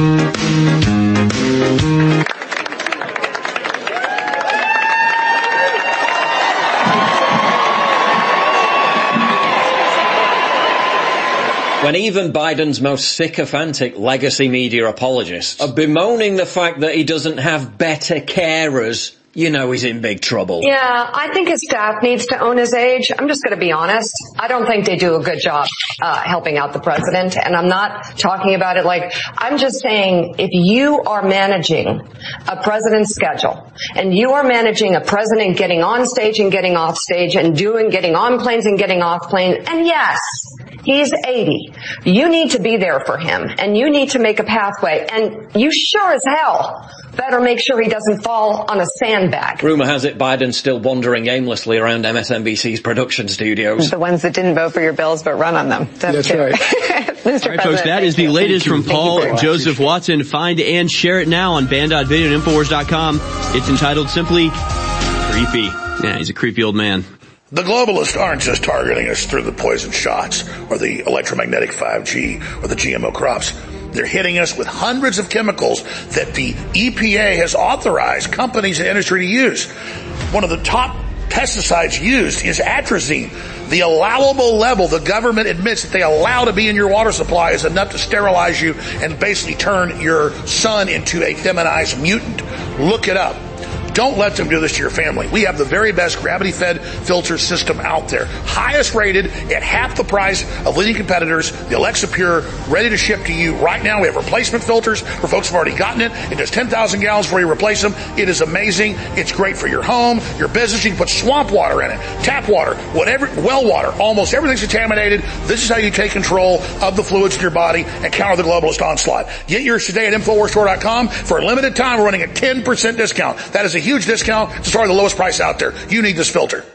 S5: When even Biden's most sycophantic legacy media apologists are bemoaning the fact that he doesn't have better carers, you know he's in big trouble.
S7: Yeah, I think his staff needs to own his age. I'm just going to be honest. I don't think they do a good job helping out the president. And I'm not talking about it like, I'm just saying if you are managing a president's schedule and you are managing a president getting on stage and getting off stage and getting on planes and getting off planes, and yes, he's 80. You need to be there for him, and you need to make a pathway, and you sure as hell better make sure he doesn't fall on a sandbag.
S5: Rumour has it Biden's still wandering aimlessly around MSNBC's production studios.
S7: The ones that didn't vote for your bills but run on them.
S6: That's right.
S16: All right, folks, that is the latest from Paul Joseph Watson. Find and share it now on band.video and Infowars.com. It's entitled simply Creepy. Yeah, he's a creepy old man.
S2: The globalists aren't just targeting us through the poison shots or the electromagnetic 5G or the GMO crops. They're hitting us with hundreds of chemicals that the EPA has authorized companies and industry to use. One of the top pesticides used is atrazine. The allowable level the government admits that they allow to be in your water supply is enough to sterilize you and basically turn your son into a feminized mutant. Look it up. Don't let them do this to your family. We have the very best gravity-fed filter system out there. Highest rated at half the price of leading competitors. The Alexa Pure, ready to ship to you right now. We have replacement filters for folks who've already gotten it. It does 10,000 gallons before you replace them. It is amazing. It's great for your home, your business. You can put swamp water in it, tap water, whatever, well water. Almost everything's contaminated. This is how you take control of the fluids in your body and counter the globalist onslaught. Get yours today at InfoWarsStore.com. For a limited time, we're running a 10% discount. That is a huge discount to start the lowest price out there. You need this filter.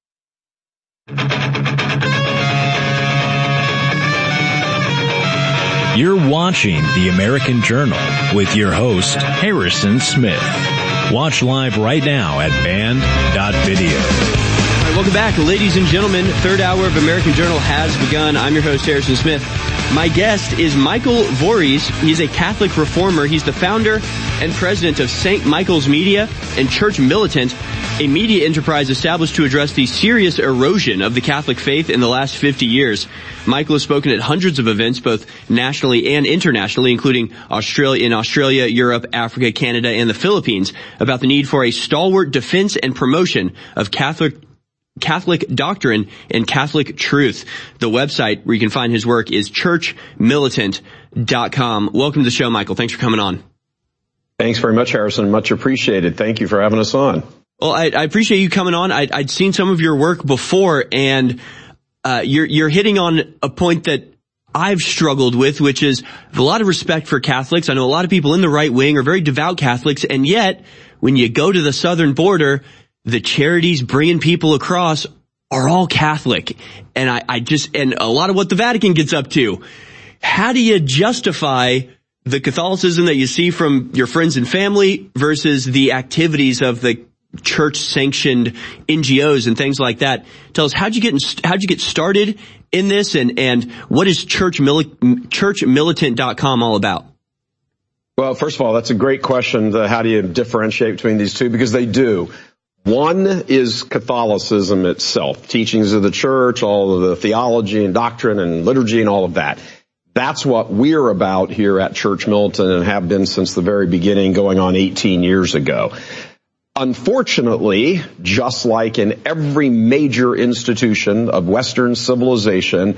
S14: You're watching The American Journal with your host, Harrison Smith. Watch live right now at band.video.
S16: All right, welcome back, ladies and gentlemen. Third hour of American Journal has begun. I'm your host, Harrison Smith. My guest is Michael Voorhees. He's a Catholic reformer. He's the founder and president of St. Michael's Media and Church Militant, a media enterprise established to address the serious erosion of the Catholic faith in the last 50 years. Michael has spoken at hundreds of events, both nationally and internationally, including Australia, Europe, Africa, Canada, and the Philippines, about the need for a stalwart defense and promotion of Catholic doctrine and Catholic truth. The website where you can find his work is churchmilitant.com. Welcome to the show, Michael. Thanks for coming on.
S8: Thanks very much, Harrison. Much appreciated. Thank you for having us on.
S16: Well, I appreciate you coming on. I'd seen some of your work before, and you're hitting on a point that I've struggled with, which is a lot of respect for Catholics. I know a lot of people in the right wing are very devout Catholics, and yet when you go to the southern border, the charities bringing people across are all Catholic. And and a lot of what the Vatican gets up to. How do you justify the Catholicism that you see from your friends and family versus the activities of the church-sanctioned NGOs and things like that? Tell us, how'd you get started in this, and what is churchmilitant.com all about?
S8: Well, first of all, that's a great question. How do you differentiate between these two? Because they do. One is Catholicism itself, teachings of the church, all of the theology and doctrine and liturgy and all of that. That's what we're about here at Church Militant and have been since the very beginning, going on 18 years ago. Unfortunately, just like in every major institution of Western civilization,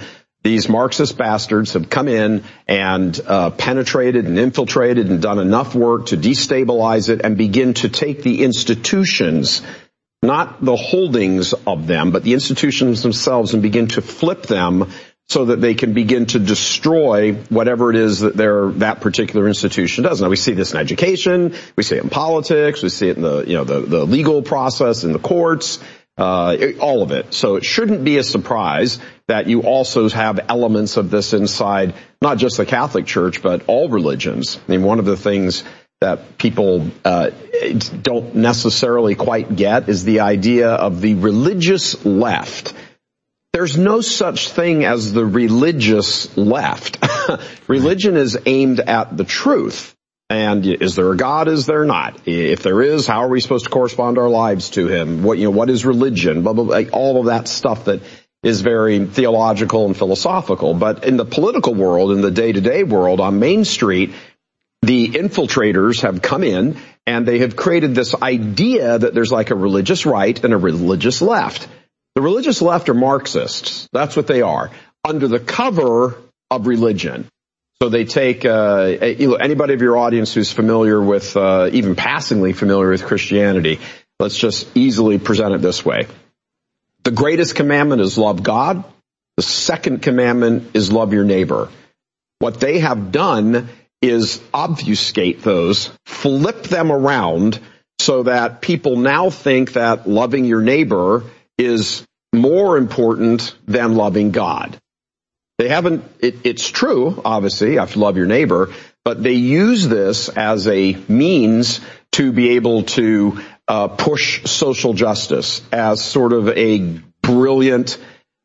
S8: these Marxist bastards have come in and penetrated and infiltrated and done enough work to destabilize it and begin to take the institutions, not the holdings of them, but the institutions themselves, and begin to flip them so that they can begin to destroy whatever it is that that particular institution does. Now, we see this in education, we see it in politics, we see it in the legal process, in the courts, all of it. So it shouldn't be a surprise that you also have elements of this inside not just the Catholic Church, but all religions. I mean, one of the things that people don't necessarily quite get is the idea of the religious left. There's no such thing as the religious left. Religion is aimed at the truth. And is there a God? Is there not? If there is, how are we supposed to correspond our lives to him? What is religion? Blah, blah, blah, all of that stuff that is very theological and philosophical. But in the political world, in the day-to-day world, on Main Street, the infiltrators have come in and they have created this idea that there's like a religious right and a religious left. The religious left are Marxists. That's what they are, under the cover of religion. So they take anybody of your audience who's familiar with, even passingly familiar with Christianity. Let's just easily present it this way. The greatest commandment is love God. The second commandment is love your neighbor. What they have done is obfuscate those, flip them around so that people now think that loving your neighbor is more important than loving God. They haven't, it's true, obviously, you have to love your neighbor, but they use this as a means to be able to push social justice as sort of a brilliant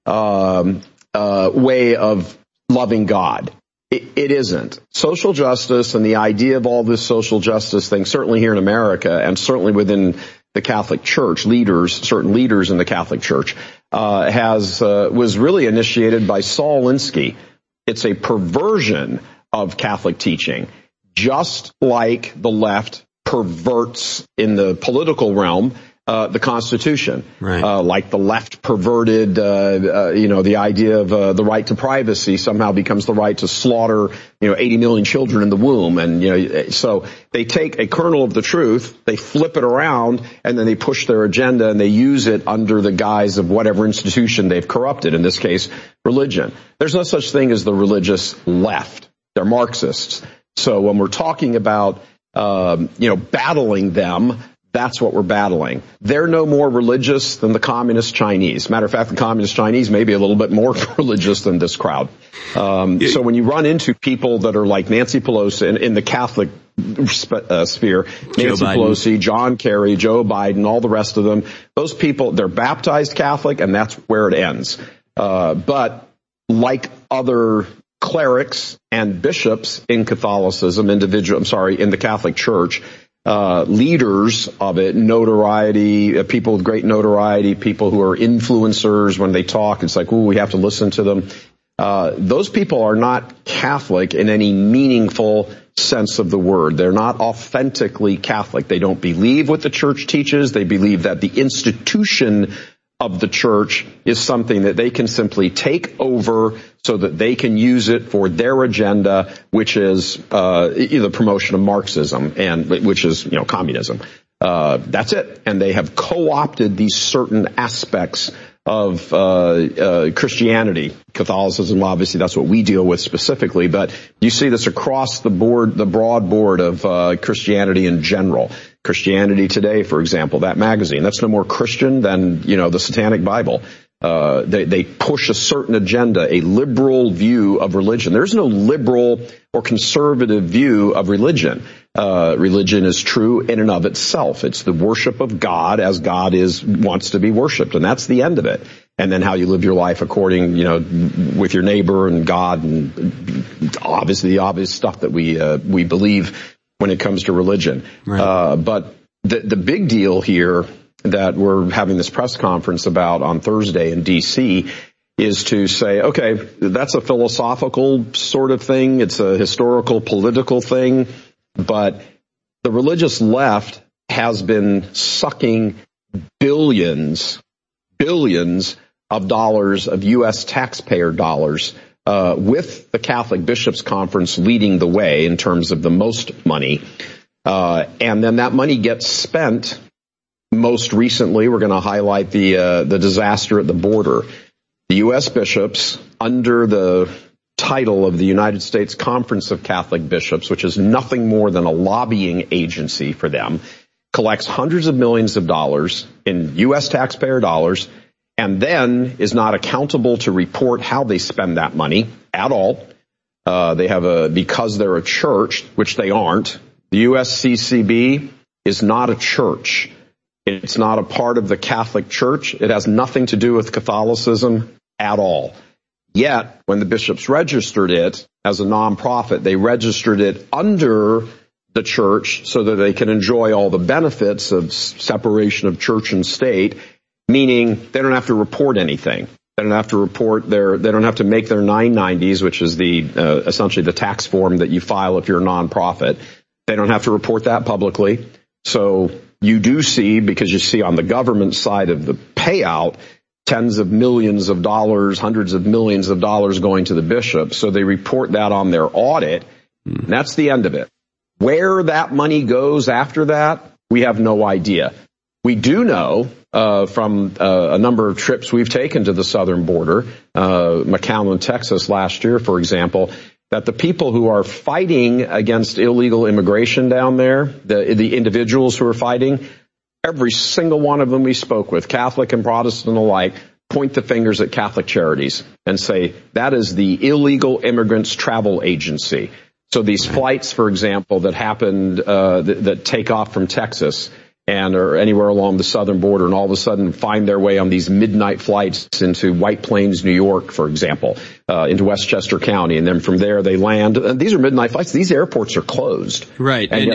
S8: way of loving God. It isn't. Social justice and the idea of all this social justice thing, certainly here in America and certainly within the Catholic Church, certain leaders in the Catholic Church, was really initiated by Saul Alinsky. It's a perversion of Catholic teaching, just like the left perverts in the political realm the Constitution, right. Like the left perverted, the idea of the right to privacy somehow becomes the right to slaughter, 80 million children in the womb. And, so they take a kernel of the truth, they flip it around, and then they push their agenda and they use it under the guise of whatever institution they've corrupted, in this case, religion. There's no such thing as the religious left. They're Marxists. So when we're talking about, battling them, that's what we're battling. They're no more religious than the communist Chinese. Matter of fact, the communist Chinese may be a little bit more religious than this crowd. So when you run into people that are like Nancy Pelosi in the Catholic sphere, Nancy Pelosi, John Kerry, Joe Biden, all the rest of them, those people, they're baptized Catholic, and that's where it ends. But like other clerics and bishops in Catholicism, in the Catholic Church, leaders of it, notoriety, people with great notoriety, people who are influencers. When they talk, it's like, ooh, we have to listen to them. Those people are not Catholic in any meaningful sense of the word. They're not authentically Catholic. They don't believe what the church teaches. They believe that the institution of the church is something that they can simply take over so that they can use it for their agenda, which is the promotion of Marxism, and which is communism. That's it. And they have co-opted these certain aspects of Christianity, Catholicism. Obviously, that's what we deal with specifically. But you see this across the board, the broad board of Christianity in general. Christianity Today, for example, that magazine, that's no more Christian than, the Satanic Bible. They push a certain agenda, a liberal view of religion. There's no liberal or conservative view of religion. Religion is true in and of itself. It's the worship of God as God wants to be worshiped, and that's the end of it. And then how you live your life according, with your neighbor and God, and obviously the obvious stuff that we believe when it comes to religion. Right. But the big deal here that we're having this press conference about on Thursday in D.C. is to say, okay, that's a philosophical sort of thing. It's a historical, political thing. But the religious left has been sucking billions of dollars of U.S. taxpayer dollars with the Catholic Bishops' Conference leading the way in terms of the most money. And then that money gets spent. Most recently, we're going to highlight the disaster at the border. The U.S. bishops, under the title of the United States Conference of Catholic Bishops, which is nothing more than a lobbying agency for them, collects hundreds of millions of dollars in U.S. taxpayer dollars, and then is not accountable to report how they spend that money at all. They have because they're a church, which they aren't. The USCCB is not a church. It's not a part of the Catholic Church. It has nothing to do with Catholicism at all. Yet, when the bishops registered it as a nonprofit, they registered it under the church so that they can enjoy all the benefits of separation of church and state, meaning they don't have to report anything. They don't have to they don't have to make their 990s, which is essentially the tax form that you file if you're a nonprofit. They don't have to report that publicly. So you do see, because you see on the government side of the payout, tens of millions of dollars, hundreds of millions of dollars going to the bishops. So they report that on their audit. And that's the end of it. Where that money goes after that, we have no idea. We do know from a number of trips we've taken to the southern border, McAllen, Texas last year, for example, that the people who are fighting against illegal immigration down there, the individuals who are fighting, every single one of them we spoke with, Catholic and Protestant alike, point the fingers at Catholic Charities and say that is the illegal immigrants travel agency. So these flights, for example, that happened, that take off from Texas and or anywhere along the southern border and all of a sudden find their way on these midnight flights into White Plains, New York, for example, into Westchester County. And then from there they land. These are midnight flights. These airports are closed.
S16: Right.
S8: And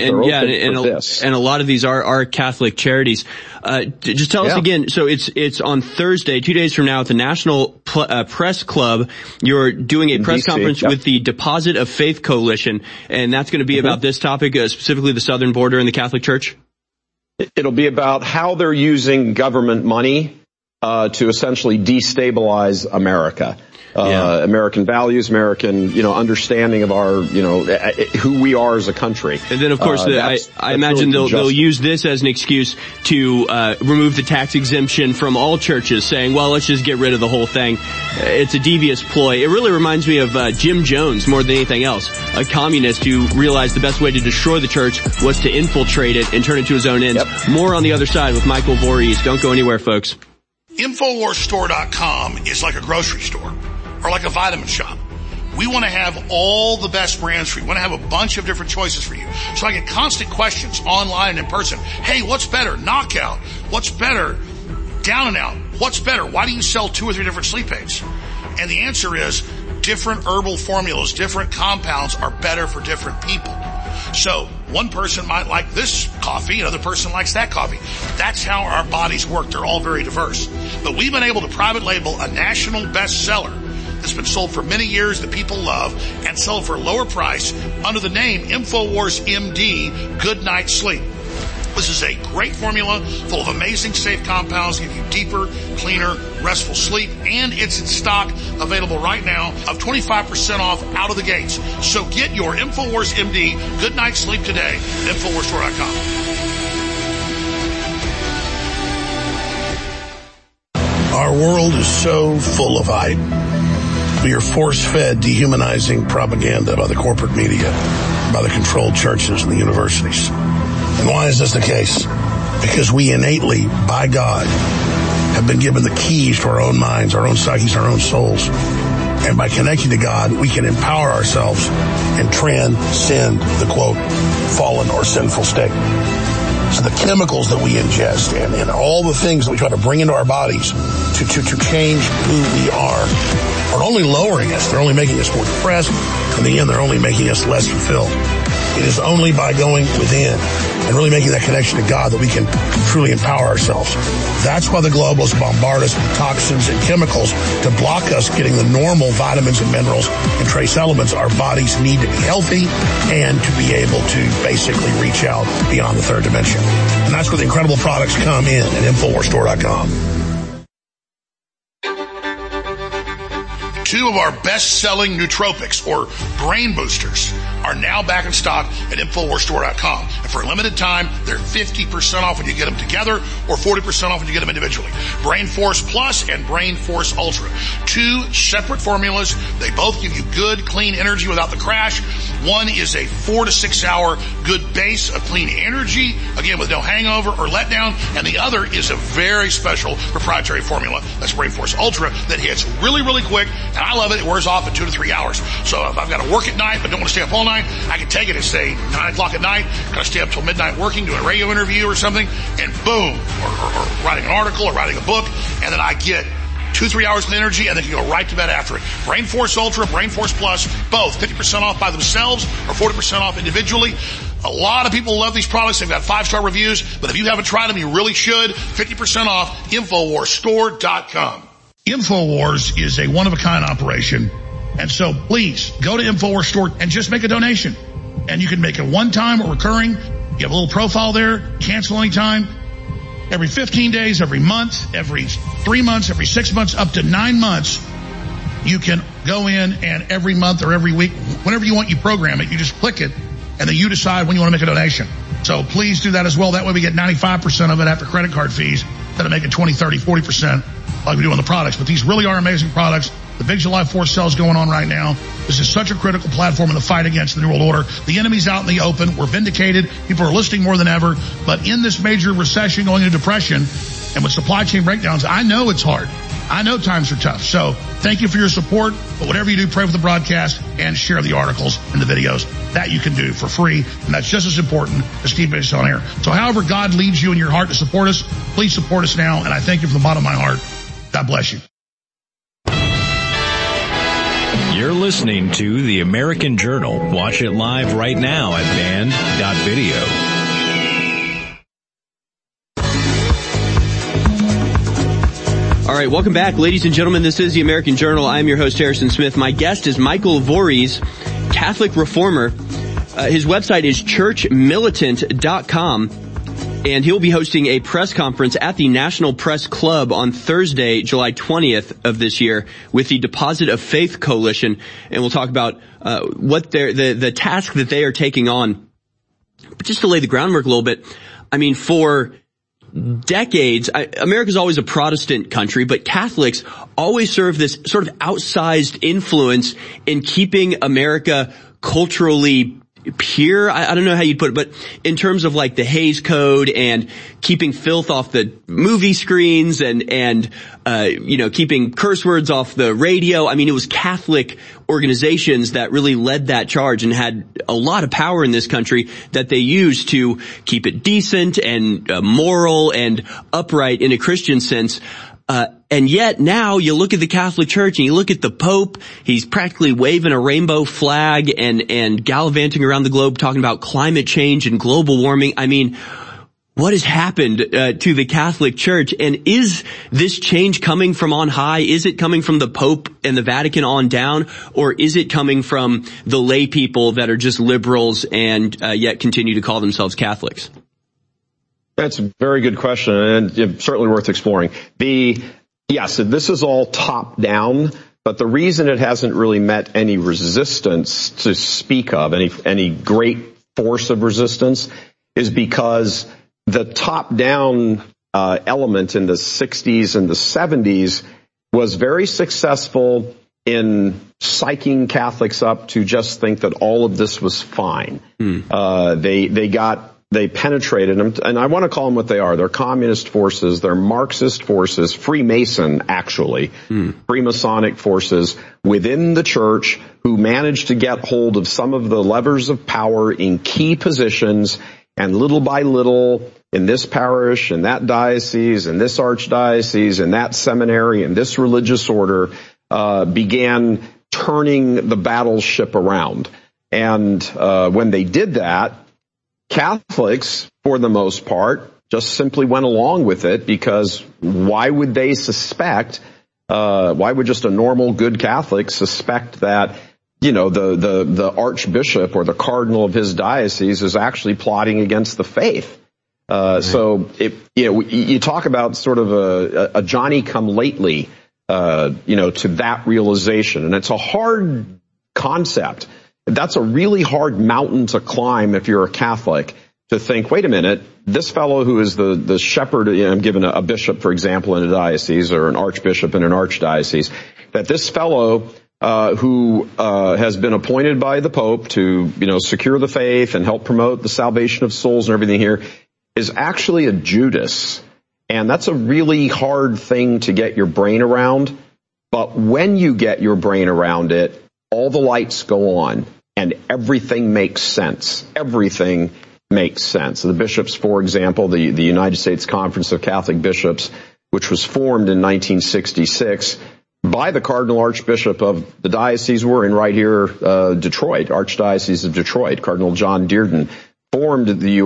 S16: a lot of these are Catholic charities. Just tell us again. So it's on Thursday, 2 days from now at the National Press Club. You're doing a press conference with the Deposit of Faith Coalition. And that's going to be about this topic, specifically the southern border and the Catholic Church.
S8: It'll be about how they're using government money to essentially destabilize America. American values, American, understanding of our, who we are as a country.
S16: And then, of course, I imagine really they'll use this as an excuse to remove the tax exemption from all churches, saying, well, let's just get rid of the whole thing. It's a devious ploy. It really reminds me of Jim Jones more than anything else, a communist who realized the best way to destroy the church was to infiltrate it and turn it to his own ends. More on the other side with Michael Voorhees. Don't go anywhere, folks.
S2: InfoWarsStore.com is like a grocery store or like a vitamin shop. We want to have all the best brands for you. We want to have a bunch of different choices for you. So I get constant questions online and in person. Hey, what's better? Knockout. What's better? Down and Out. What's better? Why do you sell 2 or 3 different sleep aids? And the answer is different herbal formulas, different compounds are better for different people. So one person might like this coffee, another person likes that coffee. That's how our bodies work. They're all very diverse. But we've been able to private label a national bestseller that's been sold for many years that people love and sell for a lower price under the name InfoWars MD Good Night Sleep. This is a great formula full of amazing safe compounds, give you deeper, cleaner, restful sleep, and it's in stock available right now of 25% off out of the gates. So get your InfoWars MD Good Night Sleep today at InfoWarsStore.com.
S9: Our world is so full of hype. We are force-fed dehumanizing propaganda by the corporate media, by the controlled churches and the universities. And why is this the case? Because we innately, by God, have been given the keys to our own minds, our own psyches, our own souls. And by connecting to God, we can empower ourselves and transcend the, quote, fallen or sinful state. So the chemicals that we ingest and all the things that we try to bring into our bodies to change who we are only lowering us. They're only making us more depressed. In the end, they're only making us less fulfilled. It is only by going within and really making that connection to God that we can truly empower ourselves. That's why the globalists bombard us with toxins and chemicals to block us getting the normal vitamins and minerals and trace elements our bodies need to be healthy and to be able to basically reach out beyond the third dimension. And that's where the incredible products come in at InfoWarsStore.com.
S2: 2 of our best-selling nootropics, or brain boosters, are now back in stock at InfoWarsStore.com. And for a limited time, they're 50% off when you get them together, or 40% off when you get them individually. Brain Force Plus and Brain Force Ultra. 2 separate formulas. They both give you good, clean energy without the crash. One is a 4 to 6 hour good base of clean energy, again with no hangover or letdown, and the other is a very special proprietary formula, that's Brain Force Ultra, that hits really, really quick, and I love it. It wears off in 2 to 3 hours. So if I've got to work at night but don't want to stay up all night, I can take it at, say, 9 o'clock at night, got to stay up till midnight working, doing a radio interview or something, and boom, or writing an article or writing a book, and then I get 2-3 hours of energy, and then you go right to bed after it. Brain Force Ultra, Brain Force Plus, both 50% off by themselves or 40% off individually. A lot of people love these products. They've got 5-star reviews, but if you haven't tried them, you really should. 50% off, InfoWarsStore.com. InfoWars is a one-of-a-kind operation, and so please go to InfoWars Store and just make a donation. And you can make it one-time or recurring. You have a little profile there, cancel anytime. Every 15 days, every month, every 3 months, every 6 months, up to 9 months, you can go in and every month or every week, whenever you want, you program it. You just click it, and then you decide when you want to make a donation. So please do that as well. That way we get 95% of it after credit card fees, instead of making 20, 30, 40% like we do on the products. But these really are amazing products. The big July 4th sale is going on right now. This is such a critical platform in the fight against the New World Order. The enemy's out in the open. We're vindicated. People are listening more than ever. But in this major recession, going into depression, and with supply chain breakdowns, I know it's hard. I know times are tough. So thank you for your support. But whatever you do, pray for the broadcast and share the articles and the videos. That you can do for free. And that's just as important as keeping us on air. So however God leads you in your heart to support us, please support us now. And I thank you from the bottom of my heart. God bless you.
S14: You're listening to The American Journal. Watch it live right now at band.video.
S16: All right, welcome back, ladies and gentlemen. This is The American Journal. I'm your host, Harrison Smith. My guest is Michael Voorhees, Catholic reformer. His website is churchmilitant.com. And he'll be hosting a press conference at the National Press Club on Thursday, July 20th of this year with the Deposit of Faith Coalition. And we'll talk about what the task that they are taking on. But just to lay the groundwork a little bit, I mean, for decades, America's always a Protestant country, but Catholics always serve this sort of outsized influence in keeping America culturally pure. I don't know how you'd put it, but in terms of like the Hays Code and keeping filth off the movie screens and keeping curse words off the radio. I mean, it was Catholic organizations that really led that charge and had a lot of power in this country that they used to keep it decent and moral and upright in a Christian sense. And yet now you look at the Catholic Church and you look at the Pope, he's practically waving a rainbow flag and gallivanting around the globe talking about climate change and global warming. I mean, what has happened to the Catholic Church? And is this change coming from on high? Is it coming from the Pope and the Vatican on down? Or is it coming from the lay people that are just liberals and yet continue to call themselves Catholics?
S8: That's a very good question, and certainly worth exploring. Yes, this is all top down, but the reason it hasn't really met any resistance to speak of, any great force of resistance, is because the top down element in the 60s and the 70s was very successful in psyching Catholics up to just think that all of this was fine. They penetrated them, and I want to call them what they are. They're communist forces, they're Marxist forces, Freemason, actually, Freemasonic forces within the church who managed to get hold of some of the levers of power in key positions, and little by little, in this parish, in that diocese, in this archdiocese, in that seminary, in this religious order, began turning the battleship around. And when they did that, Catholics, for the most part, just simply went along with it, because why would they suspect, why would just a normal good Catholic suspect that, the archbishop or the cardinal of his diocese is actually plotting against the faith? So you talk about sort of a Johnny-come-lately to that realization. And it's a hard concept. That's a really hard mountain to climb if you're a Catholic, to think, wait a minute, this fellow who is the shepherd, I'm given a bishop, for example, in a diocese, or an archbishop in an archdiocese, that this fellow who has been appointed by the Pope to, secure the faith and help promote the salvation of souls and everything here, is actually a Judas. And that's a really hard thing to get your brain around. But when you get your brain around it, all the lights go on and everything makes sense. Everything makes sense. The bishops, for example, the United States Conference of Catholic Bishops, which was formed in 1966 by the Cardinal Archbishop of the diocese we're in right here, Detroit, Archdiocese of Detroit, Cardinal John Dearden, formed the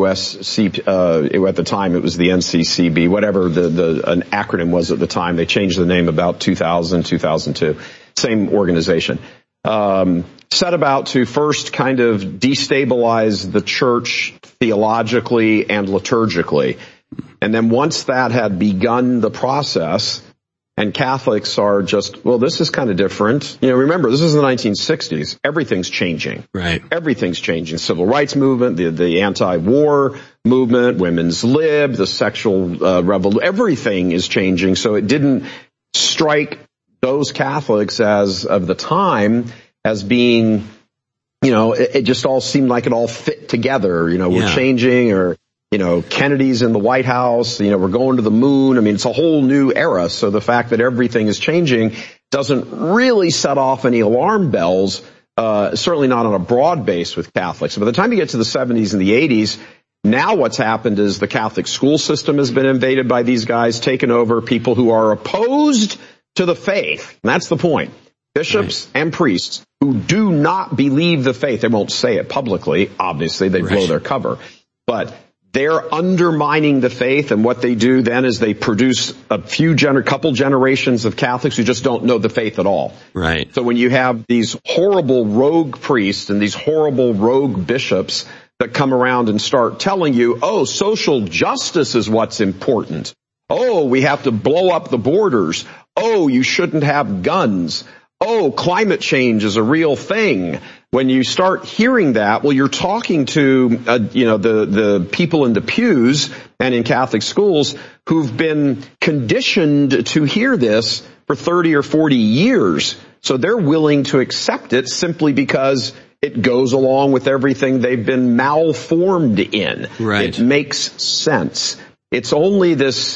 S8: USC, at the time it was the NCCB, whatever an acronym was at the time. They changed the name about 2000, 2002. Same organization. Set about to first kind of destabilize the church theologically and liturgically. And then once that had begun the process, and Catholics are just, well, this is kind of different. Remember, this is the 1960s. Everything's changing.
S16: Right.
S8: Everything's changing. Civil rights movement, the anti-war movement, women's lib, the sexual revolution, everything is changing. So it didn't strike those Catholics of the time as being, it just all seemed like it all fit together. We're changing, or, Kennedy's in the White House, we're going to the moon. I mean, it's a whole new era. So the fact that everything is changing doesn't really set off any alarm bells, certainly not on a broad base with Catholics. By the time you get to the 70s and the 80s, now what's happened is the Catholic school system has been invaded by these guys, taken over, people who are opposed to the faith. And that's the point. Bishops and priests who do not believe the faith. They won't say it publicly. Obviously, they blow their cover. But they're undermining the faith, and what they do then is they produce couple generations of Catholics who just don't know the faith at all.
S16: Right.
S8: So when you have these horrible rogue priests and these horrible rogue bishops that come around and start telling you, oh, social justice is what's important. Oh, we have to blow up the borders. Oh, you shouldn't have guns. Oh, climate change is a real thing. When you start hearing that, well, you're talking to, the people in the pews and in Catholic schools who've been conditioned to hear this for 30 or 40 years. So they're willing to accept it simply because it goes along with everything they've been malformed in.
S16: Right.
S8: It makes sense. It's only this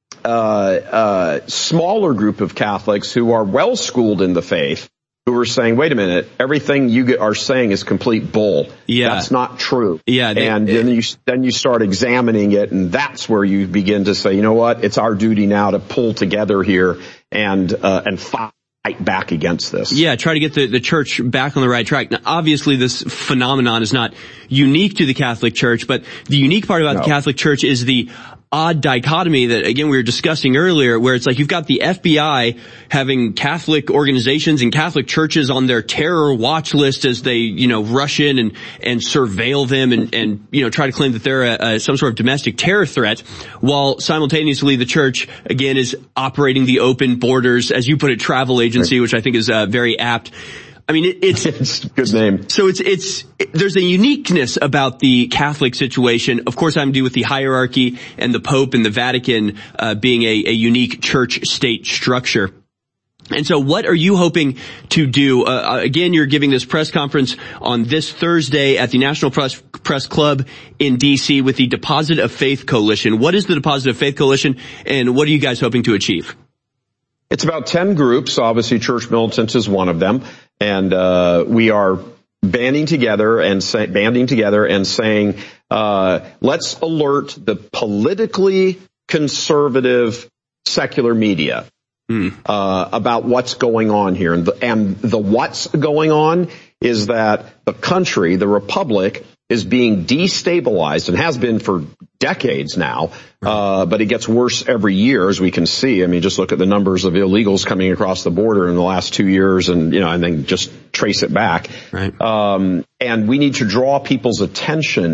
S8: smaller group of Catholics who are well schooled in the faith who are saying, wait a minute, everything you are saying is complete bull.
S16: Yeah.
S8: That's not true.
S16: Yeah.
S8: And then you start examining it, and that's where you begin to say, you know what, it's our duty now to pull together here and fight back against this.
S16: Yeah, try to get the church back on the right track. Now, obviously, this phenomenon is not unique to the Catholic Church, but the unique part about the Catholic Church is the odd dichotomy that, again, we were discussing earlier, where it's like you've got the FBI having Catholic organizations and Catholic churches on their terror watch list as they, rush in and surveil them and try to claim that they're some sort of domestic terror threat, while simultaneously the church, again, is operating the open borders, as you put it, travel agency, which I think is very apt. I mean, it's
S8: a good name.
S16: So there's a uniqueness about the Catholic situation. Of course, having to do with the hierarchy and the Pope and the Vatican, being a unique church-state structure. And so what are you hoping to do? Again, you're giving this press conference on this Thursday at the National Press Club in D.C. with the Deposit of Faith Coalition. What is the Deposit of Faith Coalition, and what are you guys hoping to achieve?
S8: It's about 10 groups. Obviously, Church Militant is one of them. And we are banding together and saying, let's alert the politically conservative secular media about what's going on here. And the what's going on is that the country, the republic, is being destabilized and has been for decades now, but it gets worse every year, as we can see. I mean, just look at the numbers of illegals coming across the border in the last 2 years, and and then just trace it back.
S16: Right.
S8: And we need to draw people's attention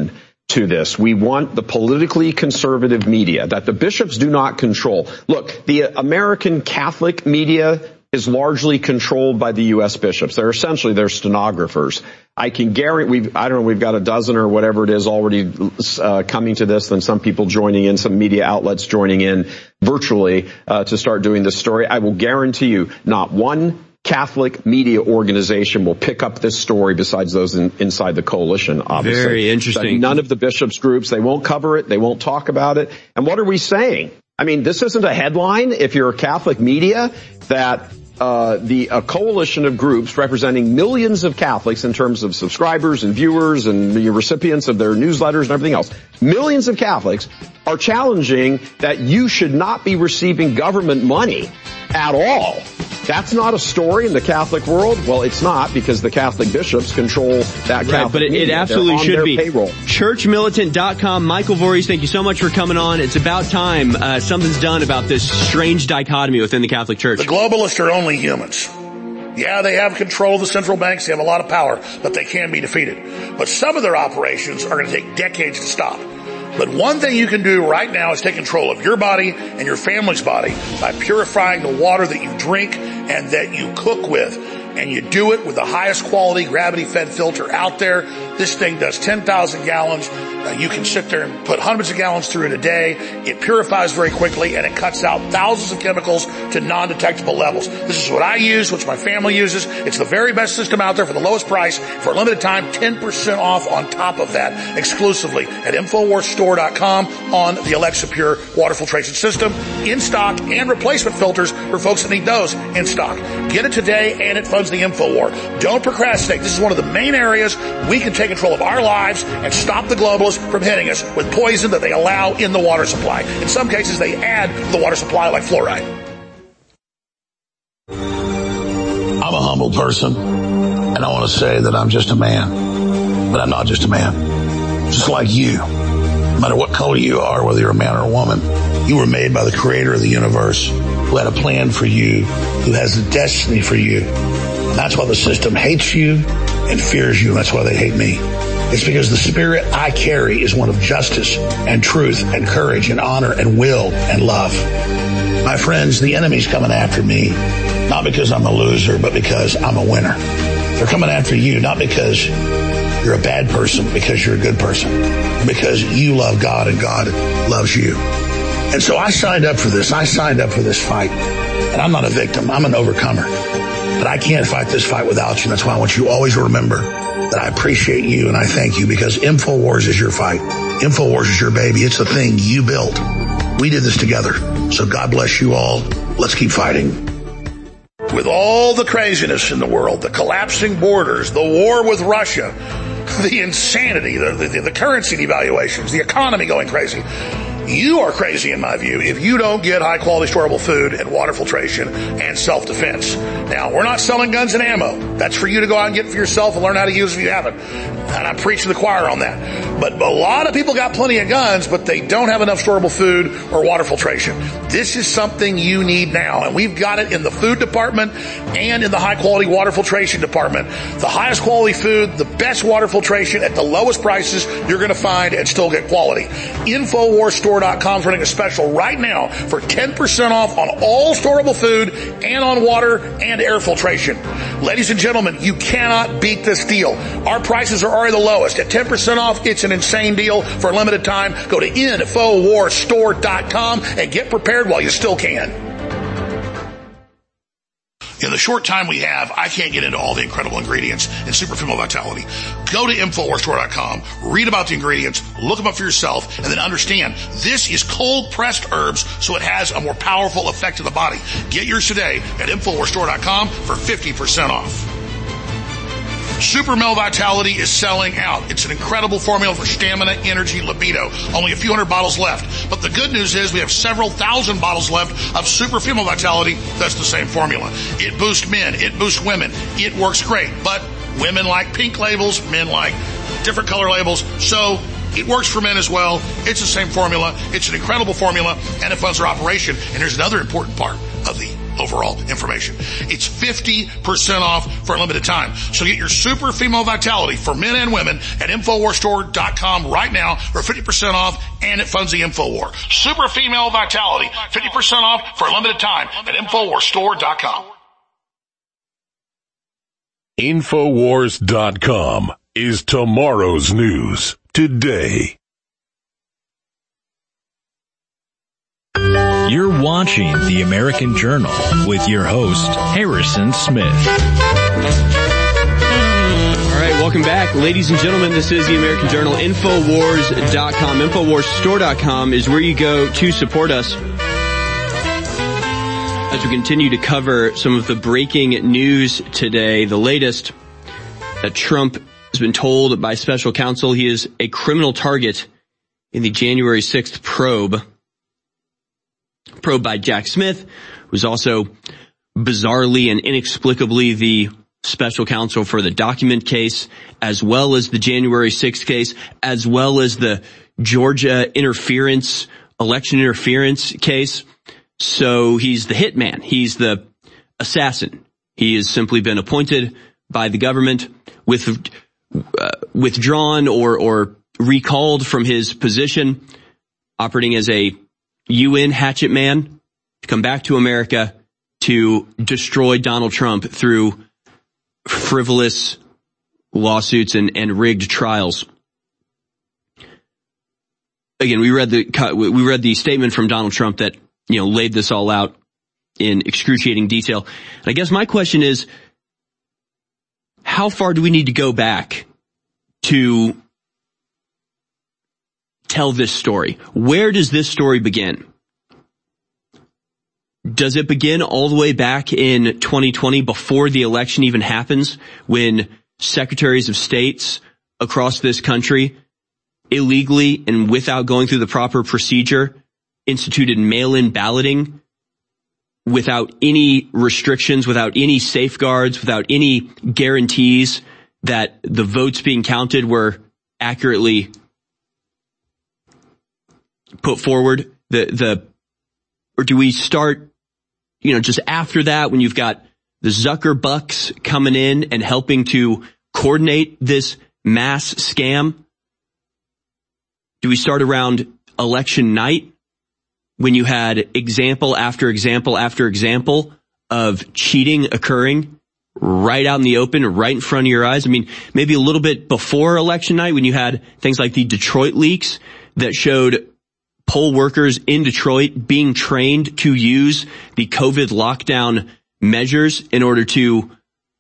S8: to this. We want the politically conservative media that the bishops do not control. Look, the American Catholic media is largely controlled by the U.S. bishops. They're essentially their stenographers. I can guarantee, we've got a dozen or whatever it is already coming to this, then some people joining in, some media outlets joining in virtually to start doing this story. I will guarantee you not one Catholic media organization will pick up this story besides those inside the coalition, obviously.
S16: Very interesting.
S8: None of the bishops' groups, they won't cover it, they won't talk about it. And what are we saying? I mean, this isn't a headline if you're a Catholic media that a coalition of groups representing millions of Catholics in terms of subscribers and viewers and the recipients of their newsletters and everything else. Millions of Catholics are challenging that you should not be receiving government money at all. That's not a story in the Catholic world. Well, it's not, because the Catholic bishops control that Catholic
S16: right, but it absolutely should be.
S8: Payroll.
S16: Churchmilitant.com. Michael Voorhees, thank you so much for coming on. It's about time something's done about this strange dichotomy within the Catholic Church.
S2: The globalists are only humans. Yeah, they have control of the central banks. They have a lot of power, but they can be defeated. But some of their operations are going to take decades to stop. But one thing you can do right now is take control of your body and your family's body by purifying the water that you drink and that you cook with. And you do it with the highest quality gravity-fed filter out there. This thing does 10,000 gallons. You can sit there and put hundreds of gallons through it a day. It purifies very quickly, and it cuts out thousands of chemicals to non-detectable levels. This is what I use, which my family uses. It's the very best system out there for the lowest price. For a limited time, 10% off on top of that, exclusively at InfoWarsStore.com on the Alexa Pure water filtration system. In stock, and replacement filters for folks that need those in stock. Get it today, and it funds the InfoWar. Don't procrastinate. This is one of the main areas we can take control of our lives and stop the globalists from hitting us with poison that they allow in the water supply. In some cases, they add to the water supply like fluoride.
S9: I'm a humble person, and I want to say that I'm just a man. But I'm not just a man. Just like you. No matter what color you are, whether you're a man or a woman, you were made by the creator of the universe, who had a plan for you, who has a destiny for you. And that's why the system hates you and fears you. That's why they hate me. It's because the spirit I carry is one of justice and truth and courage and honor and will and love. My friends, the enemy's coming after me, not because I'm a loser, but because I'm a winner. They're coming after you, not because you're a bad person, because you're a good person, because you love God and God loves you. And so I signed up for this. I signed up for this fight. And I'm not a victim. I'm an overcomer. But I can't fight this fight without you. That's why I want you to always remember that I appreciate you and I thank you, because InfoWars is your fight. InfoWars is your baby. It's the thing you built. We did this together. So God bless you all. Let's keep fighting.
S2: With all the craziness in the world, the collapsing borders, the war with Russia, the insanity, the currency devaluations, the economy going crazy, you are crazy in my view if you don't get high quality storable food and water filtration and self-defense. Now, we're not selling guns and ammo. That's for you to go out and get for yourself and learn how to use if you haven't. And I'm preaching the choir on that. But a lot of people got plenty of guns, but they don't have enough storable food or water filtration. This is something you need now. And we've got it in the food department and in the high quality water filtration department. The highest quality food, the best water filtration at the lowest prices you're going to find and still get quality. InfoWarsStore.com is running a special right now for 10% off on all storable food and on water and air filtration. Ladies and gentlemen, you cannot beat this deal. Our prices are already the lowest. At 10% off, it's an insane deal for a limited time. Go to InfoWarsStore.com and get prepared while you still can. In the short time we have, I can't get into all the incredible ingredients in Super Female Vitality. Go to InfoWarsStore.com, read about the ingredients, look them up for yourself, and then understand this is cold-pressed herbs, so it has a more powerful effect to the body. Get yours today at InfoWarsStore.com for 50% off. Super Male Vitality is selling out. It's an incredible formula for stamina, energy, libido. Only a few hundred bottles left. But the good news is we have several thousand bottles left of Super Female Vitality. That's the same formula. It boosts men. It boosts women. It works great. But women like pink labels. Men like different color labels. So it works for men as well. It's the same formula. It's an incredible formula, and it funds our operation. And here's another important part of the overall information. It's 50% off for a limited time. So get your Super Female Vitality for men and women at InfoWarsStore.com right now for 50% off, and it funds the InfoWar. Super Female Vitality, 50% off for a limited time at InfoWarsStore.com.
S18: InfoWars.com is tomorrow's news today.
S14: You're watching The American Journal with your host, Harrison Smith.
S16: All right, welcome back. Ladies and gentlemen, this is The American Journal, Infowars.com. Infowarsstore.com is where you go to support us as we continue to cover some of the breaking news today. The latest, that Trump has been told by special counsel he is a criminal target in the January 6th probe by Jack Smith, who's also bizarrely and inexplicably the special counsel for the document case, as well as the January 6th case, as well as the Georgia election interference case. So he's the hitman. He's the assassin. He has simply been appointed by the government, withdrawn or recalled from his position, operating as a UN hatchet man, to come back to America to destroy Donald Trump through frivolous lawsuits and rigged trials. Again, we read the statement from Donald Trump that, laid this all out in excruciating detail. And I guess my question is, how far do we need to go back to tell this story? Where does this story begin? Does it begin all the way back in 2020, before the election even happens, when secretaries of states across this country illegally and without going through the proper procedure instituted mail-in balloting without any restrictions, without any safeguards, without any guarantees that the votes being counted were accurately put forward? Or do we start, just after that, when you've got the Zuckerbucks coming in and helping to coordinate this mass scam? Do we start around election night, when you had example after example after example of cheating occurring right out in the open, right in front of your eyes? I mean, maybe a little bit before election night, when you had things like the Detroit leaks that showed poll workers in Detroit being trained to use the COVID lockdown measures in order to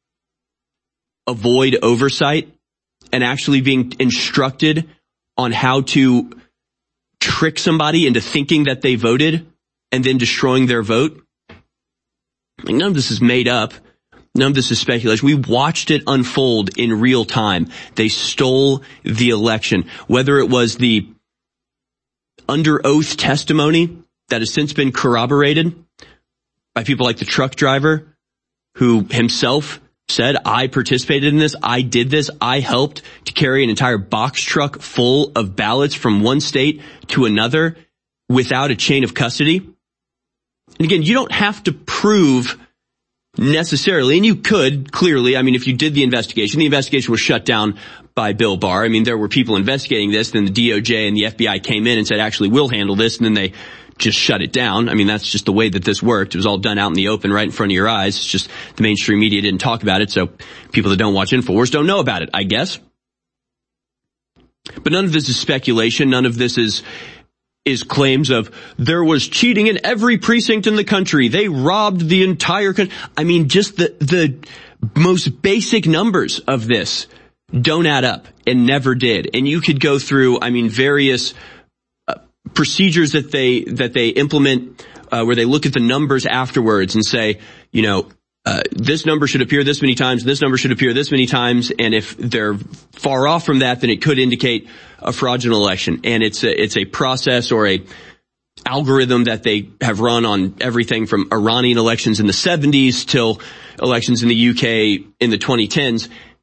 S16: avoid oversight, and actually being instructed on how to trick somebody into thinking that they voted and then destroying their vote. None of this is made up. None of this is speculation. We watched it unfold in real time. They stole the election. Whether it was the under oath testimony that has since been corroborated by people like the truck driver, who himself said, I participated in this, I did this, I helped to carry an entire box truck full of ballots from one state to another without a chain of custody. And again, you don't have to prove necessarily, and you could clearly, if you did the investigation was shut down by Bill Barr. There were people investigating this, then the DOJ and the FBI came in and said, actually, we'll handle this, and then they just shut it down. That's just the way that this worked. It was all done out in the open, right in front of your eyes. It's just the mainstream media didn't talk about it, so people that don't watch InfoWars don't know about it, I guess. But none of this is speculation. None of this is claims of there was cheating in every precinct in the country. They robbed the entire country. Just the most basic numbers of this don't add up, and never did. And you could go through, various procedures that they implement, where they look at the numbers afterwards and say, this number should appear this many times, this number should appear this many times, and if they're far off from that, then it could indicate a fraudulent election. And it's a process or a algorithm that they have run on everything from Iranian elections in the 70s till elections in the UK in the 2010s.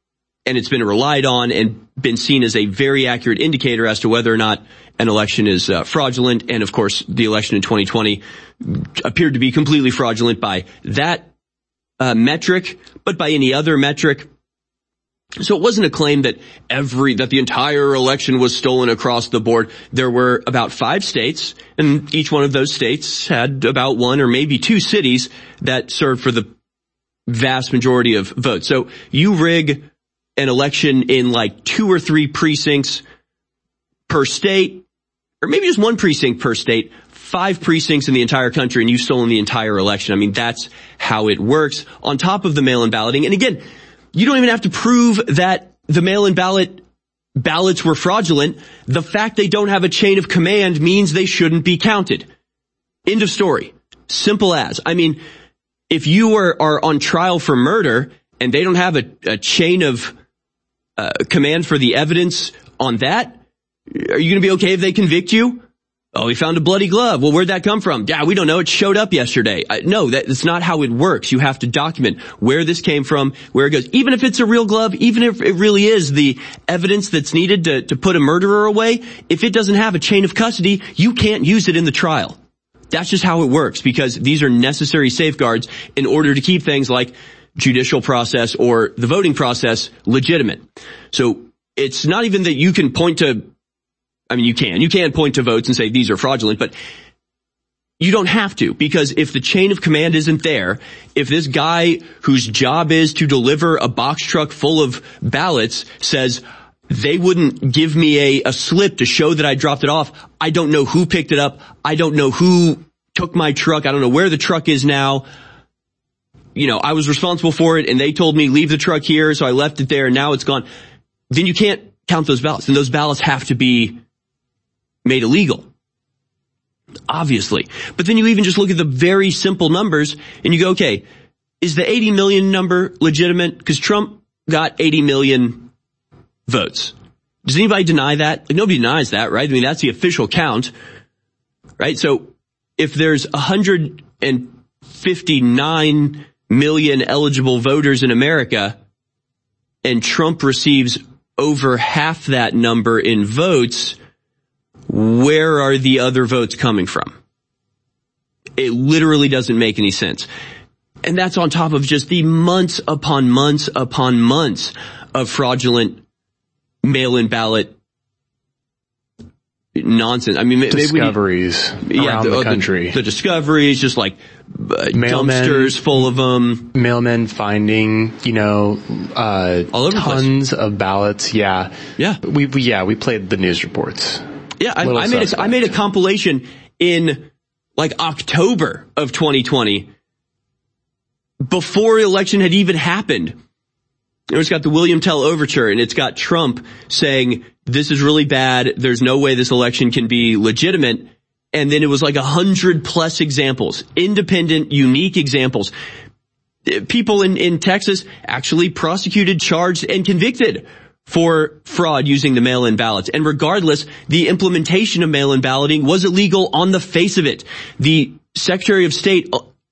S16: and it's been relied on and been seen as a very accurate indicator as to whether or not an election is fraudulent. And of course, the election in 2020 appeared to be completely fraudulent by that metric, but by any other metric. So it wasn't a claim that the entire election was stolen across the board. There were about 5 states, and each one of those states had about 1 or maybe 2 cities that served for the vast majority of votes. So you rig an election in like 2 or 3 precincts per state, or maybe just 1 precinct per state, 5 precincts in the entire country, and you've stolen the entire election. I mean, that's how it works. On top of the mail-in balloting, and again, you don't even have to prove that the mail-in ballots were fraudulent. The fact they don't have a chain of command means they shouldn't be counted. End of story. Simple as. I mean, if you are on trial for murder and they don't have a chain of command for the evidence on that, are you going to be okay if they convict you? Oh, we found a bloody glove. Well, where'd that come from? Yeah, we don't know. It showed up yesterday. No, that's not how it works. You have to document where this came from, where it goes. Even if it's a real glove, even if it really is the evidence that's needed to put a murderer away, if it doesn't have a chain of custody, you can't use it in the trial. That's just how it works, because these are necessary safeguards in order to keep things like judicial process or the voting process legitimate. So it's not even that you can point to, I mean, you can point to votes and say these are fraudulent, but you don't have to, because if the chain of command isn't there, if this guy whose job is to deliver a box truck full of ballots says they wouldn't give me a slip to show that I dropped it off, I don't know who picked it up, I don't know who took my truck, I don't know where the truck is now, I was responsible for it and they told me leave the truck here, so I left it there and now it's gone, then you can't count those ballots, and those ballots have to be made illegal, obviously. But then you even just look at the very simple numbers and you go, okay, is the 80 million number legitimate? Because Trump got 80 million votes. Does anybody deny that? Like, nobody denies that, right? I mean, that's the official count, right? So if there's 159 million eligible voters in America and Trump receives over half that number in votes, where are the other votes coming from? It literally doesn't make any sense. And that's on top of just the months upon months upon months of fraudulent mail-in ballot nonsense. I mean,
S12: discoveries around the country.
S16: The discoveries, just like dumpsters full of them.
S12: Mailmen finding, all over tons of ballots. Yeah.
S16: Yeah.
S12: We played the news reports.
S16: Yeah, I made a compilation in like October of 2020 before the election had even happened. It's got the William Tell Overture, and it's got Trump saying, this is really bad, there's no way this election can be legitimate. And then it was like 100+ examples, independent, unique examples. People in Texas actually prosecuted, charged, and convicted for fraud using the mail-in ballots. And regardless, the implementation of mail-in balloting was illegal on the face of it. The Secretary of State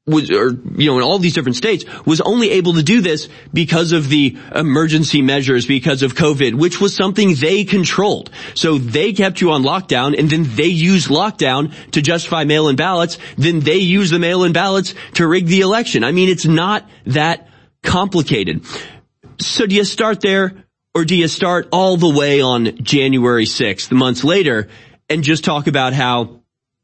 S16: in all these different states was only able to do this because of the emergency measures, because of COVID, which was something they controlled. So they kept you on lockdown, and then they used lockdown to justify mail-in ballots. Then they use the mail-in ballots to rig the election. I mean, it's not that complicated. So do you start there? Or do you start all the way on January 6th, months later, and just talk about how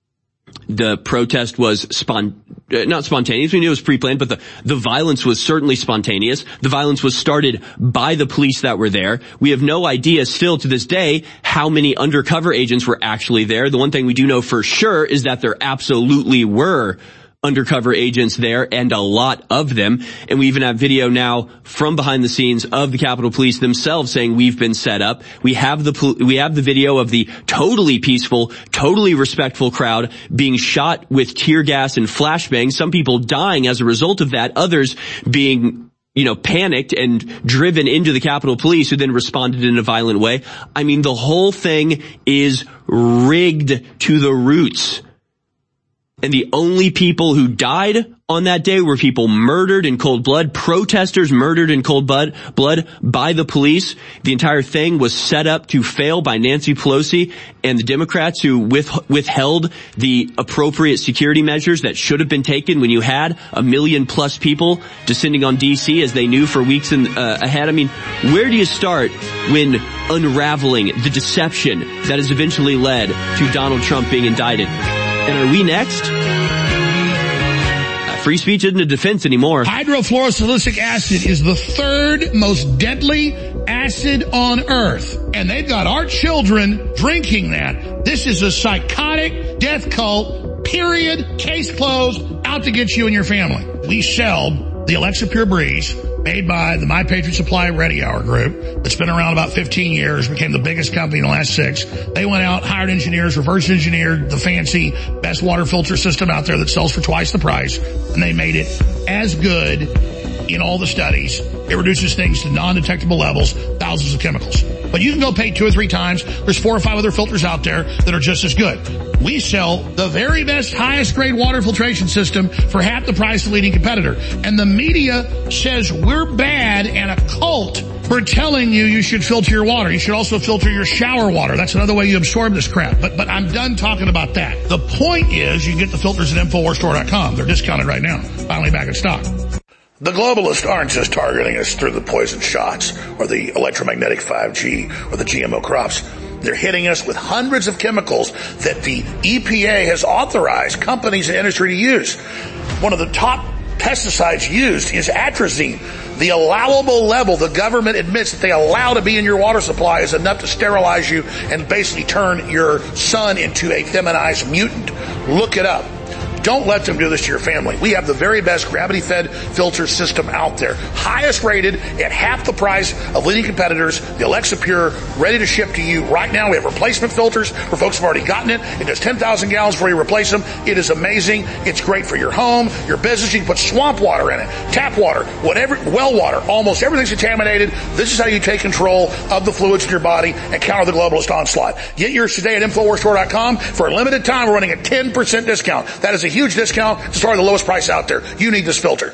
S16: the protest was not spontaneous. We knew it was pre-planned, but the violence was certainly spontaneous. The violence was started by the police that were there. We have no idea still to this day how many undercover agents were actually there. The one thing we do know for sure is that there absolutely were undercover agents there, and a lot of them. And we even have video now from behind the scenes of the Capitol Police themselves saying we've been set up. We have the video of the totally peaceful, totally respectful crowd being shot with tear gas and flashbangs. Some people dying as a result of that. Others being panicked and driven into the Capitol Police, who then responded in a violent way. I mean, the whole thing is rigged to the roots. And the only people who died on that day were people murdered in cold blood, protesters murdered in cold blood by the police. The entire thing was set up to fail by Nancy Pelosi and the Democrats who withheld the appropriate security measures that should have been taken when you had 1 million plus people descending on D.C. as they knew for weeks ahead. I mean, where do you start when unraveling the deception that has eventually led to Donald Trump being indicted? And are we next? Free speech isn't a defense anymore.
S2: Hydrofluorosilicic acid is the third most deadly acid on earth. And they've got our children drinking that. This is a psychotic death cult, period, case closed, out to get you and your family. We sell the Alexa Pure Breeze, made by the My Patriot Supply Ready Hour group. It's been around about 15 years, became the biggest company in the last 6. They went out, hired engineers, reverse engineered the fancy best water filter system out there that sells for twice the price, and they made it as good in all the studies. It reduces things to non-detectable levels, thousands of chemicals. But you can go pay 2 or 3 times. There's 4 or 5 other filters out there that are just as good. We sell the very best, highest grade water filtration system for half the price of the leading competitor. And the media says we're bad and a cult for telling you should filter your water. You should also filter your shower water. That's another way you absorb this crap. But I'm done talking about that. The point is you can get the filters at InfoWarsStore.com. They're discounted right now. Finally back in stock. The globalists aren't just targeting us through the poison shots or the electromagnetic 5G or the GMO crops. They're hitting us with hundreds of chemicals that the EPA has authorized companies and industry to use. One of the top pesticides used is atrazine. The allowable level the government admits that they allow to be in your water supply is enough to sterilize you and basically turn your son into a feminized mutant. Look it up. Don't let them do this to your family. We have the very best gravity-fed filter system out there. Highest rated at half the price of leading competitors. The Alexa Pure, ready to ship to you right now. We have replacement filters for folks who've already gotten it. It does 10,000 gallons before you replace them. It is amazing. It's great for your home, your business. You can put swamp water in it, tap water, whatever, well water. Almost everything's contaminated. This is how you take control of the fluids in your body and counter the globalist onslaught. Get yours today at InfoWarsStore.com. For a limited time, we're running a 10% discount. That is a huge discount. It's probably the lowest price out there. You need this filter.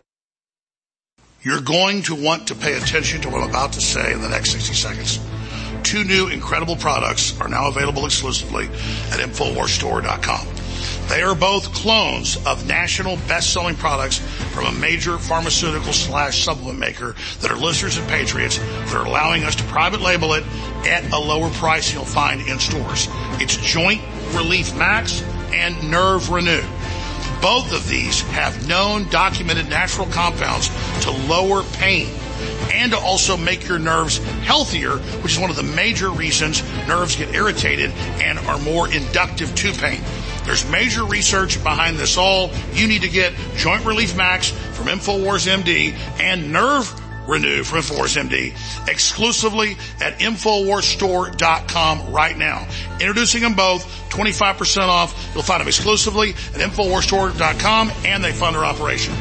S2: You're going to want to pay attention to what I'm about to say in the next 60 seconds. 2 new incredible products are now available exclusively at InfoWarsStore.com. They are both clones of national best-selling products from a major pharmaceutical/supplement maker that are listeners and patriots that are allowing us to private label it at a lower price you'll find in stores. It's Joint Relief Max and Nerve Renew. Both of these have known documented natural compounds to lower pain and to also make your nerves healthier, which is one of the major reasons nerves get irritated and are more inductive to pain. There's major research behind this all. You need to get Joint Relief Max from InfoWars MD and Nerve Renew from InfoWars MD exclusively at InfoWarsStore.com right now. Introducing them both, 25% off. You'll find them exclusively at InfoWarsStore.com, and they fund their operation.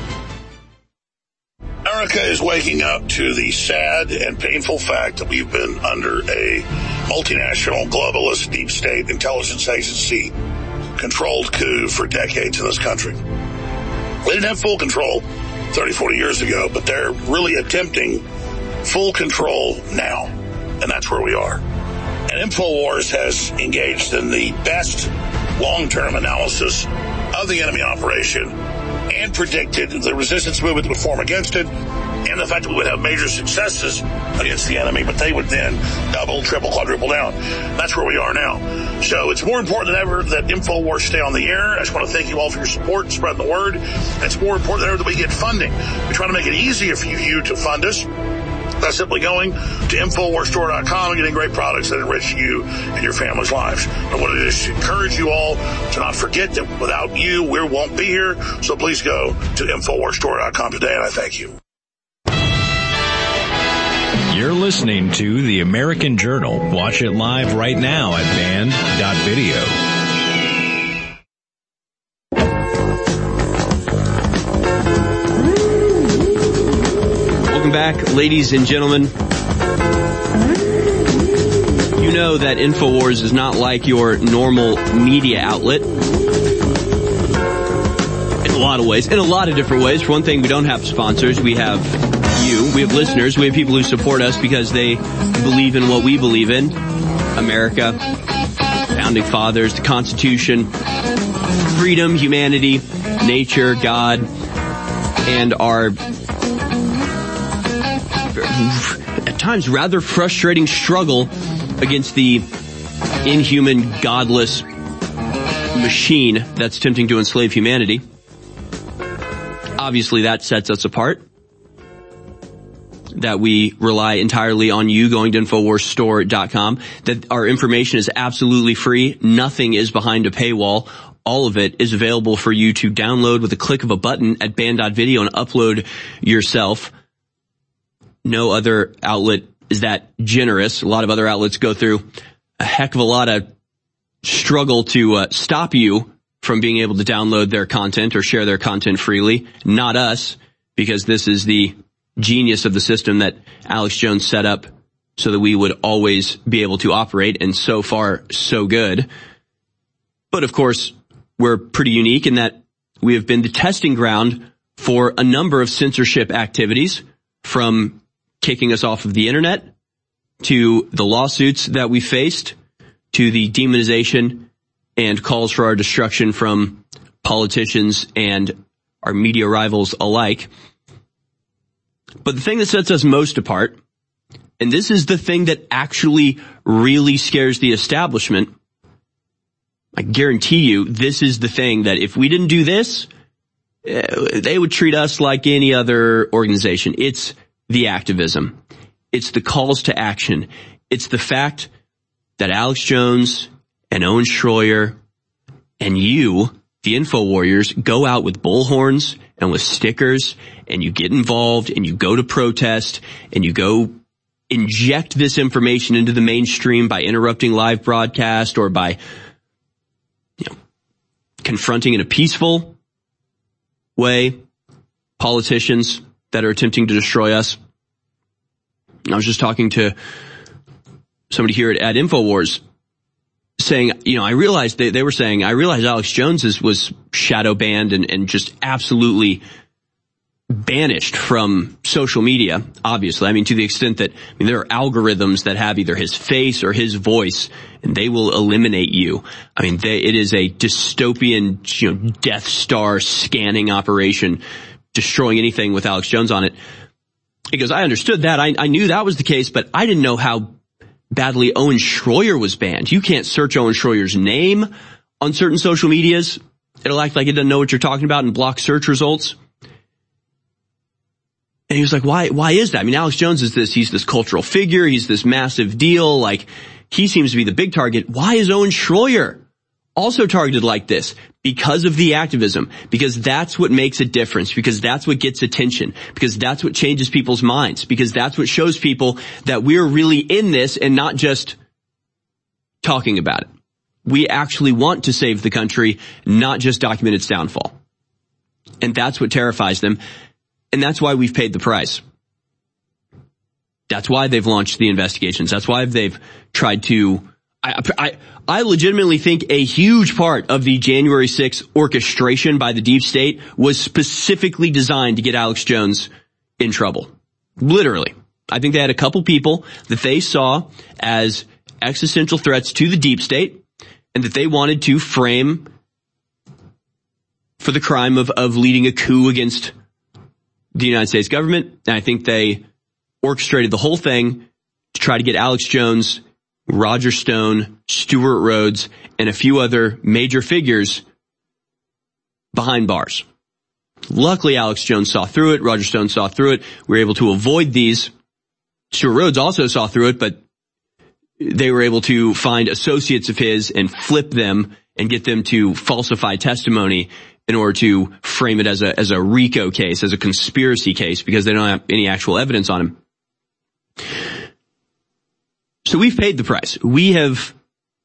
S2: America is waking up to the sad and painful fact that we've been under a multinational, globalist, deep state intelligence agency controlled coup for decades in this country. We didn't have full control 30, 40 years ago, but they're really attempting full control now, and that's where we are. And InfoWars has engaged in the best long-term analysis of the enemy operation and predicted the resistance movement would form against it, and the fact that we would have major successes against the enemy, but they would then double, triple, quadruple down. That's where we are now. So it's more important than ever that InfoWars stay on the air. I just want to thank you all for your support and spreading the word. And it's more important than ever that we get funding. We try to make it easier for you to fund us. That's simply going to InfoWarsStore.com and getting great products that enrich you and your family's lives. I want to just encourage you all to not forget that without you, we won't be here. So please go to InfoWarsStore.com today, and I thank you.
S14: You're listening to The American Journal. Watch it live right now at band.video.
S16: Welcome back, ladies and gentlemen. You know that InfoWars is not like your normal media outlet. lot of ways, in a lot of different ways. For one thing, we don't have sponsors. We have you. We have listeners. We have people who support us because they believe in what we believe in. America, founding fathers, the Constitution, freedom, humanity, nature, God, and our at times rather frustrating struggle against the inhuman, godless machine that's attempting to enslave humanity. Obviously, that sets us apart. That we rely entirely on you going to InfoWarsStore.com. That our information is absolutely free. Nothing is behind a paywall. All of it is available for you to download with a click of a button at band.video and upload yourself. No other outlet is that generous. A lot of other outlets go through a heck of a lot of struggle to stop you from being able to download their content or share their content freely. Not us, because this is the genius of the system that Alex Jones set up so that we would always be able to operate, and so far, so good. But of course, we're pretty unique in that we have been the testing ground for a number of censorship activities, from kicking us off of the internet, to the lawsuits that we faced, to the demonization and calls for our destruction from politicians and our media rivals alike. But the thing that sets us most apart, and this is the thing that actually really scares the establishment, I guarantee you this is the thing that if we didn't do this, they would treat us like any other organization. It's the activism. It's the calls to action. It's the fact that Alex Jones and Owen Schroyer and you, the InfoWarriors, go out with bullhorns and with stickers, and you get involved and you go to protest and you go inject this information into the mainstream by interrupting live broadcast or by, confronting in a peaceful way politicians that are attempting to destroy us. I was just talking to somebody here at InfoWars saying, I realized they were saying, I realized Alex Jones was shadow banned and just absolutely banished from social media, obviously. I mean, to the extent that, there are algorithms that have either his face or his voice, and they will eliminate you. I mean, it is a dystopian, Death Star scanning operation, destroying anything with Alex Jones on it. He goes, I understood that. I knew that was the case, but I didn't know how badly Owen Schroyer was banned. You can't search Owen Schroyer's name on certain social medias. It'll act like it doesn't know what you're talking about and block search results. And he was like, why is that? I mean, Alex Jones he's this cultural figure. He's this massive deal. Like, he seems to be the big target. Why is Owen Schroyer also targeted like this? Because of the activism. Because that's what makes a difference. Because that's what gets attention. Because that's what changes people's minds. Because that's what shows people that we're really in this and not just talking about it. We actually want to save the country, not just document its downfall. And that's what terrifies them. And that's why we've paid the price. That's why they've launched the investigations. That's why they've tried to... I legitimately think a huge part of the January 6th orchestration by the deep state was specifically designed to get Alex Jones in trouble. Literally. I think they had a couple people that they saw as existential threats to the deep state and that they wanted to frame for the crime of leading a coup against the United States government. And I think they orchestrated the whole thing to try to get Alex Jones, Roger Stone, Stuart Rhodes, and a few other major figures behind bars. Luckily, Alex Jones saw through it. Roger Stone saw through it. We were able to avoid these. Stuart Rhodes also saw through it, but they were able to find associates of his and flip them and get them to falsify testimony in order to frame it as a RICO case, as a conspiracy case, because they don't have any actual evidence on him. So we've paid the price. We have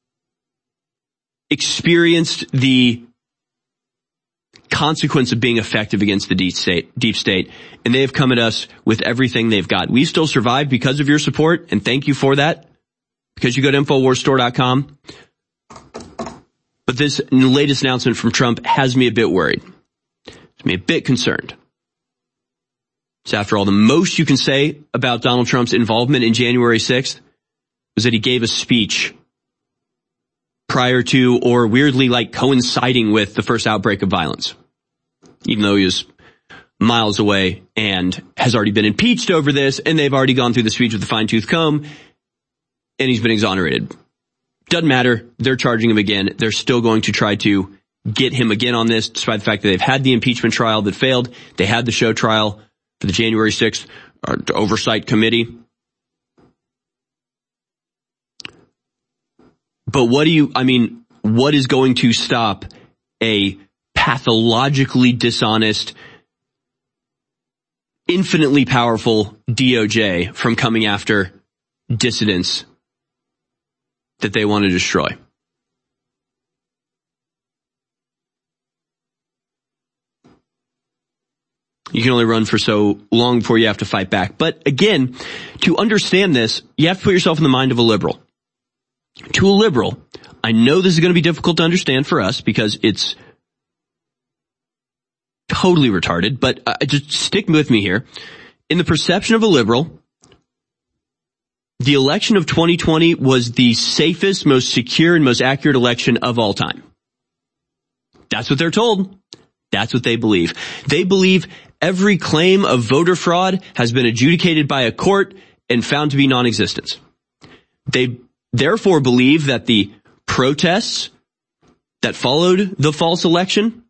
S16: experienced the consequence of being effective against the deep state, and they have come at us with everything they've got. We still survived because of your support, and thank you for that, because you go to InfoWarsStore.com. But this latest announcement from Trump has me a bit worried. It's me a bit concerned. So after all, the most you can say about Donald Trump's involvement in January 6th was that he gave a speech prior to, or weirdly like coinciding with, the first outbreak of violence, even though he was miles away and has already been impeached over this, and they've already gone through the speech with a fine-tooth comb, and he's been exonerated. Doesn't matter. They're charging him again. They're still going to try to get him again on this, despite the fact that they've had the impeachment trial that failed. They had the show trial for the January 6th Oversight Committee. But what is going to stop a pathologically dishonest, infinitely powerful DOJ from coming after dissidents that they want to destroy? You can only run for so long before you have to fight back. But again, to understand this, you have to put yourself in the mind of a liberal. To a liberal, I know this is going to be difficult to understand for us because it's totally retarded, but just stick with me here. In the perception of a liberal, the election of 2020 was the safest, most secure, and most accurate election of all time. That's what they're told. That's what they believe. They believe every claim of voter fraud has been adjudicated by a court and found to be non-existent. They therefore believe that the protests that followed the false election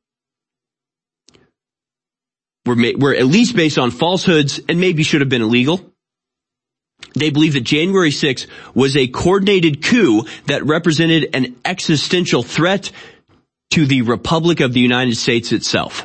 S16: were at least based on falsehoods and maybe should have been illegal. They believe that January 6th was a coordinated coup that represented an existential threat to the Republic of the United States itself.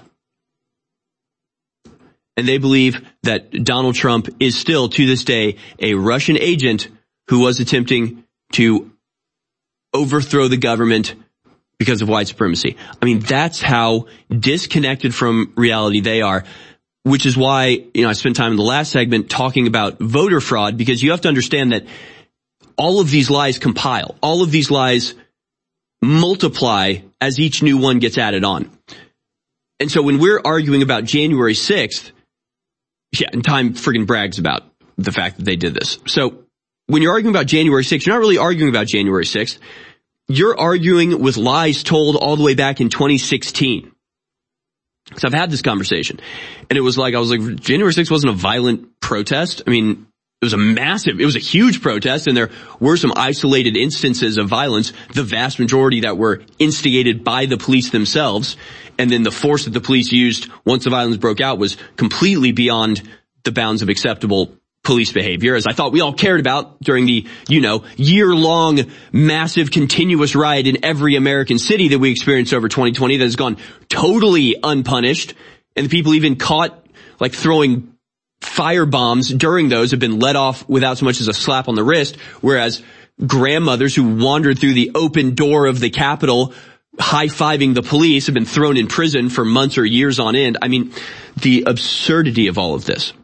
S16: And they believe that Donald Trump is still, to this day, a Russian agent who was attempting to overthrow the government because of white supremacy. I mean, that's how disconnected from reality they are, which is why, I spent time in the last segment talking about voter fraud, because you have to understand that all of these lies compile. All of these lies multiply as each new one gets added on. And so when we're arguing about January 6th, and Time friggin' brags about the fact that they did this. So when you're arguing about January 6th, you're not really arguing about January 6th. You're arguing with lies told all the way back in 2016. So I've had this conversation, and I was like, January 6th wasn't a violent protest. I mean, it was a huge protest, and there were some isolated instances of violence, the vast majority that were instigated by the police themselves. And then the force that the police used once the violence broke out was completely beyond the bounds of acceptable police behavior, as I thought we all cared about during the, year-long, massive, continuous riot in every American city that we experienced over 2020 that has gone totally unpunished. And the people even caught, throwing firebombs during those have been let off without so much as a slap on the wrist, whereas grandmothers who wandered through the open door of the Capitol high-fiving the police have been thrown in prison for months or years on end. I mean, the absurdity of all of this.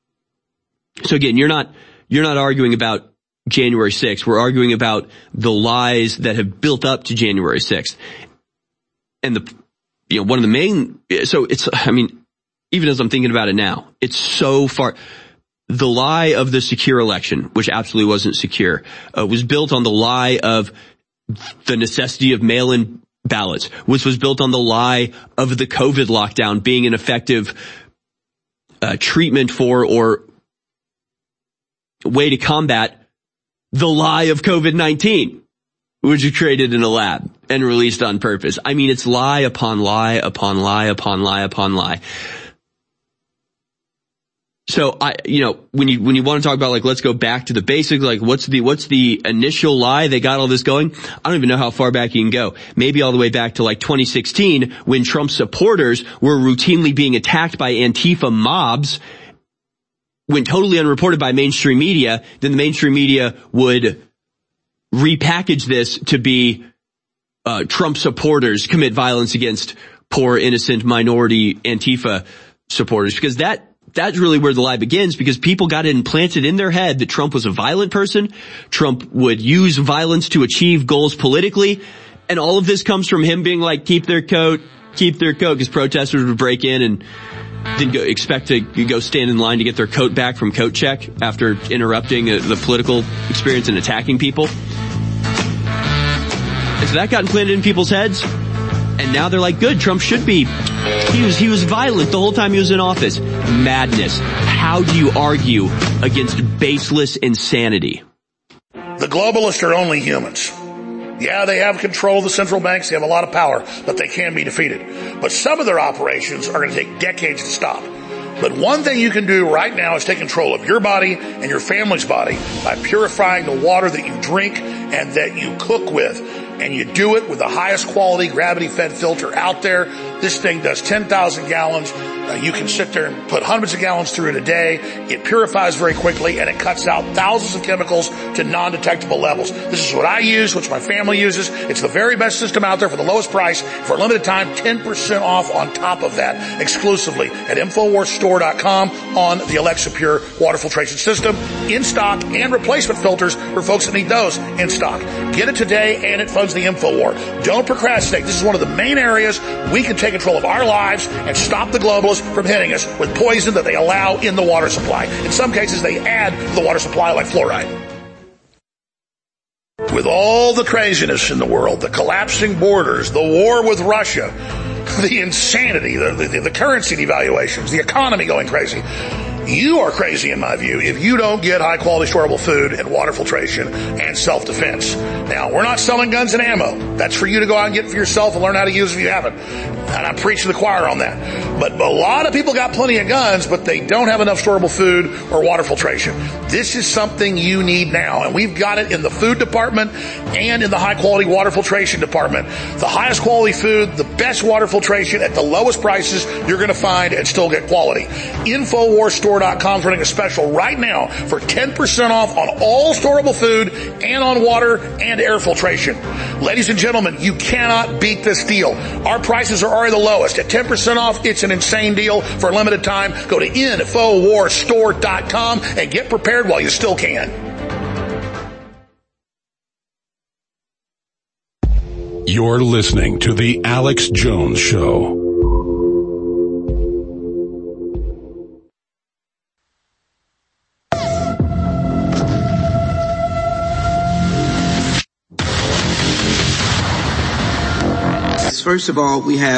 S16: So again, you're not arguing about January 6th. We're arguing about the lies that have built up to January 6th. And one of the main, so it's, even as I'm thinking about it now, it's so far, the lie of the secure election, which absolutely wasn't secure, was built on the lie of the necessity of mail-in ballots, which was built on the lie of the COVID lockdown being an effective treatment for or way to combat the lie of COVID-19, which was created in a lab and released on purpose. I mean, it's lie upon lie upon lie upon lie upon lie. So when you want to talk about let's go back to the basics, what's the initial lie that got all this going? I don't even know how far back you can go. Maybe all the way back to 2016 when Trump supporters were routinely being attacked by Antifa mobs, when totally unreported by mainstream media. Then the mainstream media would repackage this to be Trump supporters commit violence against poor, innocent, minority Antifa supporters, because that's really where the lie begins, because people got it implanted in their head that Trump was a violent person. Trump would use violence to achieve goals politically. And all of this comes from him being keep their coat, keep their coat because protesters would break in and then expect to go stand in line to get their coat back from coat check after interrupting the political experience and attacking people. And so that got implanted in people's heads. And now they're like, good, Trump should be. He was violent the whole time he was in office. Madness. How do you argue against baseless insanity?
S2: The globalists are only humans. Yeah, they have control of the central banks. They have a lot of power, but they can be defeated. But some of their operations are going to take decades to stop. But one thing you can do right now is take control of your body and your family's body by purifying the water that you drink and that you cook with. And you do it with the highest quality gravity-fed filter out there. This thing does 10,000 gallons. You can sit there and put hundreds of gallons through it a day. It purifies very quickly, and it cuts out thousands of chemicals to non-detectable levels. This is what I use, which my family uses. It's the very best system out there for the lowest price. For a limited time, 10% off on top of that, exclusively at InfoWarsStore.com on the Alexa Pure water filtration system. In stock, and replacement filters for folks that need those in stock. Get it today, and it funds the InfoWar. Don't procrastinate. This is one of the main areas we can take control of our lives and stop the globalists from hitting us with poison that they allow in the water supply. In some cases, they add to the water supply like fluoride. With all the craziness in the world, the collapsing borders, the war with Russia, the insanity, the currency devaluations, the economy going crazy, you are crazy in my view if you don't get high quality storable food and water filtration and self-defense. Now, we're not selling guns and ammo. That's for you to go out and get for yourself and learn how to use if you haven't. And I'm preaching to the choir on that. But a lot of people got plenty of guns, but they don't have enough storable food or water filtration. This is something you need now. And we've got it in the food department and in the high quality water filtration department. The highest quality food, the best water filtration at the lowest prices you're going to find and still get quality. InfoWarsStore.com is running a special right now for 10% off on all storable food and on water and air filtration. Ladies and gentlemen, you cannot beat this deal. Our prices are already the lowest. At 10% off, it's an insane deal for a limited time. Go to InfoWarsStore.com and get prepared while you still can.
S18: You're listening to The Alex Jones Show.
S10: First of all, we have